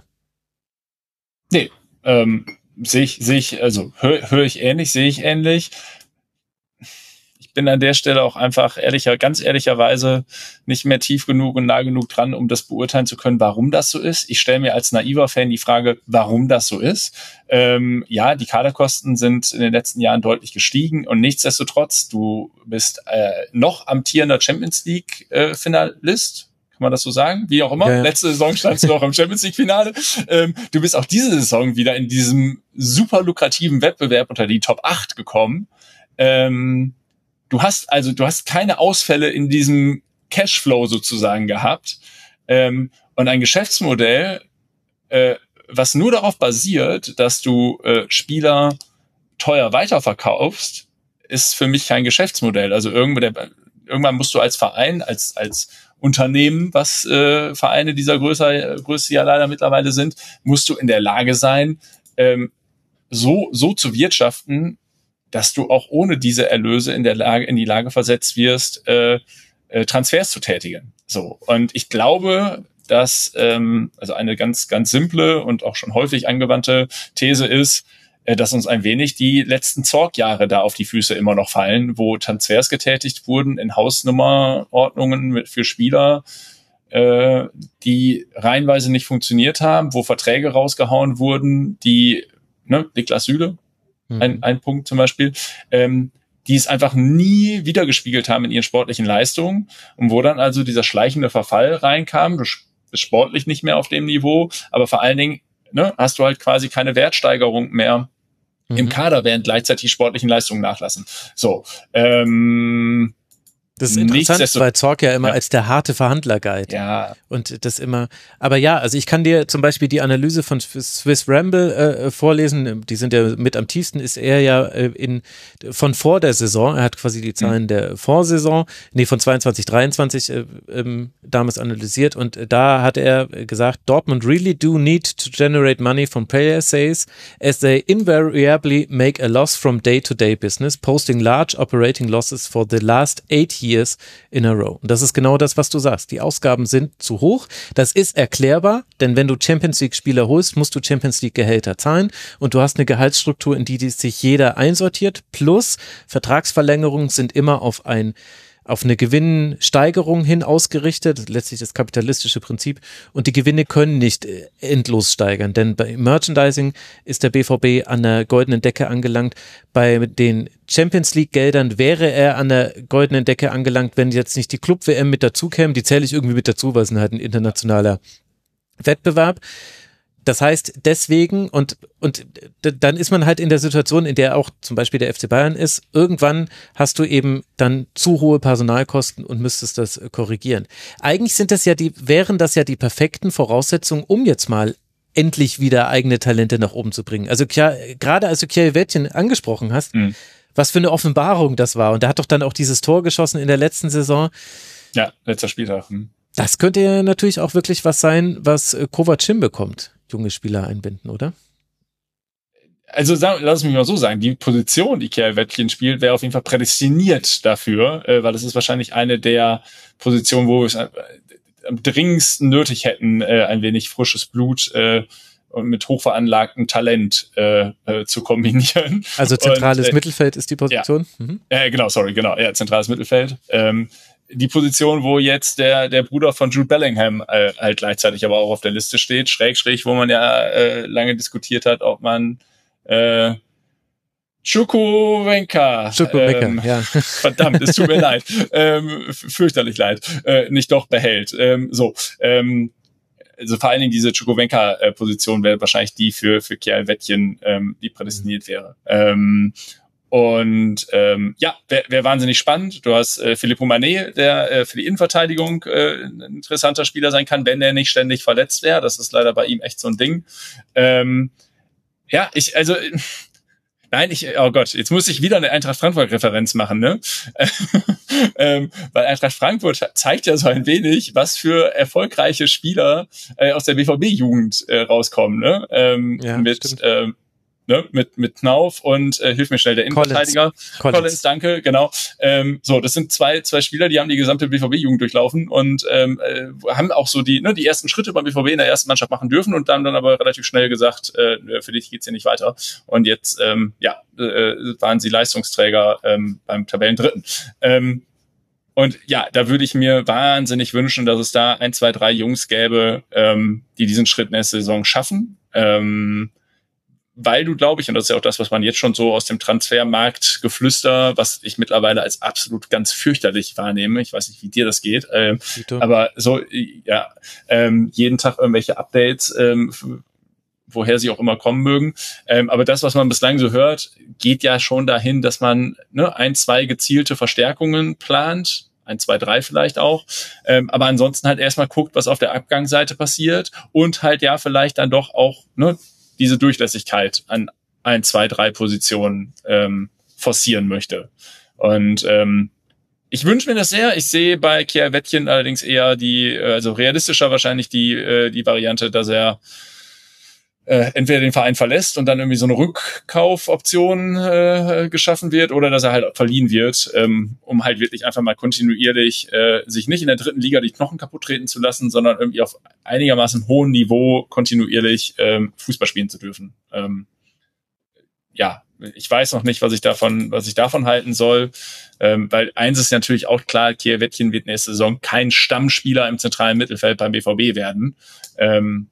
Nee, ähm, sehe ich, sehe ich, also höre hör ich ähnlich, sehe ich ähnlich. Bin an der Stelle auch einfach ehrlicher, ganz ehrlicherweise nicht mehr tief genug und nah genug dran, um das beurteilen zu können, warum das so ist. Ich stelle mir als naiver Fan die Frage, warum das so ist. Ähm, ja, die Kaderkosten sind in den letzten Jahren deutlich gestiegen, und nichtsdestotrotz, du bist äh, noch amtierender Champions League äh, Finalist. Kann man das so sagen? Wie auch immer. Ja, ja. Letzte Saison standst du noch im Champions League Finale. Ähm, du bist auch diese Saison wieder in diesem super lukrativen Wettbewerb unter die Top acht gekommen. Ähm, Du hast also, du hast keine Ausfälle in diesem Cashflow sozusagen gehabt, ähm, und ein Geschäftsmodell, äh, was nur darauf basiert, dass du äh, Spieler teuer weiterverkaufst, ist für mich kein Geschäftsmodell. Also irgendwann, der, irgendwann musst du als Verein, als als Unternehmen, was äh, Vereine dieser Größe, Größe ja leider mittlerweile sind, musst du in der Lage sein, ähm, so so zu wirtschaften, dass du auch ohne diese Erlöse in der Lage in die Lage versetzt wirst, äh, äh, Transfers zu tätigen. So, und ich glaube, dass ähm, also eine ganz ganz simple und auch schon häufig angewandte These ist, äh, dass uns ein wenig die letzten Zorg-Jahre da auf die Füße immer noch fallen, wo Transfers getätigt wurden in Hausnummerordnungen mit, für Spieler, äh, die reihenweise nicht funktioniert haben, wo Verträge rausgehauen wurden, die, ne, Niklas Süle, mhm. ein, ein Punkt zum Beispiel, ähm, die es einfach nie wiedergespiegelt haben in ihren sportlichen Leistungen und wo dann also dieser schleichende Verfall reinkam. Du bist sportlich nicht mehr auf dem Niveau, aber vor allen Dingen, ne, hast du halt quasi keine Wertsteigerung mehr mhm. im Kader, während gleichzeitig die sportlichen Leistungen nachlassen. So, ähm, das ist interessant, weil Zorc ja immer ja. als der harte Verhandler galt. Ja. Und das immer, aber ja, also ich kann dir zum Beispiel die Analyse von Swiss Ramble äh, vorlesen, die sind ja mit am tiefsten, ist er ja äh, in, von vor der Saison, er hat quasi die Zahlen mhm. der Vorsaison, nee, von zweiundzwanzig, dreiundzwanzig äh, ähm, damals analysiert und äh, da hat er gesagt, Dortmund really do need to generate money from player sales as they invariably make a loss from day-to-day business, posting large operating losses for the last eight years years in a row. Und das ist genau das, was du sagst. Die Ausgaben sind zu hoch. Das ist erklärbar, denn wenn du Champions League Spieler holst, musst du Champions League Gehälter zahlen und du hast eine Gehaltsstruktur, in die, die sich jeder einsortiert. Plus Vertragsverlängerungen sind immer auf ein auf eine Gewinnsteigerung hin ausgerichtet, letztlich das kapitalistische Prinzip, und die Gewinne können nicht endlos steigern, denn bei Merchandising ist der B V B an der goldenen Decke angelangt, bei den Champions League Geldern wäre er an der goldenen Decke angelangt, wenn jetzt nicht die Club-W M mit dazu käme, die zähle ich irgendwie mit dazu, weil es halt ein internationaler Wettbewerb. Das heißt, deswegen, und, und dann ist man halt in der Situation, in der auch zum Beispiel der F C Bayern ist, irgendwann hast du eben dann zu hohe Personalkosten und müsstest das korrigieren. Eigentlich sind das ja die, wären das ja die perfekten Voraussetzungen, um jetzt mal endlich wieder eigene Talente nach oben zu bringen. Also gerade als du Kjell-Wettjen angesprochen hast, mhm. was für eine Offenbarung das war. Und der hat doch dann auch dieses Tor geschossen in der letzten Saison. Ja, letzter Spieltag. Mhm. Das könnte ja natürlich auch wirklich was sein, was Kovac hinbekommt. Junge Spieler einbinden, oder? Also sag, lass mich mal so sagen, die Position, die Kjell-Wettjen spielt, wäre auf jeden Fall prädestiniert dafür, äh, weil es ist wahrscheinlich eine der Positionen, wo wir es äh, am dringendsten nötig hätten, äh, ein wenig frisches Blut äh, und mit hochveranlagtem Talent äh, äh, zu kombinieren. Also zentrales und, äh, Mittelfeld ist die Position? Ja, mhm. äh, genau, sorry, genau, ja, zentrales Mittelfeld. Ähm, die Position, wo jetzt der der Bruder von Jude Bellingham äh, halt gleichzeitig aber auch auf der Liste steht, schräg, schräg, wo man ja äh, lange diskutiert hat, ob man äh, Chukwuemeka, Chukwuemeka, ähm, ja. verdammt, es tut mir leid, ähm, fürchterlich leid, äh, nicht doch behält. Ähm, so, ähm, also vor allen Dingen diese Chukwuemeka-Position wäre wahrscheinlich die für für Kjell-Wettjen, ähm, die prädestiniert wäre. Ähm, Und ähm, ja, wäre wär wahnsinnig spannend. Du hast äh, Filippo Mané, der äh, für die Innenverteidigung äh, ein interessanter Spieler sein kann, wenn er nicht ständig verletzt wäre. Das ist leider bei ihm echt so ein Ding. Ähm, ja, ich, also, nein, ich, oh Gott, jetzt muss ich wieder eine Eintracht Frankfurt-Referenz machen, ne? ähm, weil Eintracht Frankfurt zeigt ja so ein wenig, was für erfolgreiche Spieler äh, aus der B V B-Jugend äh, rauskommen, ne? Ähm, ja, mit ähm, Ne, mit mit Knauf und äh, hilf mir schnell der Innenverteidiger Collins, Collins. Collins, danke, genau. Ähm, so, das sind zwei zwei Spieler, die haben die gesamte B V B-Jugend durchlaufen und ähm, äh, haben auch so die ne die ersten Schritte beim B V B in der ersten Mannschaft machen dürfen und dann dann aber relativ schnell gesagt, äh, für dich geht's hier nicht weiter. Und jetzt ähm, ja äh, waren sie Leistungsträger ähm, beim Tabellendritten. Ähm, Und ja, da würde ich mir wahnsinnig wünschen, dass es da ein, zwei, drei Jungs gäbe, ähm, die diesen Schritt nächste Saison schaffen. Ähm, weil du, glaube ich, und das ist ja auch das, was man jetzt schon so aus dem Transfermarktgeflüster, was ich mittlerweile als absolut ganz fürchterlich wahrnehme, ich weiß nicht, wie dir das geht, ähm, aber so, ja, ähm, jeden Tag irgendwelche Updates, ähm, woher sie auch immer kommen mögen, ähm, aber das, was man bislang so hört, geht ja schon dahin, dass man ne, ein, zwei gezielte Verstärkungen plant, ein, zwei, drei vielleicht auch, ähm, aber ansonsten halt erstmal guckt, was auf der Abgangsseite passiert und halt ja vielleicht dann doch auch ne diese Durchlässigkeit an ein, zwei, drei Positionen ähm, forcieren möchte. Und ähm, ich wünsche mir das sehr. Ich sehe bei Kjær Wettjen allerdings eher die, also realistischer wahrscheinlich die, die Variante, dass er äh, entweder den Verein verlässt und dann irgendwie so eine Rückkaufoption äh, geschaffen wird oder dass er halt verliehen wird, ähm, um halt wirklich einfach mal kontinuierlich äh, sich nicht in der dritten Liga die Knochen kaputt treten zu lassen, sondern irgendwie auf einigermaßen hohem Niveau kontinuierlich ähm, Fußball spielen zu dürfen. Ähm, ja, ich weiß noch nicht, was ich davon, was ich davon halten soll, ähm, weil eins ist natürlich auch klar, Kjær Wettjen wird nächste Saison kein Stammspieler im zentralen Mittelfeld beim B V B werden. Ähm,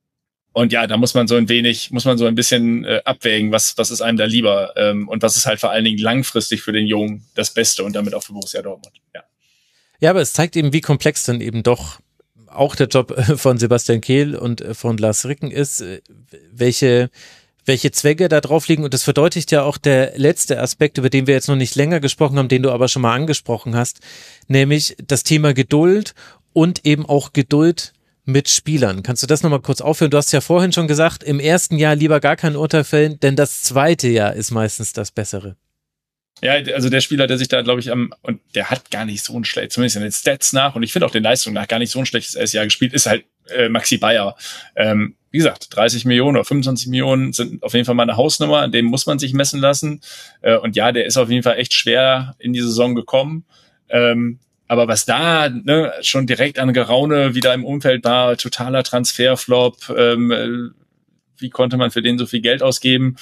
Und ja, da muss man so ein wenig, muss man so ein bisschen äh, abwägen, was was ist einem da lieber ähm, und was ist halt vor allen Dingen langfristig für den Jungen das Beste und damit auch für Borussia Dortmund. Ja, ja, aber es zeigt eben, wie komplex dann eben doch auch der Job von Sebastian Kehl und von Lars Ricken ist, welche welche Zwecke da drauf liegen. Und das verdeutlicht ja auch der letzte Aspekt, über den wir jetzt noch nicht länger gesprochen haben, den du aber schon mal angesprochen hast, nämlich das Thema Geduld und eben auch Geduld mit Spielern. Kannst du das nochmal kurz aufführen? Du hast ja vorhin schon gesagt, im ersten Jahr lieber gar kein Urteil fällen, denn das zweite Jahr ist meistens das Bessere. Ja, also der Spieler, der sich da, glaube ich, am, und der hat gar nicht so ein schlecht, zumindest in den Stats nach, und ich finde auch den Leistungen nach gar nicht so ein schlechtes erstes Jahr gespielt, ist halt äh, Maxi Bayer. Ähm, wie gesagt, dreißig Millionen oder fünfundzwanzig Millionen sind auf jeden Fall mal eine Hausnummer, an dem muss man sich messen lassen. Äh, und ja, der ist auf jeden Fall echt schwer in die Saison gekommen. Ähm, aber was da ne, schon direkt an Geraune wieder im Umfeld war, totaler Transferflop, ähm, wie konnte man für den so viel Geld ausgeben?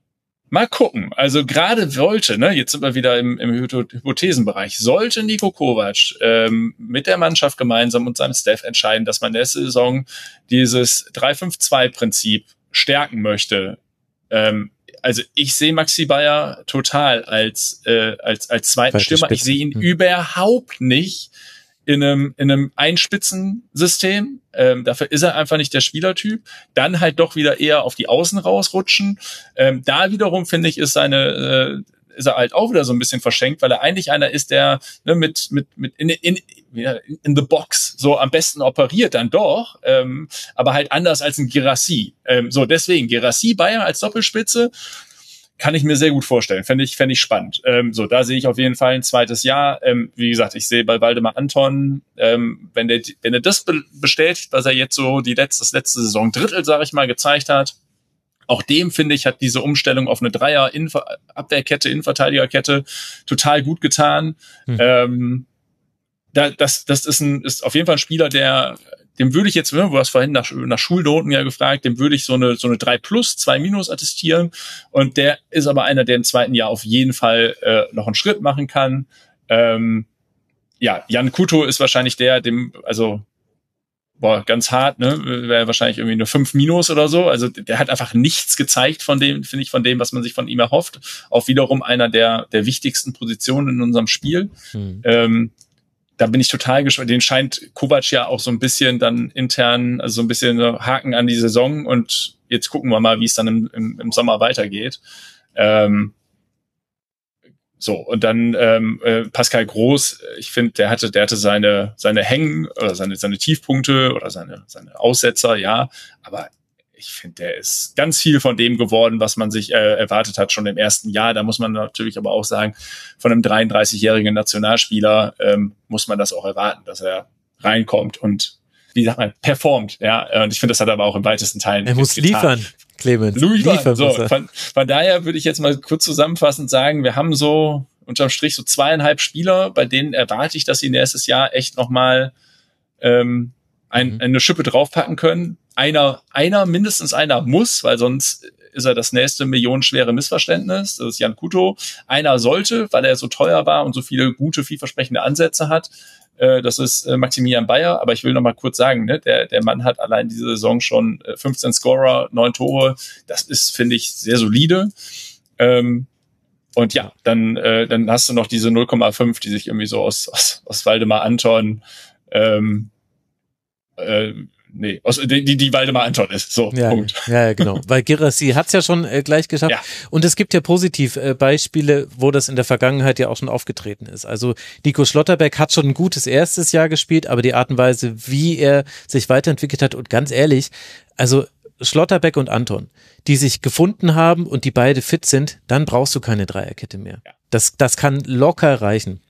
Mal gucken. Also gerade wollte, ne, jetzt sind wir wieder im, im Hypothesenbereich, sollte Niko Kovac ähm, mit der Mannschaft gemeinsam und seinem Staff entscheiden, dass man nächste Saison dieses drei fünf zwei Prinzip stärken möchte. Ähm, also ich sehe Maxi Bayer total als äh, als als zweiten Stürmer. Ich sehe ihn hm. überhaupt nicht in einem in einem Einspitzensystem. Ähm, dafür ist er einfach nicht der Spielertyp. Dann halt doch wieder eher auf die Außen rausrutschen. Ähm, da wiederum finde ich ist seine äh, ist er halt auch wieder so ein bisschen verschenkt, weil er eigentlich einer ist, der ne, mit mit mit in in in the box so am besten operiert dann doch, ähm, aber halt anders als ein Guirassy. Ähm, so deswegen Guirassy Bayer als Doppelspitze kann ich mir sehr gut vorstellen. Fände ich, fände ich spannend. Ähm, so, da sehe ich auf jeden Fall ein zweites Jahr. Ähm, wie gesagt, ich sehe bei Waldemar Anton, ähm, wenn der, wenn er das be- bestätigt, was er jetzt so die letzte, das letzte Saison Drittel, sage ich mal, gezeigt hat, auch dem, finde ich, hat diese Umstellung auf eine Dreier-Abwehrkette, Innenverteidigerkette total gut getan. Hm. Ähm, da, das, das ist ein, ist auf jeden Fall ein Spieler, der, dem würde ich jetzt, du hast vorhin nach, nach Schulnoten ja gefragt, dem würde ich so eine, so eine drei plus, zwei minus attestieren. Und der ist aber einer, der im zweiten Jahr auf jeden Fall äh, noch einen Schritt machen kann. Ähm, ja, Jan Kuto ist wahrscheinlich der, dem, also, boah, ganz hart, ne, wäre wahrscheinlich irgendwie eine fünf minus oder so. Also der hat einfach nichts gezeigt von dem, finde ich, von dem, was man sich von ihm erhofft. Auch wiederum einer der, der wichtigsten Positionen in unserem Spiel. Hm. Ähm, Da bin ich total gespannt. Den scheint Kovac ja auch so ein bisschen dann intern, also so ein bisschen Haken an die Saison. Und jetzt gucken wir mal, wie es dann im, im, im Sommer weitergeht. Ähm, so, und dann ähm, äh, Pascal Groß, ich finde, der hatte, der hatte seine seine Hängen oder seine seine Tiefpunkte oder seine seine Aussetzer, ja. Aber ich finde, der ist ganz viel von dem geworden, was man sich äh, erwartet hat schon im ersten Jahr. Da muss man natürlich aber auch sagen, von einem dreiunddreißigjährigen Nationalspieler ähm, muss man das auch erwarten, dass er reinkommt und, wie sagt man, performt. Ja, und ich finde, das hat er aber auch im weitesten Teilen Er muss getan. liefern, Clemens. Liefern. liefern so, von, von daher würde ich jetzt mal kurz zusammenfassend sagen, wir haben so unterm Strich so zweieinhalb Spieler, bei denen erwarte ich, dass sie nächstes Jahr echt nochmal ähm, ein, mhm. eine Schippe draufpacken können. Einer, einer, mindestens einer muss, weil sonst ist er das nächste millionenschwere Missverständnis. Das ist Jan Kuto. Einer sollte, weil er so teuer war und so viele gute, vielversprechende Ansätze hat. Äh, das ist äh, Maximilian Bayer. Aber ich will noch mal kurz sagen, ne, der, der Mann hat allein diese Saison schon äh, fünfzehn Scorer, neun Tore. Das ist, finde ich, sehr solide. Ähm, und ja, dann, äh, dann hast du noch diese null Komma fünf, die sich irgendwie so aus, aus, aus Waldemar Anton, ähm, äh, Nee, aus, die, die Waldemar Anton ist. So, ja, Punkt. Ja, genau. Weil Guirassy hat's ja schon äh, gleich geschafft. Ja. Und es gibt ja positiv äh, Beispiele, wo das in der Vergangenheit ja auch schon aufgetreten ist. Also Nico Schlotterbeck hat schon ein gutes erstes Jahr gespielt, aber die Art und Weise, wie er sich weiterentwickelt hat, und ganz ehrlich, also Schlotterbeck und Anton, die sich gefunden haben und die beide fit sind, dann brauchst du keine Dreierkette mehr. Ja. Das, das kann locker reichen.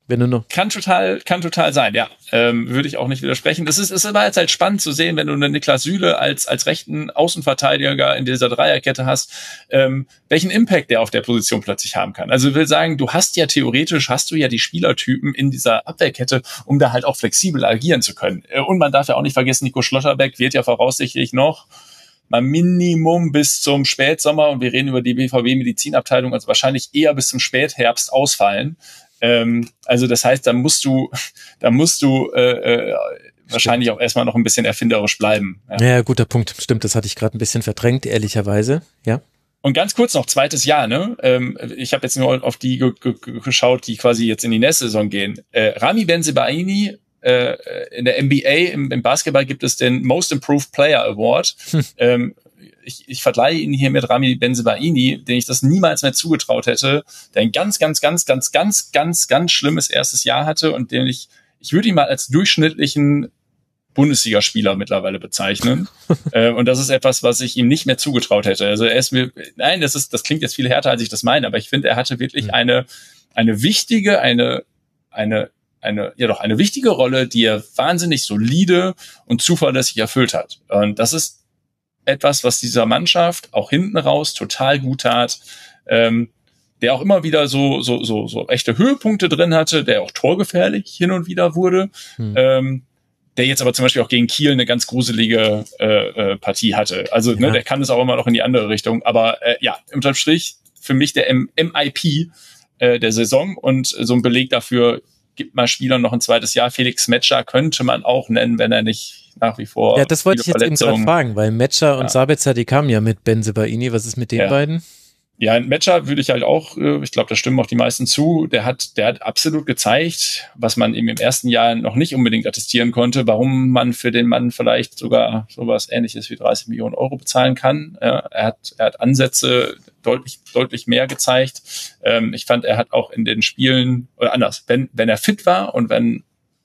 Wenn du noch kann total, kann total sein, ja. Ähm, würde ich auch nicht widersprechen. Das ist, ist aber jetzt halt spannend zu sehen, wenn du einen Niklas Süle als, als rechten Außenverteidiger in dieser Dreierkette hast, ähm, welchen Impact der auf der Position plötzlich haben kann. Also ich will sagen, du hast ja theoretisch, hast du ja die Spielertypen in dieser Abwehrkette, um da halt auch flexibel agieren zu können. Und man darf ja auch nicht vergessen, Nico Schlotterbeck wird ja voraussichtlich noch mal Minimum bis zum Spätsommer, und wir reden über die B V B-Medizinabteilung, also wahrscheinlich eher bis zum Spätherbst ausfallen. Ähm, also das heißt, da musst du, da musst du äh, äh, wahrscheinlich auch erstmal noch ein bisschen erfinderisch bleiben. Ja, ja, guter Punkt. Stimmt, das hatte ich gerade ein bisschen verdrängt, ehrlicherweise. Ja. Und ganz kurz noch, zweites Jahr, ne? Ähm, ich habe jetzt nur auf die ge- ge- geschaut, die quasi jetzt in die nächste Saison gehen. Äh, Rami Bensebaini, äh, in der N B A, im, im Basketball gibt es den Most Improved Player Award. Hm. Ähm, Ich, ich vergleiche ihn hier mit Rami Bensebaini, den ich das niemals mehr zugetraut hätte, der ein ganz, ganz, ganz, ganz, ganz, ganz, ganz schlimmes erstes Jahr hatte und den ich, ich würde ihn mal als durchschnittlichen Bundesligaspieler mittlerweile bezeichnen. äh, und das ist etwas, was ich ihm nicht mehr zugetraut hätte. Also er ist mir, nein, das ist, das klingt jetzt viel härter, als ich das meine, aber ich finde, er hatte wirklich mhm. eine, eine wichtige, eine, eine, eine, ja doch, eine wichtige Rolle, die er wahnsinnig solide und zuverlässig erfüllt hat. Und das ist etwas, was dieser Mannschaft auch hinten raus total gut tat, ähm, der auch immer wieder so so so so echte Höhepunkte drin hatte, der auch torgefährlich hin und wieder wurde, hm. ähm, der jetzt aber zum Beispiel auch gegen Kiel eine ganz gruselige äh, äh, Partie hatte. Also ja. ne, der kann es auch immer noch in die andere Richtung. Aber äh, ja, unterm Strich für mich der M- MIP äh, der Saison und so ein Beleg dafür, gibt mal Spielern noch ein zweites Jahr. Felix Metscher könnte man auch nennen, wenn er nicht nach wie vor. Ja, das wollte ich jetzt eben gerade fragen, weil Metscher und ja. Sabitzer, die kamen ja mit Bensebaini. Was ist mit den ja. beiden? Ja, Metscher würde ich halt auch, ich glaube, da stimmen auch die meisten zu. Der hat, der hat absolut gezeigt, was man ihm im ersten Jahr noch nicht unbedingt attestieren konnte, warum man für den Mann vielleicht sogar sowas Ähnliches wie dreißig Millionen Euro bezahlen kann. Er hat, er hat Ansätze deutlich, deutlich mehr gezeigt. Ich fand, er hat auch in den Spielen, oder anders, wenn, wenn er fit war und wenn,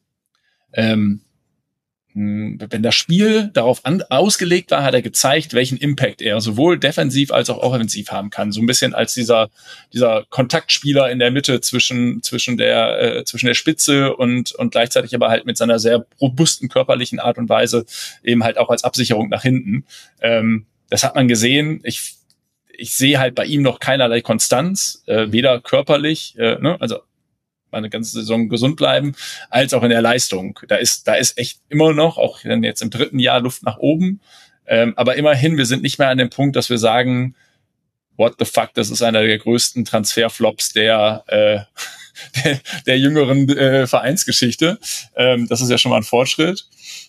ähm, wenn das Spiel darauf an, ausgelegt war, hat er gezeigt, welchen Impact er sowohl defensiv als auch offensiv haben kann. So ein bisschen als dieser dieser Kontaktspieler in der Mitte zwischen zwischen der äh, zwischen der Spitze und und gleichzeitig aber halt mit seiner sehr robusten körperlichen Art und Weise eben halt auch als Absicherung nach hinten. Ähm, das hat man gesehen. Ich ich sehe halt bei ihm noch keinerlei Konstanz, äh, weder körperlich, äh, ne, also eine ganze Saison gesund bleiben, als auch in der Leistung. Da ist, da ist echt immer noch, auch jetzt im dritten Jahr, Luft nach oben. Ähm, aber immerhin, wir sind nicht mehr an dem Punkt, dass wir sagen, what the fuck, das ist einer der größten Transferflops der, äh, der, der jüngeren äh, Vereinsgeschichte. Ähm, das ist ja schon mal ein Fortschritt.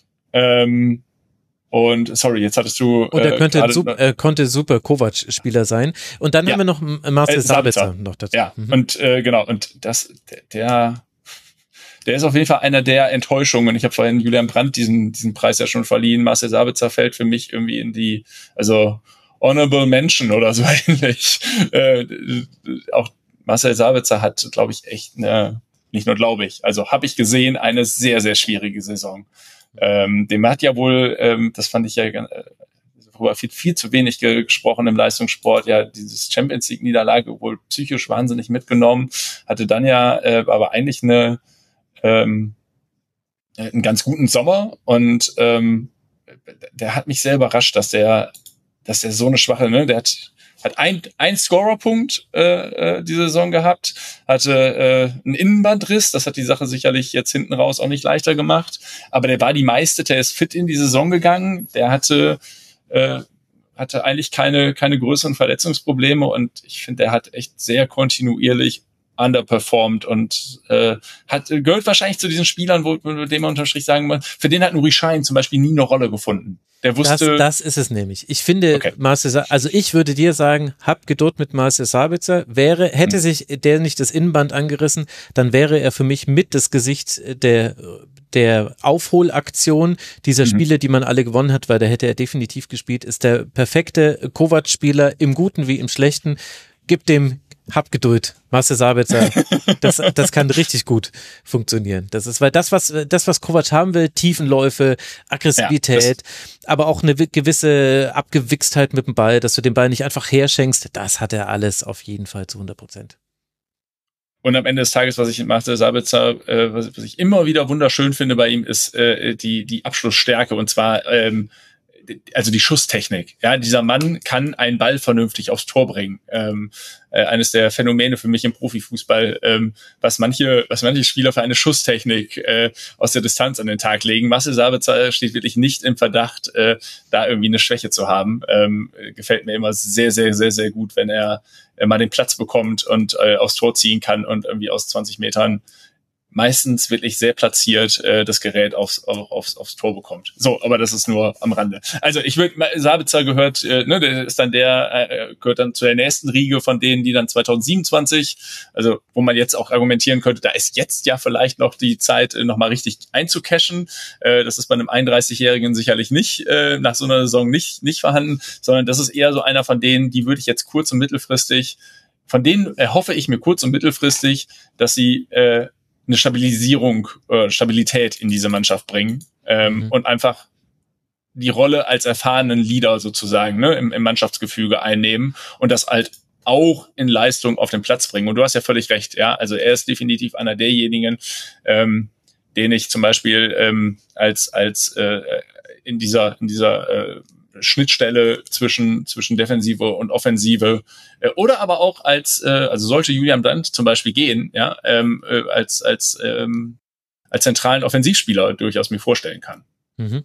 Ähm, Und sorry, jetzt hattest du. Und er könnte äh, super, äh, konnte super Kovac-Spieler sein. Und dann ja. haben wir noch Marcel äh, Sabitzer, Sabitzer noch dazu. Ja, mhm. und äh, genau, und das, der, der ist auf jeden Fall einer der Enttäuschungen. Ich habe vorhin Julian Brandt diesen diesen Preis ja schon verliehen. Marcel Sabitzer fällt für mich irgendwie in die, also Honorable Mention oder so ähnlich. Äh, auch Marcel Sabitzer hat, glaube ich, echt eine, nicht nur glaube ich, also habe ich gesehen, eine sehr, sehr schwierige Saison. Ähm, dem hat ja wohl, ähm, das fand ich ja äh, darüber viel, viel zu wenig ge- gesprochen im Leistungssport, ja, dieses Champions League Niederlage wohl psychisch wahnsinnig mitgenommen, hatte dann ja äh, aber eigentlich eine ähm, einen ganz guten Sommer und ähm, der hat mich sehr überrascht, dass der dass der so eine schwache, ne, der hat hat ein, ein Scorerpunkt äh, äh, diese Saison gehabt, hatte äh, einen Innenbandriss, das hat die Sache sicherlich jetzt hinten raus auch nicht leichter gemacht, aber der war die meiste, der ist fit in die Saison gegangen, der hatte äh, hatte eigentlich keine keine größeren Verletzungsprobleme und ich finde, der hat echt sehr kontinuierlich underperformed und äh, hat gehört wahrscheinlich zu diesen Spielern, wo mit dem man unterm Strich sagen muss, für den hat Nuri Sahin zum Beispiel nie eine Rolle gefunden. Der wusste, das, das ist es nämlich. Ich finde, okay. Marcel, also ich würde dir sagen, hab Geduld mit Marcel Sabitzer. Wäre, hätte hm. sich der nicht das Innenband angerissen, dann wäre er für mich mit das Gesicht der der Aufholaktion dieser mhm. Spiele, die man alle gewonnen hat, weil da hätte er definitiv gespielt. Ist der perfekte Kovac-Spieler im Guten wie im Schlechten. Gib dem Hab Geduld, Marcel Sabitzer, das, das kann richtig gut funktionieren. Das ist, weil das, was, das, was Kovac haben will, Tiefenläufe, Aggressivität, ja, aber auch eine gewisse Abgewichstheit mit dem Ball, dass du den Ball nicht einfach herschenkst, das hat er alles auf jeden Fall zu hundert Prozent. Und am Ende des Tages, was ich machte, Sabitzer, äh, was, was ich immer wieder wunderschön finde bei ihm, ist äh, die die Abschlussstärke, und zwar ähm, also die Schusstechnik. Ja, dieser Mann kann einen Ball vernünftig aufs Tor bringen. Ähm, äh, eines der Phänomene für mich im Profifußball, ähm, was manche was manche Spieler für eine Schusstechnik äh, aus der Distanz an den Tag legen. Marcel Sabitzer steht wirklich nicht im Verdacht, äh, da irgendwie eine Schwäche zu haben. Ähm, gefällt mir immer sehr, sehr, sehr, sehr gut, wenn er äh, mal den Platz bekommt und äh, aufs Tor ziehen kann und irgendwie aus zwanzig Metern meistens wirklich sehr platziert äh, das Gerät aufs, aufs, aufs Tor bekommt. So, aber das ist nur am Rande. Also ich würde, Sabitzer gehört, äh, ne, der ist dann der, äh, gehört dann zu der nächsten Riege von denen, die dann zwanzig siebenundzwanzig, also wo man jetzt auch argumentieren könnte, da ist jetzt ja vielleicht noch die Zeit, äh, nochmal richtig einzucashen. Äh, das ist bei einem einunddreißigjährigen sicherlich nicht, äh, nach so einer Saison nicht, nicht vorhanden, sondern das ist eher so einer von denen, die würde ich jetzt kurz- und mittelfristig, von denen erhoffe ich mir kurz- und mittelfristig, dass sie äh, eine Stabilisierung, äh, Stabilität in diese Mannschaft bringen ähm, mhm. und einfach die Rolle als erfahrenen Leader sozusagen, ne, im, im Mannschaftsgefüge einnehmen und das halt auch in Leistung auf den Platz bringen. Und du hast ja völlig recht, ja, also er ist definitiv einer derjenigen, ähm, den ich zum Beispiel ähm, als als äh, in dieser in dieser äh, Schnittstelle zwischen zwischen Defensive und Offensive äh, oder aber auch als äh, also sollte Julian Brandt zum Beispiel gehen, ja, ähm, äh, als als ähm, als zentralen Offensivspieler durchaus mir vorstellen kann. Mhm.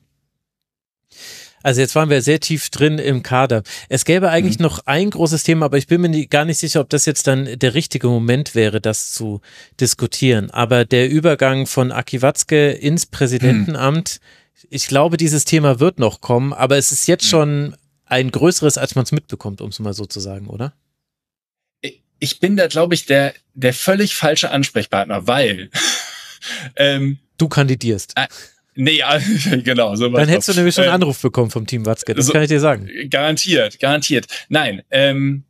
Also jetzt waren wir sehr tief drin im Kader. Es gäbe eigentlich mhm. noch ein großes Thema, aber ich bin mir nie, gar nicht sicher, ob das jetzt dann der richtige Moment wäre, das zu diskutieren. Aber der Übergang von Aki Watzke ins Präsidentenamt, mhm. ich glaube, dieses Thema wird noch kommen, aber es ist jetzt schon ein größeres, als man es mitbekommt, um es mal so zu sagen, oder? Ich bin da, glaube ich, der der völlig falsche Ansprechpartner, weil ähm, du kandidierst. Äh, nee, genau. So Dann hättest du nämlich schon einen Anruf äh, bekommen vom Team Watzke, das so, kann ich dir sagen. Garantiert, garantiert. Nein, ähm,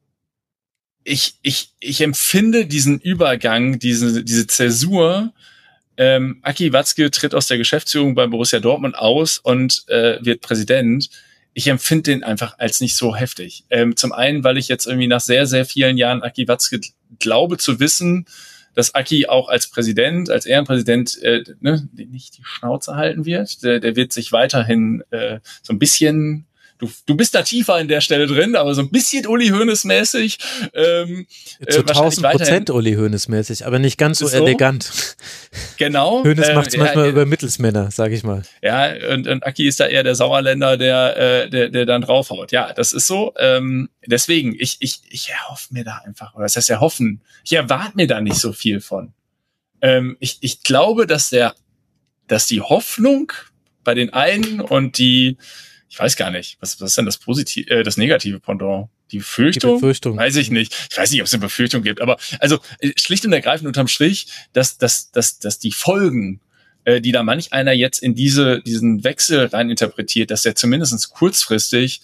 ich ich ich empfinde diesen Übergang, diese diese Zäsur. Ähm, Aki Watzke tritt aus der Geschäftsführung bei Borussia Dortmund aus und äh, wird Präsident. Ich empfinde den einfach als nicht so heftig. Ähm, zum einen, weil ich jetzt irgendwie nach sehr, sehr vielen Jahren Aki Watzke glaube zu wissen, dass Aki auch als Präsident, als Ehrenpräsident äh, ne, nicht die Schnauze halten wird. Der, der wird sich weiterhin äh, so ein bisschen... Du, du bist da tiefer in der Stelle drin, aber so ein bisschen Uli Hoeneß mäßig. Ähm, Zu tausend Prozent Uli Hoeneß mäßig, aber nicht ganz so, so elegant. Genau. Hoeneß ähm, macht es manchmal ja, über Mittelsmänner, sag ich mal. Ja, und, und Aki ist da eher der Sauerländer, der, äh, der, der dann draufhaut. Ja, das ist so. Ähm, deswegen, ich, ich, ich erhoffe mir da einfach, oder das heißt erhoffen, ich erwarte mir da nicht so viel von. Ähm, ich, ich glaube, dass der, dass die Hoffnung bei den einen und die Ich weiß gar nicht, was, was ist denn das positive, äh, das negative Pendant? Die Befürchtung? Die Befürchtung. Weiß ich nicht. Ich weiß nicht, ob es eine Befürchtung gibt, aber also schlicht und ergreifend unterm Strich, dass, dass, dass, dass die Folgen, äh, die da manch einer jetzt in diese, diesen Wechsel rein interpretiert, dass der zumindest kurzfristig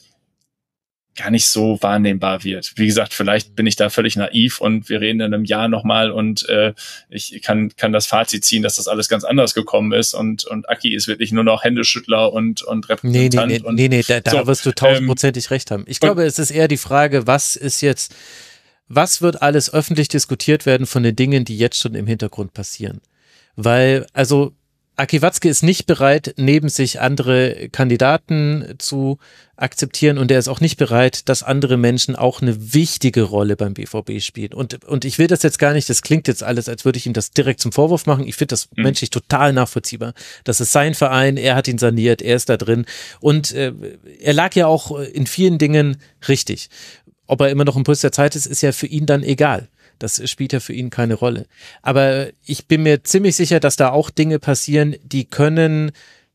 gar nicht so wahrnehmbar wird. Wie gesagt, vielleicht bin ich da völlig naiv und wir reden in einem Jahr nochmal und äh, ich kann kann das Fazit ziehen, dass das alles ganz anders gekommen ist und und Aki ist wirklich nur noch Händeschüttler und und Repräsentant. Nee, nee, nee, und, nee, nee da, da so, wirst du tausendprozentig ähm, recht haben. Ich glaube, es ist eher die Frage, was ist jetzt, was wird alles öffentlich diskutiert werden von den Dingen, die jetzt schon im Hintergrund passieren? Weil, also Aki Watzke ist nicht bereit, neben sich andere Kandidaten zu akzeptieren und er ist auch nicht bereit, dass andere Menschen auch eine wichtige Rolle beim B V B spielen. Und, und ich will das jetzt gar nicht, das klingt jetzt alles, als würde ich ihm das direkt zum Vorwurf machen. Ich finde das mhm. menschlich total nachvollziehbar. Das ist sein Verein, er hat ihn saniert, er ist da drin und äh, er lag ja auch in vielen Dingen richtig. Ob er immer noch im Puls der Zeit ist, ist ja für ihn dann egal. Das spielt ja für ihn keine Rolle. Aber ich bin mir ziemlich sicher, dass da auch Dinge passieren, die können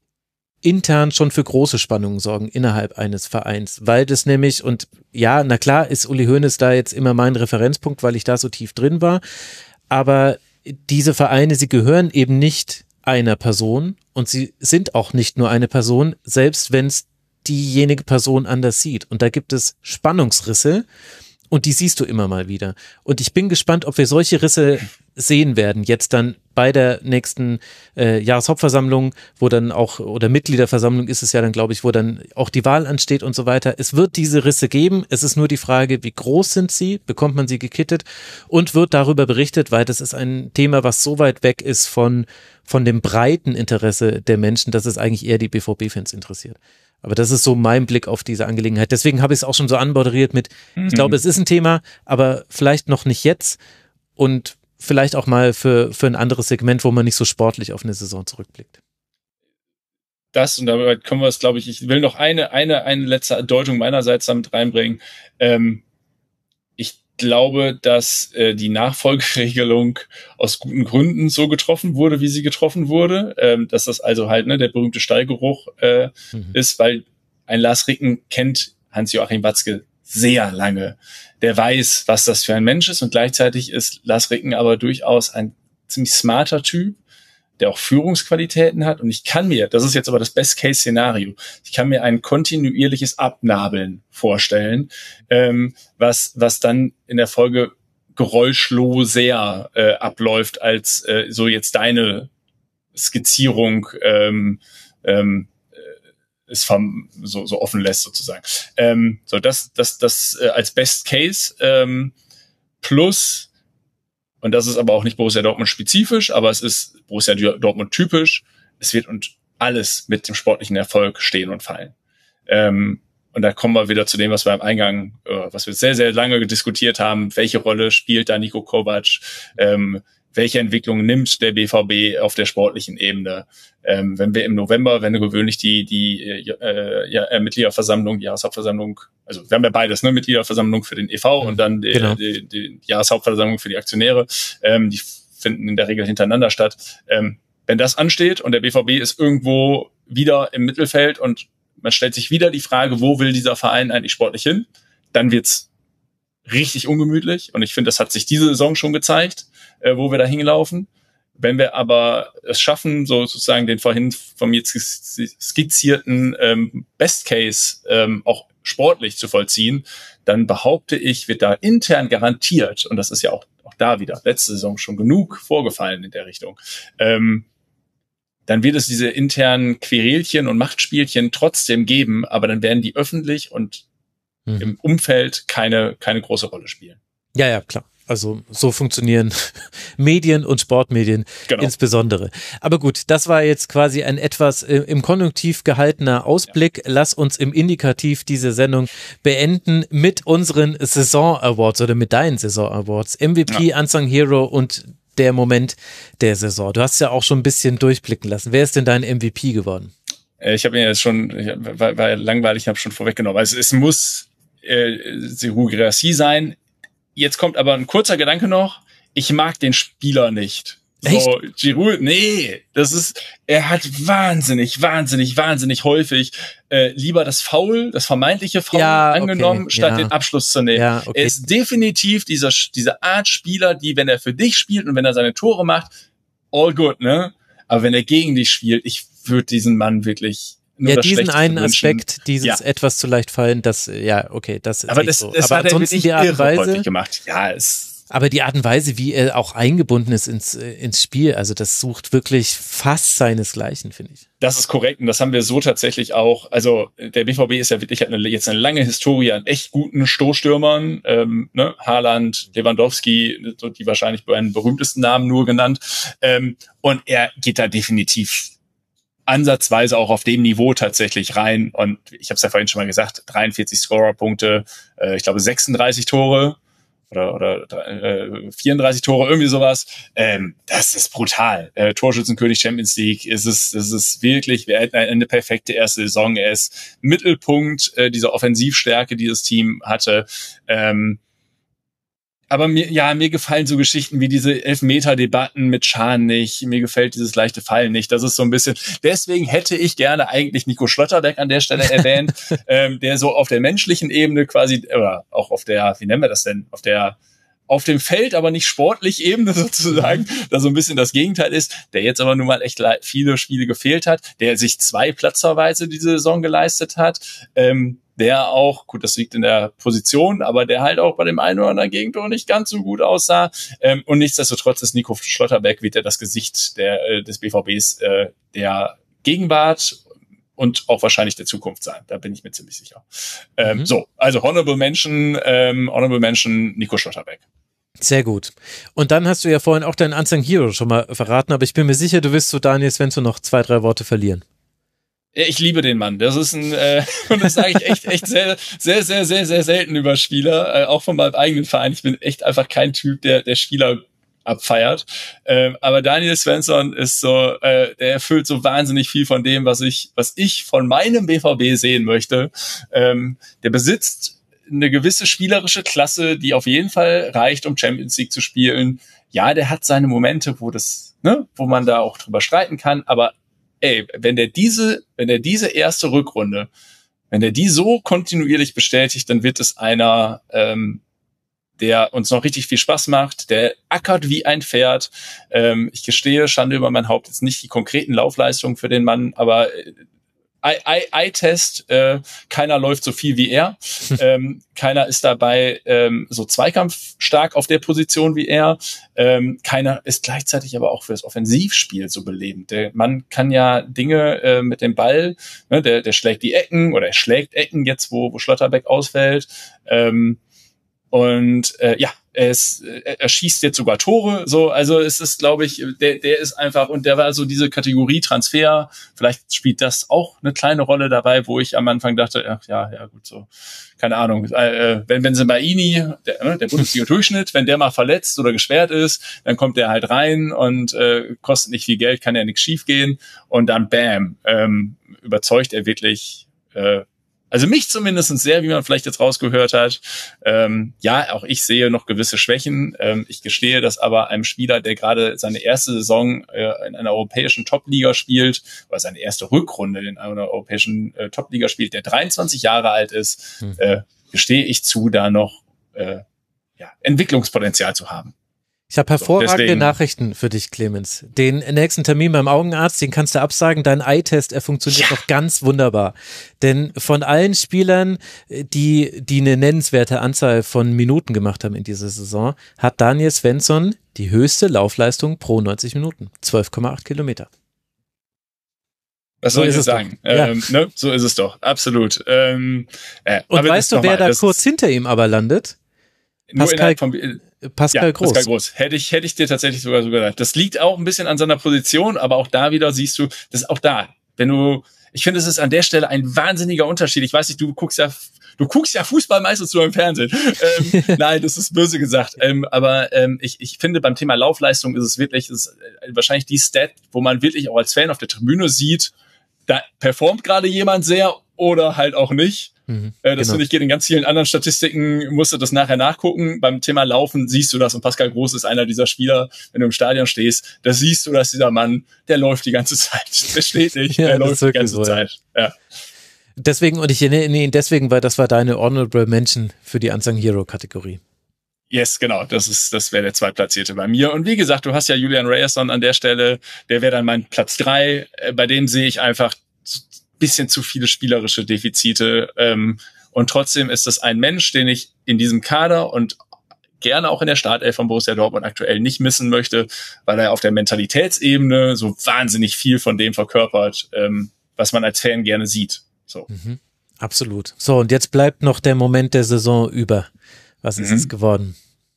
intern schon für große Spannungen sorgen innerhalb eines Vereins. Weil das nämlich, und ja, na klar ist Uli Hoeneß da jetzt immer mein Referenzpunkt, weil ich da so tief drin war. Aber diese Vereine, sie gehören eben nicht einer Person und sie sind auch nicht nur eine Person, selbst wenn es diejenige Person anders sieht. Und da gibt es Spannungsrisse. Und die siehst du immer mal wieder. Und ich bin gespannt, ob wir solche Risse sehen werden, jetzt dann bei der nächsten äh, Jahreshauptversammlung, wo dann auch, oder Mitgliederversammlung ist es ja dann, glaube ich, wo dann auch die Wahl ansteht und so weiter. Es wird diese Risse geben. Es ist nur die Frage, wie groß sind sie? Bekommt man sie gekittet? Und wird darüber berichtet, weil das ist ein Thema, was so weit weg ist von, von dem breiten Interesse der Menschen, dass es eigentlich eher die B V B-Fans interessiert. Aber das ist so mein Blick auf diese Angelegenheit. Deswegen habe ich es auch schon so anmoderiert mit, mhm. ich glaube, es ist ein Thema, aber vielleicht noch nicht jetzt und vielleicht auch mal für, für ein anderes Segment, wo man nicht so sportlich auf eine Saison zurückblickt. Das, und damit können wir es, glaube ich, ich will noch eine, eine, eine letzte Deutung meinerseits damit reinbringen. Ähm, ich glaube, dass äh, die Nachfolgeregelung aus guten Gründen so getroffen wurde, wie sie getroffen wurde. Ähm, dass das also halt ne, der berühmte Stallgeruch äh, mhm. ist, weil ein Lars Ricken kennt Hans-Joachim Watzke sehr lange. Der weiß, was das für ein Mensch ist, und gleichzeitig ist Lars Ricken aber durchaus ein ziemlich smarter Typ, der auch Führungsqualitäten hat, und ich kann mir, das ist jetzt aber das Best-Case-Szenario, ich kann mir ein kontinuierliches Abnabeln vorstellen, ähm, was was dann in der Folge geräuschloser äh, abläuft, als äh, so jetzt deine Skizzierung ähm, ähm, es vom, so, so offen lässt sozusagen. Ähm, so das das das äh, als Best-Case ähm, plus. Und das ist aber auch nicht Borussia Dortmund spezifisch, aber es ist Borussia Dortmund typisch. Es wird und alles mit dem sportlichen Erfolg stehen und fallen. Ähm, und da kommen wir wieder zu dem, was wir am Eingang, äh, was wir sehr, sehr lange diskutiert haben. Welche Rolle spielt da Niko Kovac? Ähm, welche Entwicklung nimmt der B V B auf der sportlichen Ebene? Ähm, wenn wir im November, wenn wir gewöhnlich die, die äh, ja, äh, Mitgliederversammlung, die Jahreshauptversammlung, also wir haben ja beides, ne, Mitgliederversammlung für den E V und dann die, genau. die, die, die Jahreshauptversammlung für die Aktionäre, ähm, die finden in der Regel hintereinander statt. Ähm, wenn das ansteht und der B V B ist irgendwo wieder im Mittelfeld und man stellt sich wieder die Frage, wo will dieser Verein eigentlich sportlich hin, dann wird's richtig ungemütlich, und ich finde, das hat sich diese Saison schon gezeigt, äh, wo wir da hinlaufen. Wenn wir aber es schaffen, so sozusagen den vorhin von mir skizzierten ähm, Best Case ähm, auch sportlich zu vollziehen, dann behaupte ich, wird da intern garantiert, und das ist ja auch, auch da wieder letzte Saison schon genug vorgefallen in der Richtung, ähm, dann wird es diese internen Querelchen und Machtspielchen trotzdem geben, aber dann werden die öffentlich und mhm. im Umfeld keine keine große Rolle spielen. Ja, ja, klar. Also so funktionieren Medien und Sportmedien genau. insbesondere. Aber gut, das war jetzt quasi ein etwas äh, im Konjunktiv gehaltener Ausblick. Ja. Lass uns im Indikativ diese Sendung beenden mit unseren Saison-Awards oder mit deinen Saison-Awards. M V P, ja. Unsung Hero und der Moment der Saison. Du hast ja auch schon ein bisschen durchblicken lassen. Wer ist denn dein M V P geworden? Ich habe ihn jetzt schon, ich war, war langweilig, ich habe schon vorweggenommen. Also es muss äh, Serhou Guirassy sein. Jetzt kommt aber ein kurzer Gedanke noch. Ich mag den Spieler nicht. Echt? So, Giroud, nee, das ist, er hat wahnsinnig, wahnsinnig, wahnsinnig häufig äh, lieber das Foul, das vermeintliche Foul ja, okay, angenommen, statt ja. den Abschluss zu nehmen. Ja, okay. Er ist definitiv dieser, diese Art Spieler, die, wenn er für dich spielt und wenn er seine Tore macht, all good, ne? Aber wenn er gegen dich spielt, ich würde diesen Mann wirklich nur ja, das diesen Schlechteste einen wünschen. Aspekt, dieses ja. etwas zu leicht fallen, das, ja, okay, das ist aber nicht das, so. das Aber hat er ansonsten wirklich die Art und Weise, häufig gemacht. Ja, es aber die Art und Weise, wie er auch eingebunden ist ins, ins Spiel, also das sucht wirklich fast seinesgleichen, finde ich. Das ist korrekt, und das haben wir so tatsächlich auch. Also der B V B ist ja wirklich, hat eine, jetzt eine lange Historie an echt guten Stoßstürmern, ähm, ne? Haaland, Lewandowski, so die wahrscheinlich einen berühmtesten Namen nur genannt. Ähm, und er geht da definitiv ansatzweise auch auf dem Niveau tatsächlich rein. Und ich habe es ja vorhin schon mal gesagt, dreiundvierzig Scorerpunkte, äh, ich glaube sechsunddreißig Tore. oder oder äh, vierunddreißig Tore, irgendwie sowas. Ähm, das ist brutal. Äh, Torschützenkönig Champions League, ist es ist es wirklich, wir hatten eine, eine perfekte erste Saison. Er ist Mittelpunkt äh, dieser Offensivstärke, die das Team hatte. Ähm, aber mir ja mir gefallen so Geschichten wie diese Elfmeter-Debatten mit Schahn nicht. Mir gefällt dieses leichte Fallen nicht. Das ist so ein bisschen. Deswegen hätte ich gerne eigentlich Nico Schlotterbeck an der Stelle erwähnt, ähm, der so auf der menschlichen Ebene quasi, oder auch auf der, wie nennen wir das denn, auf der auf dem Feld, aber nicht sportlich Ebene sozusagen, da so ein bisschen das Gegenteil ist, der jetzt aber nun mal echt viele Spiele gefehlt hat, der sich zwei Platzverweise diese Saison geleistet hat, ähm, der auch, gut, das liegt in der Position, aber der halt auch bei dem einen oder anderen Gegentor nicht ganz so gut aussah. Ähm, und nichtsdestotrotz ist Nico Schlotterbeck wieder das Gesicht der, äh, des B V Bs äh, der Gegenwart und auch wahrscheinlich der Zukunft sein. Da bin ich mir ziemlich sicher. Ähm, mhm. So, also Honorable Mention, ähm, Honorable Mention Nico Schlotterbeck. Sehr gut. Und dann hast du ja vorhin auch deinen Unsung Hero schon mal verraten, aber ich bin mir sicher, du wirst zu Daniel Svensson noch zwei, drei Worte verlieren. Ich liebe den Mann. Das ist ein, äh, und das sage ich echt, echt sehr, sehr, sehr, sehr, sehr selten über Spieler, äh, auch von meinem eigenen Verein. Ich bin echt einfach kein Typ, der, der Spieler abfeiert. Ähm, aber Daniel Svensson ist so, äh, der erfüllt so wahnsinnig viel von dem, was ich, was ich von meinem B V B sehen möchte. Ähm, der besitzt eine gewisse spielerische Klasse, die auf jeden Fall reicht, um Champions League zu spielen. Ja, der hat seine Momente, wo das, ne, wo man da auch drüber streiten kann, aber ey, wenn der diese, wenn der diese erste Rückrunde, wenn der die so kontinuierlich bestätigt, dann wird es einer, ähm, der uns noch richtig viel Spaß macht, der ackert wie ein Pferd. Ähm, ich gestehe, Schande über mein Haupt, jetzt nicht die konkreten Laufleistungen für den Mann, aber Eye-Test, äh, keiner läuft so viel wie er. ähm, keiner ist dabei ähm, so zweikampfstark auf der Position wie er. Ähm, keiner ist gleichzeitig aber auch für das Offensivspiel so belebend. Der Mann kann ja Dinge äh, mit dem Ball, ne, der, der schlägt die Ecken oder er schlägt Ecken jetzt, wo, wo Schlotterbeck ausfällt. Ähm, und äh, ja, er, ist, er schießt jetzt sogar Tore, so, also es ist, glaube ich, der, der ist einfach, und der war so diese Kategorie Transfer, vielleicht spielt das auch eine kleine Rolle dabei, wo ich am Anfang dachte, ach ja, ja gut, so, keine Ahnung, äh, wenn Benzemaini, der, der Bundesliga-Durchschnitt, wenn der mal verletzt oder geschwert ist, dann kommt der halt rein und äh, kostet nicht viel Geld, kann ja nichts schief gehen und dann bam, ähm, überzeugt er wirklich, äh, also mich zumindest sehr, wie man vielleicht jetzt rausgehört hat. Ähm, ja, auch ich sehe noch gewisse Schwächen. Ähm, ich gestehe das aber einem Spieler, der gerade seine erste Saison äh, in einer europäischen Top-Liga spielt, oder seine erste Rückrunde in einer europäischen äh, Top-Liga spielt, der dreiundzwanzig Jahre alt ist, hm. äh, gestehe ich zu, da noch äh, ja, Entwicklungspotenzial zu haben. Ich habe hervorragende so, Nachrichten für dich, Clemens. Den nächsten Termin beim Augenarzt, den kannst du absagen. Dein Eye-Test, er funktioniert ja. doch ganz wunderbar. Denn von allen Spielern, die, die eine nennenswerte Anzahl von Minuten gemacht haben in dieser Saison, hat Daniel Svensson die höchste Laufleistung pro neunzig Minuten. zwölf Komma acht Kilometer. Was soll so ich jetzt sagen? Ähm, ja. ne? So ist es doch. Absolut. Ähm, äh, Und weißt du, wer da kurz hinter ihm aber landet? Nur Pascal, vom, äh, Pascal ja, Groß. Pascal Groß. Hätte ich, hätte ich dir tatsächlich sogar so gedacht. Das liegt auch ein bisschen an seiner Position, aber auch da wieder siehst du, das ist auch da. Wenn du, ich finde, es ist an der Stelle ein wahnsinniger Unterschied. Ich weiß nicht, du guckst ja, du guckst ja Fußball meistens nur im Fernsehen. ähm, nein, das ist böse gesagt. Ähm, aber ähm, ich, ich finde, beim Thema Laufleistung ist es wirklich, ist wahrscheinlich die Stat, wo man wirklich auch als Fan auf der Tribüne sieht, da performt gerade jemand sehr oder halt auch nicht. Mhm, äh, das genau. finde ich geht in ganz vielen anderen Statistiken, musst du das nachher nachgucken. Beim Thema Laufen siehst du das und Pascal Groß ist einer dieser Spieler, wenn du im Stadion stehst, da siehst du, dass dieser Mann, der läuft die ganze Zeit. Der steht nicht, ja, der läuft die ganze so, Zeit. Ja. Ja. Deswegen, und ich nenne ihn deswegen, weil das war deine Honorable Mention für die Unsung Hero Kategorie. Yes, genau, das ist, das wäre der Zweitplatzierte bei mir. Und wie gesagt, du hast ja Julian Ryerson an der Stelle, der wäre dann mein Platz drei. Bei dem sehe ich einfach bisschen zu viele spielerische Defizite. Ähm, und trotzdem ist das ein Mensch, den ich in diesem Kader und gerne auch in der Startelf von Borussia Dortmund aktuell nicht missen möchte, weil er auf der Mentalitätsebene so wahnsinnig viel von dem verkörpert, ähm, was man als Fan gerne sieht. So. Mhm, absolut. So, und jetzt bleibt noch der Moment der Saison über. Was ist mhm. es geworden?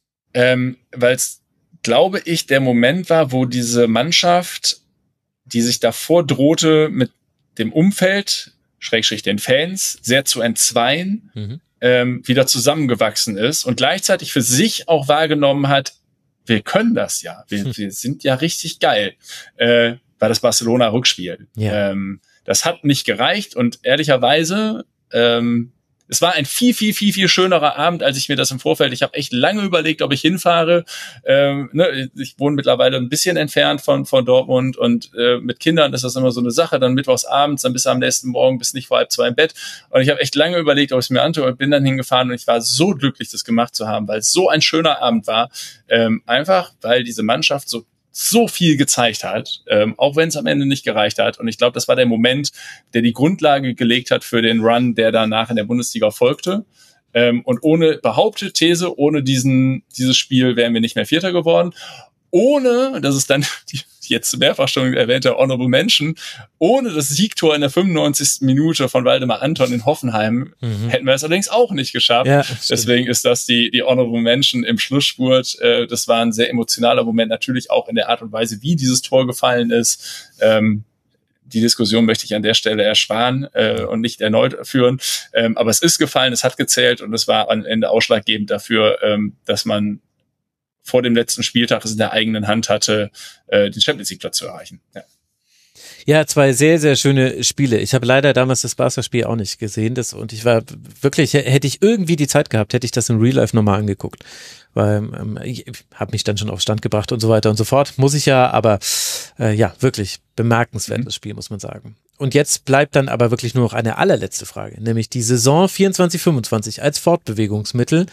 Ähm, weil es, glaube ich, der Moment war, wo diese Mannschaft, die sich davor drohte, mit dem Umfeld, Schrägstrich den Fans, sehr zu entzweien, mhm. ähm, wieder zusammengewachsen ist und gleichzeitig für sich auch wahrgenommen hat, wir können das ja, wir, hm. wir sind ja richtig geil, äh, war das Barcelona-Rückspiel. Ja. Ähm, das hat nicht gereicht und ehrlicherweise, ähm, es war ein viel, viel, viel, viel schönerer Abend, als ich mir das im Vorfeld, ich habe echt lange überlegt, ob ich hinfahre. Ähm, ne, ich wohne mittlerweile ein bisschen entfernt von von Dortmund und äh, mit Kindern ist das immer so eine Sache, dann mittwochs abends, dann bist du am nächsten Morgen, bist nicht vor halb zwei im Bett. Und ich habe echt lange überlegt, ob ich es mir antue und bin dann hingefahren und ich war so glücklich, das gemacht zu haben, weil es so ein schöner Abend war. Ähm, einfach, weil diese Mannschaft so so viel gezeigt hat, ähm, auch wenn es am Ende nicht gereicht hat. Und ich glaube, das war der Moment, der die Grundlage gelegt hat für den Run, der danach in der Bundesliga folgte. Ähm, und ohne behauptete These, ohne diesen dieses Spiel wären wir nicht mehr Vierter geworden. Ohne, das ist dann die jetzt mehrfach schon erwähnte Honorable Mention, ohne das Siegtor in der fünfundneunzigsten Minute von Waldemar Anton in Hoffenheim mhm. hätten wir es allerdings auch nicht geschafft. Ja, deswegen ist das die die Honorable Mention im Schlussspurt. Äh, das war ein sehr emotionaler Moment, natürlich auch in der Art und Weise, wie dieses Tor gefallen ist. Ähm, die Diskussion möchte ich an der Stelle ersparen äh, und nicht erneut führen. Ähm, aber es ist gefallen, es hat gezählt und es war am Ende ausschlaggebend dafür, ähm, dass man vor dem letzten Spieltag es in der eigenen Hand hatte, äh, den Champions-League-Platz zu erreichen. Ja. Ja, zwei sehr, sehr schöne Spiele. Ich habe leider damals das Barca-Spiel auch nicht gesehen. Das, und ich war wirklich, hätte ich irgendwie die Zeit gehabt, hätte ich das in Real Life nochmal angeguckt. Weil ähm, ich habe mich dann schon auf Stand gebracht und so weiter und so fort. Muss ich ja, aber äh, ja, wirklich bemerkenswertes mhm. Spiel, muss man sagen. Und jetzt bleibt dann aber wirklich nur noch eine allerletzte Frage, nämlich die Saison vierundzwanzig fünfundzwanzig als Fortbewegungsmittel.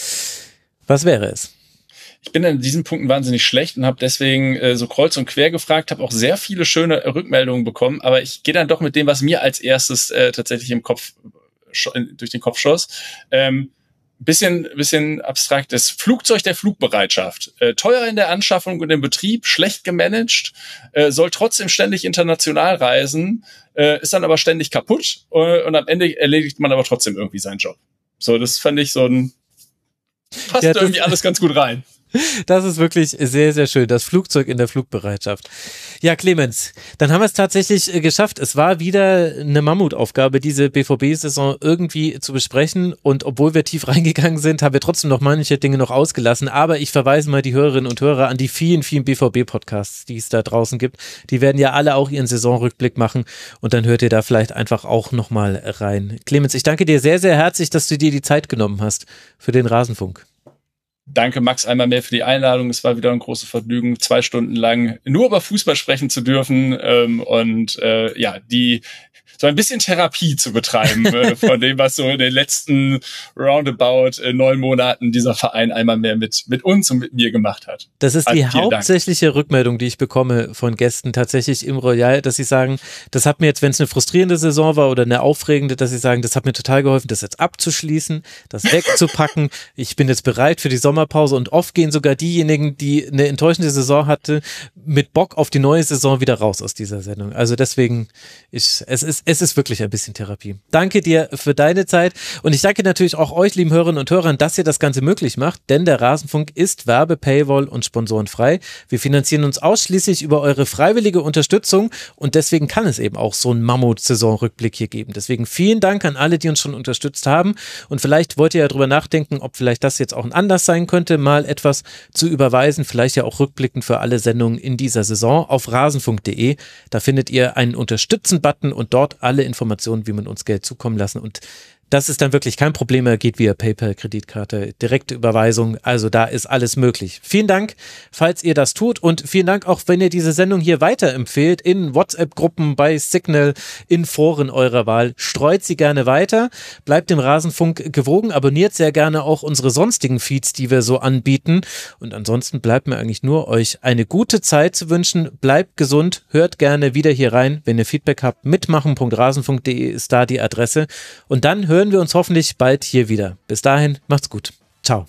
Was wäre es? Ich bin in diesen Punkten wahnsinnig schlecht und habe deswegen äh, so kreuz und quer gefragt, habe auch sehr viele schöne Rückmeldungen bekommen, aber ich gehe dann doch mit dem, was mir als erstes äh, tatsächlich im Kopf durch den Kopf schoss. Ähm, bisschen bisschen abstrakt, das Flugzeug der Flugbereitschaft. Äh, teuer in der Anschaffung und im Betrieb, schlecht gemanagt, äh, soll trotzdem ständig international reisen, äh, ist dann aber ständig kaputt äh, und am Ende erledigt man aber trotzdem irgendwie seinen Job. So, das fand ich so ein passt ja, irgendwie alles ganz gut rein. Das ist wirklich sehr, sehr schön. Das Flugzeug in der Flugbereitschaft. Ja, Clemens, dann haben wir es tatsächlich geschafft. Es war wieder eine Mammutaufgabe, diese B V B-Saison irgendwie zu besprechen. Und obwohl wir tief reingegangen sind, haben wir trotzdem noch manche Dinge noch ausgelassen. Aber ich verweise mal die Hörerinnen und Hörer an die vielen, vielen B V B-Podcasts, die es da draußen gibt. Die werden ja alle auch ihren Saisonrückblick machen. Und dann hört ihr da vielleicht einfach auch nochmal rein. Clemens, ich danke dir sehr, sehr herzlich, dass du dir die Zeit genommen hast für den Rasenfunk. Danke, Max, einmal mehr für die Einladung. Es war wieder ein großes Vergnügen, zwei Stunden lang nur über Fußball sprechen zu dürfen ähm, und äh, ja, die so ein bisschen Therapie zu betreiben äh, von dem, was so in den letzten roundabout äh, neun Monaten dieser Verein einmal mehr mit mit uns und mit mir gemacht hat. Das ist also die hauptsächliche Dank. Rückmeldung, die ich bekomme von Gästen tatsächlich im Royal, dass sie sagen, das hat mir jetzt, wenn es eine frustrierende Saison war oder eine aufregende, dass sie sagen, das hat mir total geholfen, das jetzt abzuschließen, das wegzupacken. Ich bin jetzt bereit für die Sommerpause und oft gehen sogar diejenigen, die eine enttäuschende Saison hatte, mit Bock auf die neue Saison wieder raus aus dieser Sendung. Also deswegen, ich, es ist Es ist wirklich ein bisschen Therapie. Danke dir für deine Zeit und ich danke natürlich auch euch, lieben Hörerinnen und Hörern, dass ihr das Ganze möglich macht, denn der Rasenfunk ist Werbe-, Paywall- und sponsorenfrei. Wir finanzieren uns ausschließlich über eure freiwillige Unterstützung und deswegen kann es eben auch so einen Mammut-Saisonrückblick hier geben. Deswegen vielen Dank an alle, die uns schon unterstützt haben und vielleicht wollt ihr ja drüber nachdenken, ob vielleicht das jetzt auch ein Anlass sein könnte, mal etwas zu überweisen, vielleicht ja auch rückblickend für alle Sendungen in dieser Saison auf rasenfunk punkt de. Da findet ihr einen Unterstützen-Button und dort alle Informationen, wie man uns Geld zukommen lassen und das ist dann wirklich kein Problem, er geht via PayPal, Kreditkarte, direkte Überweisung, also da ist alles möglich. Vielen Dank, falls ihr das tut und vielen Dank auch, wenn ihr diese Sendung hier weiterempfehlt, in WhatsApp-Gruppen, bei Signal, in Foren eurer Wahl. Streut sie gerne weiter, bleibt dem Rasenfunk gewogen, abonniert sehr gerne auch unsere sonstigen Feeds, die wir so anbieten und ansonsten bleibt mir eigentlich nur, euch eine gute Zeit zu wünschen, bleibt gesund, hört gerne wieder hier rein, wenn ihr Feedback habt, mitmachen punkt rasenfunk punkt de ist da die Adresse und dann hört hören wir uns hoffentlich bald hier wieder. Bis dahin, macht's gut. Ciao.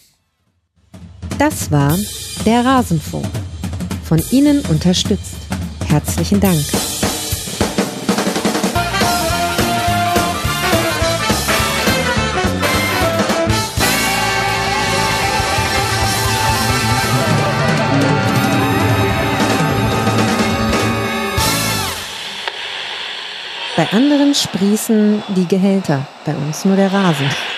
Das war der Rasenfunk. Von Ihnen unterstützt. Herzlichen Dank. Bei anderen sprießen die Gehälter, bei uns nur der Rasen.